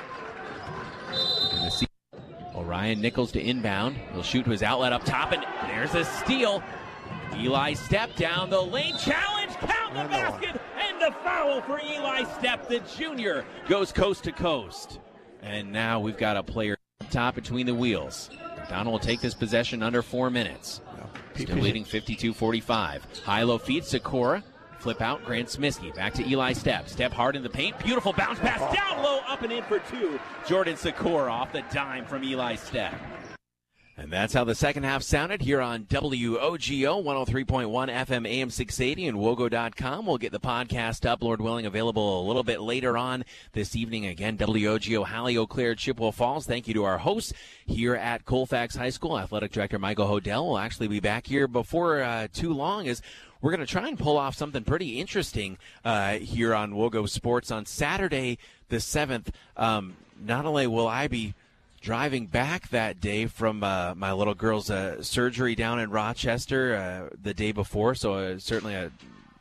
Orion Nichols to inbound. He'll shoot to his outlet up top, and there's a steal. Eli Stepp down the lane. Challenge! Count the basket! And the foul for Eli Stepp. The junior goes coast to coast. And now we've got a player up top between the wheels. McDonald will take this possession under 4 minutes. Still leading 52-45. High-low feed, Sikora. Flip out, Grant Smiskey. Back to Eli Stepp. Step hard in the paint. Beautiful bounce pass down low, up and in for 2. Jordan Sikora off the dime from Eli Stepp. And that's how the second half sounded here on WOGO 103.1 FM AM 680 and WOGO.com. We'll get the podcast up, Lord willing, available a little bit later on this evening. Again, WOGO, Halley, Eau Claire, Chippewa Falls. Thank you to our hosts here at Colfax High School. Athletic Director Michael Hodel will actually be back here before too long, as we're going to try and pull off something pretty interesting here on WOGO Sports on Saturday the 7th. Not only will I be driving back that day from my little girl's surgery down in Rochester the day before, so certainly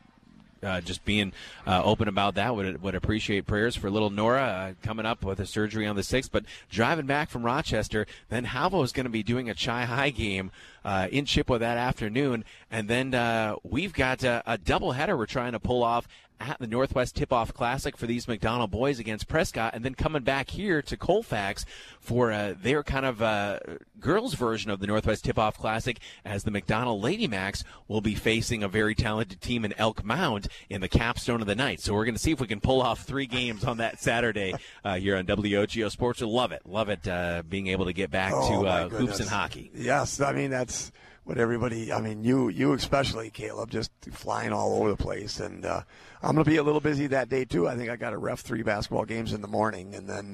just being open about that. Would appreciate prayers for little Nora coming up with a surgery on the 6th. But driving back from Rochester, then Halvo is going to be doing a Chi High game in Chippewa that afternoon, and then we've got a doubleheader we're trying to pull off at the Northwest Tip-Off Classic for these McDonald boys against Prescott, and then coming back here to Colfax for their kind of girls' version of the Northwest Tip-Off Classic, as the McDonald Lady Max will be facing a very talented team in Elk Mound in the capstone of the night. So we're going to see if we can pull off 3 games on that Saturday here on WOGO Sports. We'll love it being able to get back to hoops and hockey. Yes, I mean, that's what everybody, I mean, you especially, Caleb, just flying all over the place. And I'm going to be a little busy that day, too. I think I got to ref 3 basketball games in the morning. And then,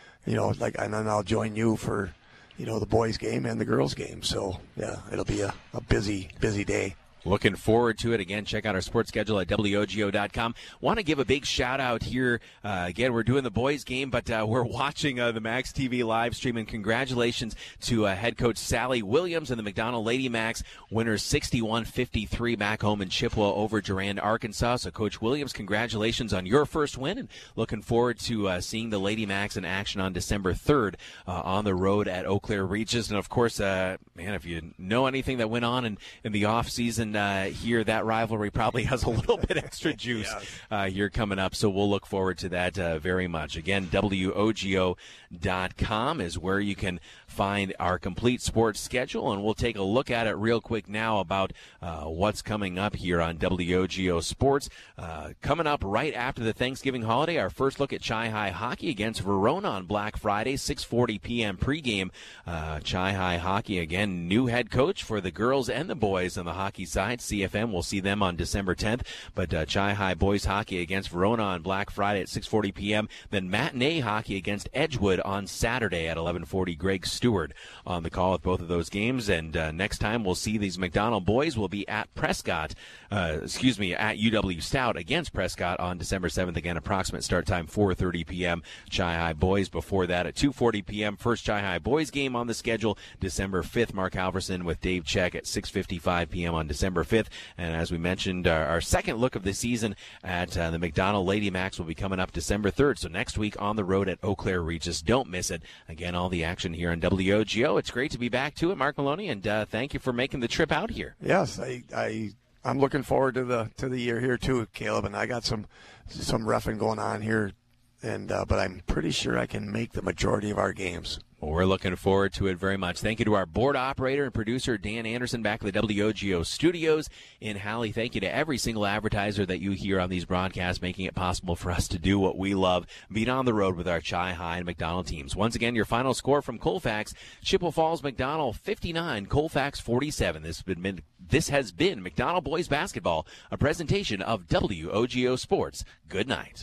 and then I'll join you for, the boys' game and the girls' game. So, yeah, it'll be a busy day. Looking forward to it. Again, check out our sports schedule at WOGO.com. Want to give a big shout-out here. Again, we're doing the boys' game, but we're watching the Max TV live stream, and congratulations to head coach Sally Williams and the McDonald Lady Max, winners 61-53 back home in Chippewa over Durand, Arkansas. So, Coach Williams, congratulations on your first win, and looking forward to seeing the Lady Max in action on December 3rd on the road at Eau Claire Regis. And, of course, if you know anything that went on in the offseason, here, that rivalry probably has a little bit extra juice here coming up, so we'll look forward to that very much. Again, WOGO.com is where you can find our complete sports schedule, and we'll take a look at it real quick now about what's coming up here on WOGO Sports. Coming up right after the Thanksgiving holiday, our first look at Chi High hockey against Verona on Black Friday, 6:40 p.m. pregame. Chi High hockey, again, new head coach for the girls and the boys on the hockey side side. CFM will see them on December 10th. But Chi High boys hockey against Verona on Black Friday at 6:40 p.m. Then matinee hockey against Edgewood on Saturday at 11:40. Greg Stewart on the call with both of those games. And next time we'll see these McDonald boys will be at Prescott, at UW Stout against Prescott on December 7th. Again, approximate start time 4:30 p.m. Chi High boys before that at 2:40 p.m. First Chi High boys game on the schedule, December 5th. Mark Halverson with Dave Check at 6:55 p.m. on December 5th. And as we mentioned, our second look of the season at the McDonald Lady Max will be coming up December 3rd. So next week on the road at Eau Claire Regis. Don't miss it. Again, all the action here on WOGO. It's great to be back to it, Mark Maloney, and thank you for making the trip out here. Yes, I'm looking forward to the year here too, Caleb, and I got some reffing going on here, and but I'm pretty sure I can make the majority of our games. Well, we're looking forward to it very much. Thank you to our board operator and producer, Dan Anderson, back at the WOGO studios in Halley. Thank you to every single advertiser that you hear on these broadcasts, making it possible for us to do what we love, being on the road with our Chi High and McDonald teams. Once again, your final score from Colfax, Chippewa Falls McDonald 59, Colfax 47. This has been McDonald Boys Basketball, a presentation of WOGO Sports. Good night.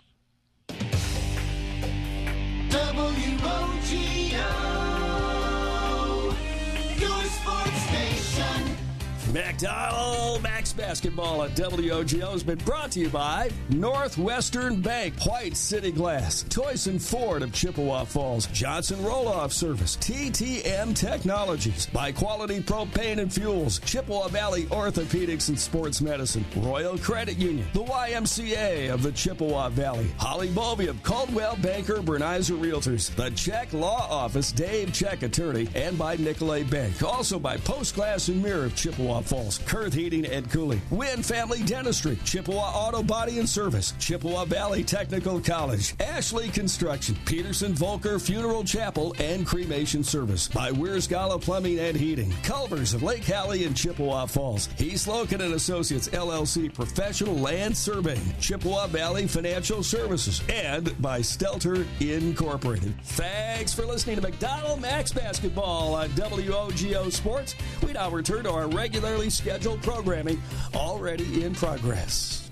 WOGO, your sports station. McDonald Max Basketball at WOGO has been brought to you by Northwestern Bank, White City Glass, Toyson Ford of Chippewa Falls, Johnson Roll-Off Service, TTM Technologies, by Quality Propane and Fuels, Chippewa Valley Orthopedics and Sports Medicine, Royal Credit Union, the YMCA of the Chippewa Valley, Holly Bovey of Caldwell Banker Bernizer Realtors, the Check Law Office, Dave Check Attorney, and by Nicolay Bank. Also by Post Glass and Mirror of Chippewa Falls, Kurth Heating and Cooling, Wynn Family Dentistry, Chippewa Auto Body and Service, Chippewa Valley Technical College, Ashley Construction, Peterson Volker Funeral Chapel and Cremation Service, by Weir's Gala Plumbing and Heating, Culvers of Lake Halley and Chippewa Falls, East Logan and Associates LLC Professional Land Surveying, Chippewa Valley Financial Services, and by Stelter Incorporated. Thanks for listening to McDonald Max Basketball on WOGO Sports. We now return to our regularly scheduled programming already in progress.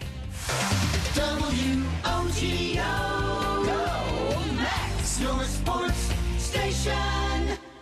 WOGO, Go Max, your sports station.